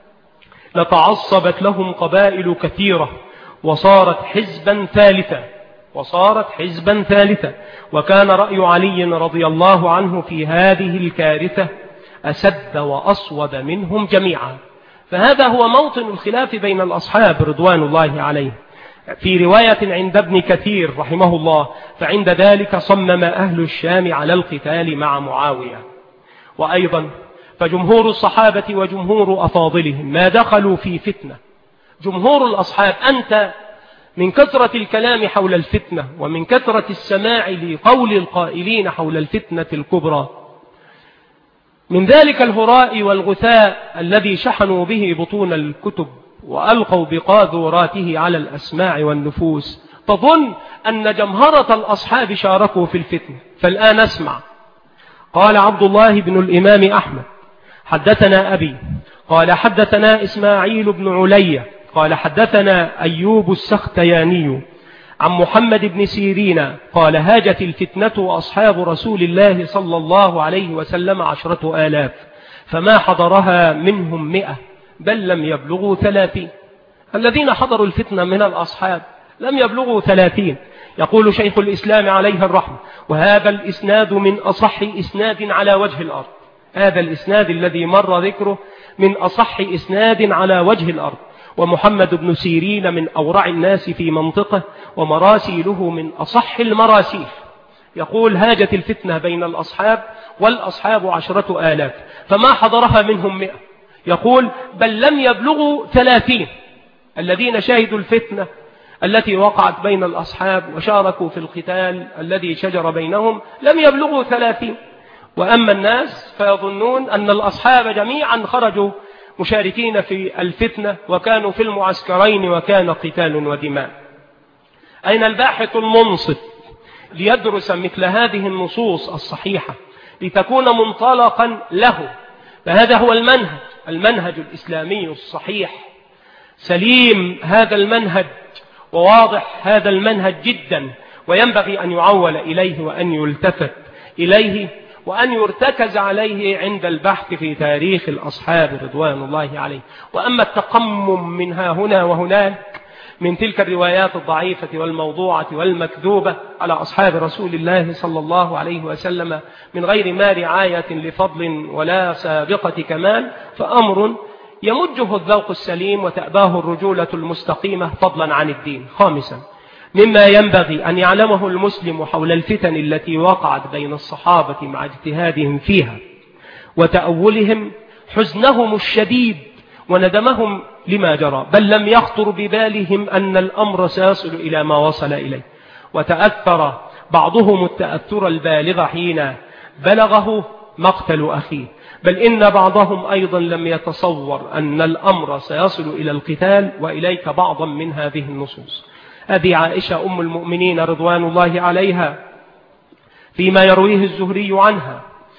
لتعصبت لهم قبائل كثيرة وصارت حزبا ثالثا وصارت حزبا ثالثا وكان رأي علي رضي الله عنه في هذه الكارثة أسد وأصوب منهم جميعا. فهذا هو موطن الخلاف بين الأصحاب رضوان الله عليه. في رواية عند ابن كثير رحمه الله فعند ذلك صمم أهل الشام على القتال مع معاوية. وأيضا فجمهور الصحابة وجمهور أفاضلهم ما دخلوا في فتنة. جمهور الأصحاب أنت من كثرة الكلام حول الفتنة ومن كثرة السماع لقول القائلين حول الفتنة الكبرى، من ذلك الهراء والغثاء الذي شحنوا به بطون الكتب وألقوا بقاذوراته على الأسماع والنفوس، تظن أن جمهرة الأصحاب شاركوا في الفتنة. فالآن اسمع. قال عبد الله بن الإمام أحمد حدثنا أبي قال حدثنا إسماعيل بن علي قال حدثنا أيوب السختياني عن محمد بن سيرين قال هاجت الفتنة وأصحاب رسول الله صلى الله عليه وسلم عشرة آلاف، فما حضرها منهم مئة بل لم يبلغوا ثلاثين. الذين حضروا الفتنة من الأصحاب لم يبلغوا ثلاثين، يقول شيخ الإسلام عليه الرحمة: وهذا الإسناد من أصح إسناد على وجه الأرض. هذا الإسناد الذي مر ذكره من أصح إسناد على وجه الأرض. ومحمد بن سيرين من أورع الناس في منطقه، ومراسيله من أصح المراسيل. يقول: هاجت الفتنة بين الأصحاب والأصحاب عشرة آلاف، فما حضرها منهم مئة. يقول: بل لم يبلغوا ثلاثين الذين شهدوا الفتنة التي وقعت بين الأصحاب وشاركوا في القتال الذي شجر بينهم، لم يبلغوا ثلاثين. وأما الناس فيظنون أن الأصحاب جميعا خرجوا مشاركين في الفتنة وكانوا في المعسكرين وكان قتال ودماء. أين الباحث المنصف ليدرس مثل هذه النصوص الصحيحة لتكون منطلقا له؟ فهذا هو المنهج، المنهج الإسلامي الصحيح. سليم هذا المنهج وواضح هذا المنهج جدا، وينبغي أن يعول إليه وأن يلتفت إليه وأن يرتكز عليه عند البحث في تاريخ الأصحاب رضوان الله عليه. وأما التقمم منها هنا وهناك من تلك الروايات الضعيفة والموضوعة والمكذوبة على أصحاب رسول الله صلى الله عليه وسلم من غير ما رعاية لفضل ولا سابقة كمال، فأمر يمجه الذوق السليم وتأباه الرجولة المستقيمة فضلا عن الدين. خامسا، مما ينبغي أن يعلمه المسلم حول الفتن التي وقعت بين الصحابة مع اجتهادهم فيها وتأولهم حزنهم الشديد وندمهم لما جرى، بل لم يخطر ببالهم أن الأمر سيصل إلى ما وصل إليه. وتأثر بعضهم التأثر البالغ حين بلغه مقتل أخيه، بل إن بعضهم أيضا لم يتصور أن الأمر سيصل إلى القتال. وإليك بعضا من هذه النصوص. هذه عائشة أم المؤمنين رضوان الله عليها فيما يرويه الزهري عنها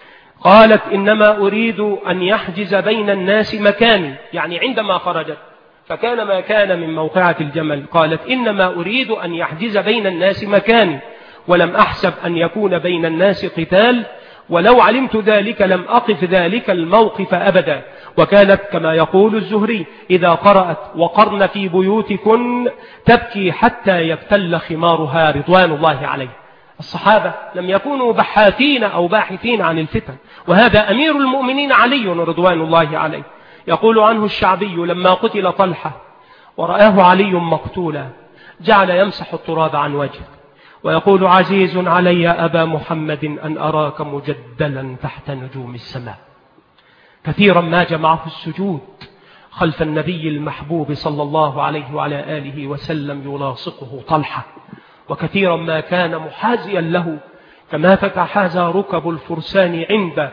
قالت: إنما أريد أن يحجز بين الناس مكاني، يعني عندما خرجت فكان ما كان من موقعة الجمل، قالت: إنما أريد أن يحجز بين الناس مكاني، ولم أحسب أن يكون بين الناس قتال، ولو علمت ذلك لم أقف ذلك الموقف أبدا. وكانت كما يقول الزهري إذا قرأت: وقرن في بيوتكن تبكي حتى يبتل خمارها رضوان الله عليه. الصحابة لم يكونوا بحاثين أو باحثين عن الفتن، وهذا أمير المؤمنين علي رضوان الله عليه. يقول عنه الشعبي: لما قتل طلحة ورآه علي مقتولا جعل يمسح التراب عن وجهه ويقول: عزيز علي أبا محمد أن أراك مجدلا تحت نجوم السماء. كثيرا ما جمعه السجود خلف النبي المحبوب صلى الله عليه وعلى آله وسلم يلاصقه طلحة، وكثيرا ما كان محازيا له كما تتحازى ركب الفرسان عند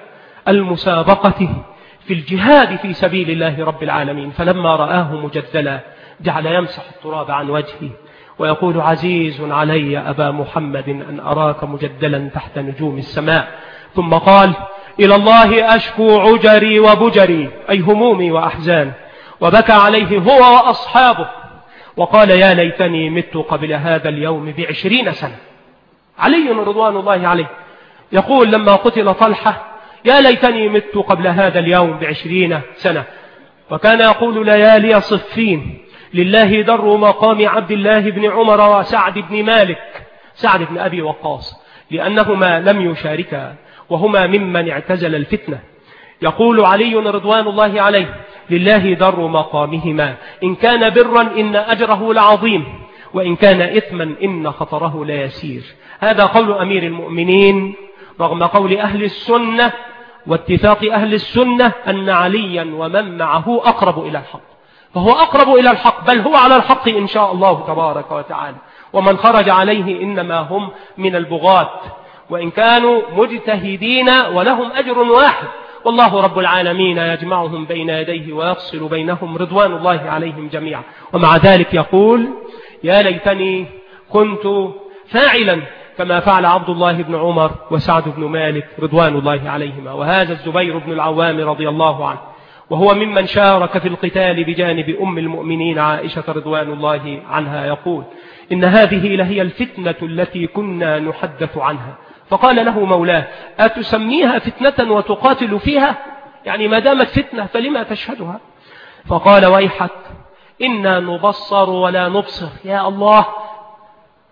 المسابقة في الجهاد في سبيل الله رب العالمين. فلما رآه مجدلا جعل يمسح التراب عن وجهه ويقول: عزيز علي أبا محمد أن أراك مجدلا تحت نجوم السماء. ثم قال: إلى الله أشكو عجري وبجري، أي همومي وأحزان. وبكى عليه هو وأصحابه وقال: يا ليتني مت قبل هذا اليوم بعشرين سنة. علي رضوان الله عليه يقول لما قتل طلحة: يا ليتني مت قبل هذا اليوم بعشرين سنة. وكان يقول: ليالي صفين لله در مقام عبد الله بن عمر وسعد بن مالك، سعد بن أبي وقاص، لأنهما لم يشاركا وهما ممن اعتزل الفتنة. يقول علي رضوان الله عليه: لله در مقامهما، إن كان برا إن أجره لعظيم، وإن كان إثما إن خطره ليسير. هذا قول أمير المؤمنين رغم قول أهل السنة واتفاق أهل السنة أن عليا ومن معه أقرب إلى الحق، فهو أقرب إلى الحق، بل هو على الحق إن شاء الله تبارك وتعالى. ومن خرج عليه إنما هم من البغاة، وإن كانوا مجتهدين ولهم أجر واحد، والله رب العالمين يجمعهم بين يديه ويفصل بينهم رضوان الله عليهم جميعا. ومع ذلك يقول: يا ليتني كنت فاعلا كما فعل عبد الله بن عمر وسعد بن مالك رضوان الله عليهما. وهذا الزبير بن العوام رضي الله عنه، وهو ممن شارك في القتال بجانب أم المؤمنين عائشة رضوان الله عنها، يقول: إن هذه لهي الفتنة التي كنا نحدث عنها. فقال له مولاه: أتسميها فتنة وتقاتل فيها؟ يعني ما دامت فتنة فلما تشهدها؟ فقال: ويحك، إنا نبصر ولا نبصر. يا الله،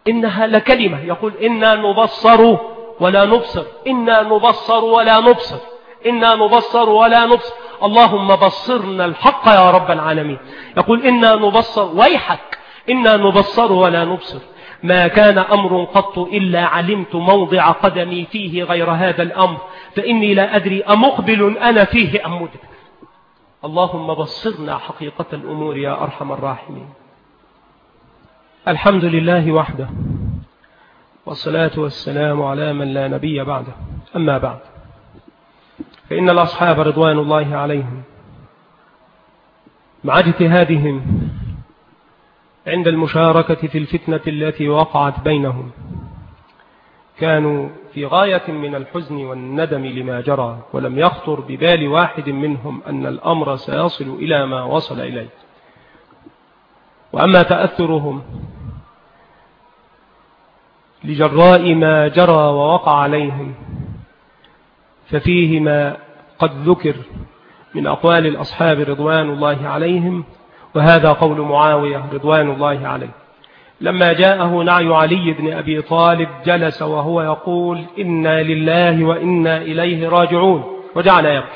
إنها لكلمة، يقول إنا نبصر ولا نبصر، إنا نبصر ولا نبصر، إنا نبصر ولا نبصر، اللهم بصرنا الحق يا رب العالمين. يقول إنا نبصر، ويحك إنا نبصر ولا نبصر، ما كان أمر قط إلا علمت موضع قدمي فيه غير هذا الأمر، فإني لا أدري أمقبل أنا فيه أم مدبر. اللهم بصرنا حقيقة الأمور يا أرحم الراحمين. الحمد لله وحده، والصلاة والسلام على من لا نبي بعده. أما بعد، فإن الأصحاب رضوان الله عليهم مع اجتهادهم عند المشاركة في الفتنة التي وقعت بينهم كانوا في غاية من الحزن والندم لما جرى، ولم يخطر ببال واحد منهم أن الأمر سيصل إلى ما وصل إليه. وأما تأثرهم لجراء ما جرى ووقع عليهم ففيه ما قد ذكر من أقوال الأصحاب رضوان الله عليهم، وهذا قول معاوية رضوان الله عليه لما جاءه نعي علي بن أبي طالب جلس وهو يقول إنا لله وإنا إليه راجعون، وجعل يبكي.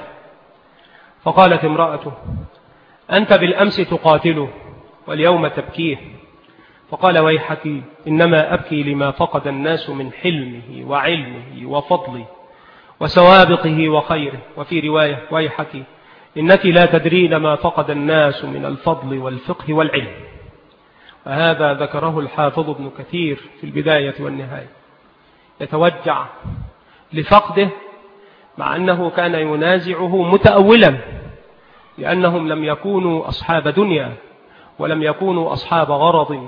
فقالت امرأته أنت بالأمس تقاتله واليوم تبكيه. فقال ويحك إنما أبكي لما فقد الناس من حلمه وعلمه وفضله وسوابقه وخيره. وفي رواية ويحك إنك لا تدرين ما فقد الناس من الفضل والفقه والعلم. وهذا ذكره الحافظ ابن كثير في البداية والنهاية، يتوجع لفقده مع أنه كان ينازعه متأولا، لأنهم لم يكونوا أصحاب دنيا، ولم يكونوا أصحاب غرض،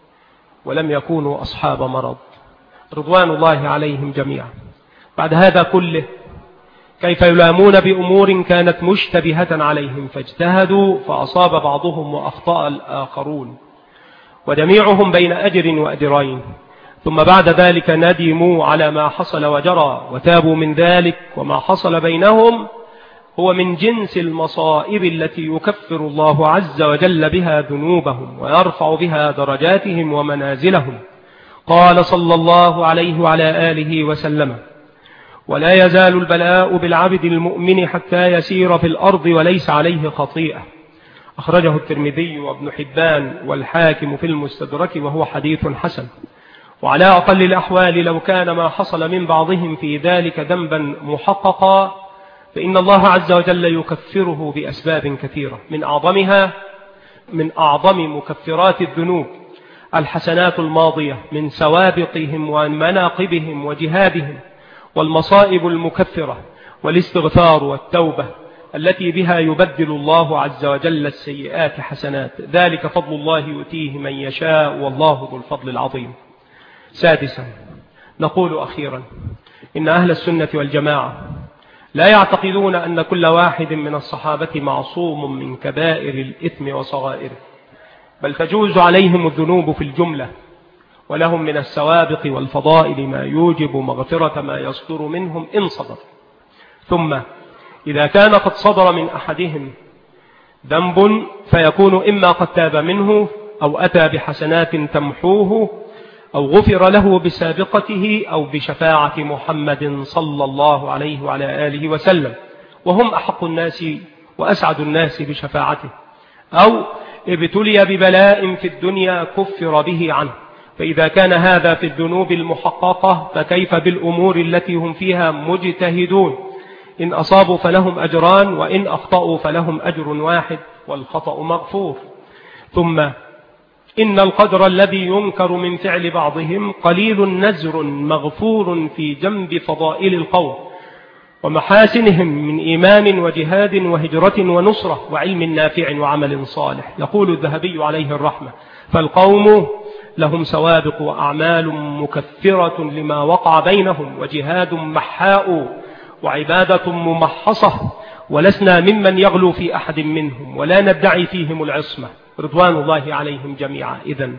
ولم يكونوا أصحاب مرض، رضوان الله عليهم جميعا. بعد هذا كله كيف يلامون بأمور كانت مشتبهة عليهم فاجتهدوا فأصاب بعضهم وأخطأ الآخرون، وجميعهم بين أجر وأجرين، ثم بعد ذلك ندموا على ما حصل وجرى وتابوا من ذلك. وما حصل بينهم هو من جنس المصائب التي يكفر الله عز وجل بها ذنوبهم ويرفع بها درجاتهم ومنازلهم. قال صلى الله عليه وعلى آله وسلم ولا يزال البلاء بالعبد المؤمن حتى يسير في الأرض وليس عليه خطيئة. أخرجه الترمذي وابن حبان والحاكم في المستدرك وهو حديث حسن. وعلى أقل الأحوال لو كان ما حصل من بعضهم في ذلك ذنبا محققا فإن الله عز وجل يكفره بأسباب كثيرة، من أعظمها من أعظم مكفرات الذنوب الحسنات الماضية من سوابقهم ومناقبهم وجهادهم، والمصائب المكفرة والاستغفار والتوبة التي بها يبدل الله عز وجل السيئات حسنات، ذلك فضل الله يؤتيه من يشاء والله ذو الفضل العظيم. سادسا، نقول أخيرا إن أهل السنة والجماعة لا يعتقدون أن كل واحد من الصحابة معصوم من كبائر الإثم وصغائره، بل تجوز عليهم الذنوب في الجملة، ولهم من السوابق والفضائل ما يوجب مغفرة ما يصدر منهم إن صدر. ثم إذا كان قد صدر من أحدهم ذنب فيكون إما قد تاب منه أو أتى بحسنات تمحوه أو غفر له بسابقته أو بشفاعة محمد صلى الله عليه وعلى آله وسلم، وهم أحق الناس وأسعد الناس بشفاعته، أو ابتلي ببلاء في الدنيا كفر به عنه. فإذا كان هذا في الذنوب المحققة فكيف بالأمور التي هم فيها مجتهدون؟ إن أصابوا فلهم أجران، وإن أخطأوا فلهم أجر واحد والخطأ مغفور. ثم إن القدر الذي ينكر من فعل بعضهم قليل نزر مغفور في جنب فضائل القوم ومحاسنهم من إيمان وجهاد وهجرة ونصرة وعلم نافع وعمل صالح. يقول الذهبي عليه الرحمة فالقوم لهم سوابق وأعمال مكفرة لما وقع بينهم، وجهاد محاء وعبادة ممحصة، ولسنا ممن يغلو في أحد منهم ولا ندعي فيهم العصمة، رضوان الله عليهم جميعا. إذن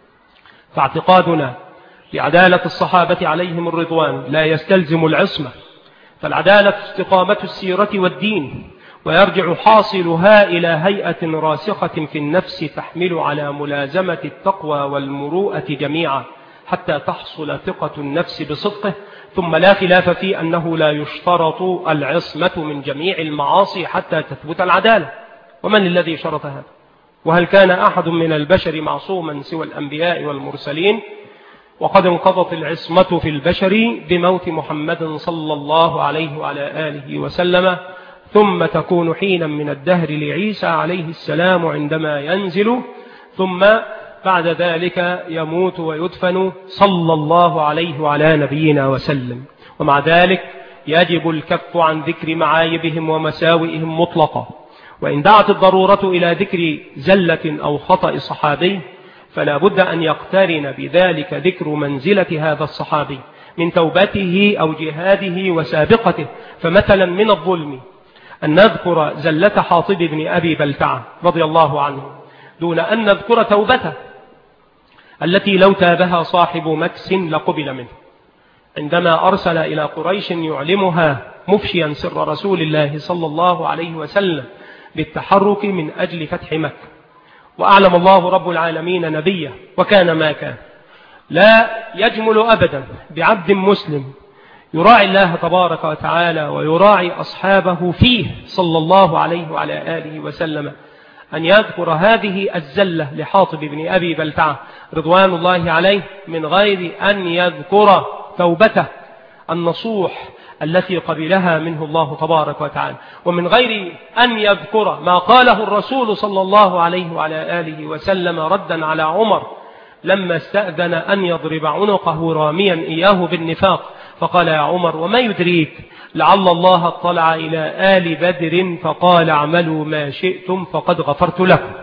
فاعتقادنا لعدالة الصحابة عليهم الرضوان لا يستلزم العصمة، فالعدالة استقامة السيرة والدين، ويرجع حاصلها إلى هيئة راسخة في النفس تحمل على ملازمة التقوى والمروءة جميعا، حتى تحصل ثقة النفس بصدقه. ثم لا خلاف في أنه لا يشترط العصمة من جميع المعاصي حتى تثبت العدالة. ومن الذي شرط هذا؟ وهل كان أحد من البشر معصوما سوى الأنبياء والمرسلين؟ وقد انقضت العصمة في البشر بموت محمد صلى الله عليه وعلى آله وسلم، ثم تكون حينا من الدهر لعيسى عليه السلام عندما ينزل، ثم بعد ذلك يموت ويدفن صلى الله عليه وعلى نبينا وسلم. ومع ذلك يجب الكف عن ذكر معايبهم ومساوئهم مطلقا. وإن دعت الضرورة إلى ذكر زلة أو خطأ صحابي فلا بد أن يقترن بذلك ذكر منزلة هذا الصحابي من توبته أو جهاده وسابقته. فمثلا من الظلم أن نذكر زلة حاطب بن أبي بلتعة رضي الله عنه دون أن نذكر توبته التي لو تابها صاحب مكس لقبل منه، عندما أرسل إلى قريش يعلمها مفشيا سر رسول الله صلى الله عليه وسلم بالتحرك من أجل فتح مكة. وأعلم الله رب العالمين نبيه وكان ما كان. لا يجمل أبدا بعبد مسلم يراعي الله تبارك وتعالى ويراعي أصحابه فيه صلى الله عليه وعلى آله وسلم أن يذكر هذه الزلة لحاطب بن أبي بلتعة رضوان الله عليه من غير أن يذكر توبته النصوح التي قبلها منه الله تبارك وتعالى، ومن غير أن يذكر ما قاله الرسول صلى الله عليه وعلى آله وسلم ردا على عمر لما استأذن أن يضرب عنقه راميا إياه بالنفاق، فقال يا عمر وما يدريك لعل الله اطلع إلى آل بدر فقال اعملوا ما شئتم فقد غفرت لكم.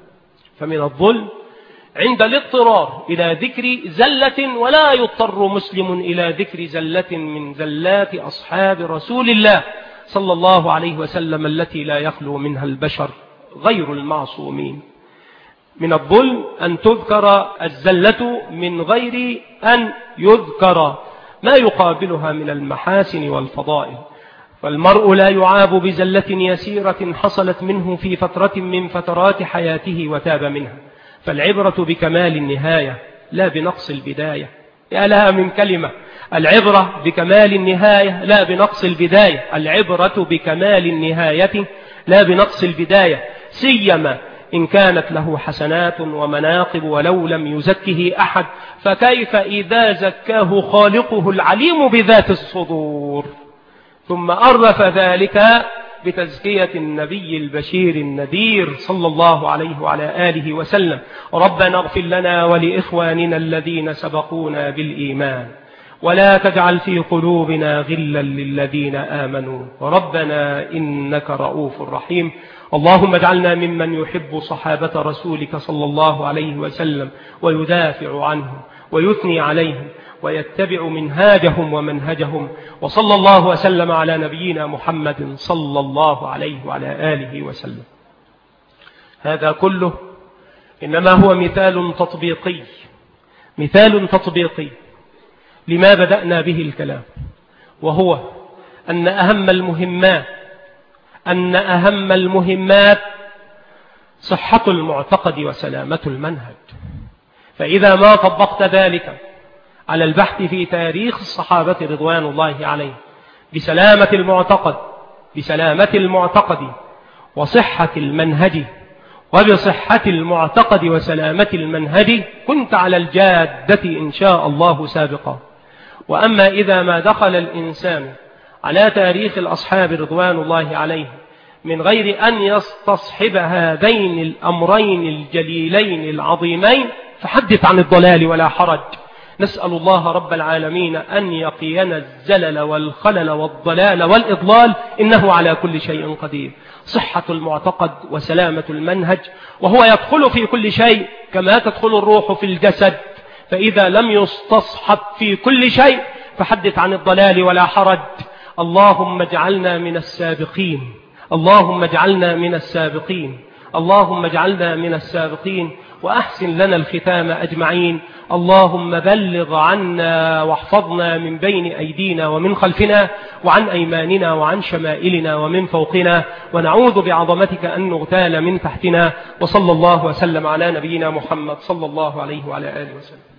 فمن الظلم عند الاضطرار إلى ذكر زلة، ولا يضطر مسلم إلى ذكر زلة من زلات أصحاب رسول الله صلى الله عليه وسلم التي لا يخلو منها البشر غير المعصومين. من الظلم أن تذكر الزلة من غير أن يذكر ما يقابلها من المحاسن والفضائل. فالمرء لا يعاب بزلة يسيرة حصلت منه في فترة من فترات حياته وتاب منها، فالعبرة بكمال النهاية لا بنقص البداية. يا لها من كلمة، العبرة بكمال النهاية لا بنقص البداية. العبرة بكمال النهاية لا بنقص البداية، سيما إن كانت له حسنات ومناقب ولو لم يزكه أحد، فكيف إذا زكاه خالقه العليم بذات الصدور. ثم أرف ذلك بتزكية النبي البشير النذير صلى الله عليه وعلى آله وسلم: ربنا اغفر لنا ولإخواننا الذين سبقونا بالإيمان ولا تجعل في قلوبنا غلا للذين آمنوا ربنا إنك رؤوف رحيم. اللهم اجعلنا ممن يحب صحابة رسولك صلى الله عليه وسلم ويدافع عنهم ويثني عليهم ويتبع منهاجهم ومنهجهم. وصلى الله وسلم على نبينا محمد صلى الله عليه وعلى آله وسلم. هذا كله إنما هو مثال تطبيقي، مثال تطبيقي لما بدأنا به الكلام، وهو أن أهم المهمات أن أهم المهمات صحة المعتقد وسلامة المنهج. فإذا ما طبقت ذلك على البحث في تاريخ الصحابة رضوان الله عليهم بسلامة المعتقد بسلامة المعتقد وصحة المنهج، وبصحة المعتقد وسلامة المنهج كنت على الجادة إن شاء الله سابقا. وأما إذا ما دخل الإنسان على تاريخ الأصحاب رضوان الله عليهم من غير أن يستصحب هذين الأمرين الجليلين العظيمين فحدث عن الضلال ولا حرج. نسأل الله رب العالمين أن يقينا الزلل والخلل والضلال والإضلال، إنه على كل شيء قدير. صحة المعتقد وسلامة المنهج، وهو يدخل في كل شيء كما تدخل الروح في الجسد، فإذا لم يستصحب في كل شيء فحدث عن الضلال ولا حرج. اللهم اجعلنا من السابقين، اللهم اجعلنا من السابقين، اللهم اجعلنا من السابقين، وأحسن لنا الختام أجمعين. اللهم بلغ عنا واحفظنا من بين أيدينا ومن خلفنا وعن أيماننا وعن شمائلنا ومن فوقنا، ونعوذ بعظمتك أن نغتال من تحتنا. وصلى الله وسلم على نبينا محمد صلى الله عليه وعلى آله وسلم.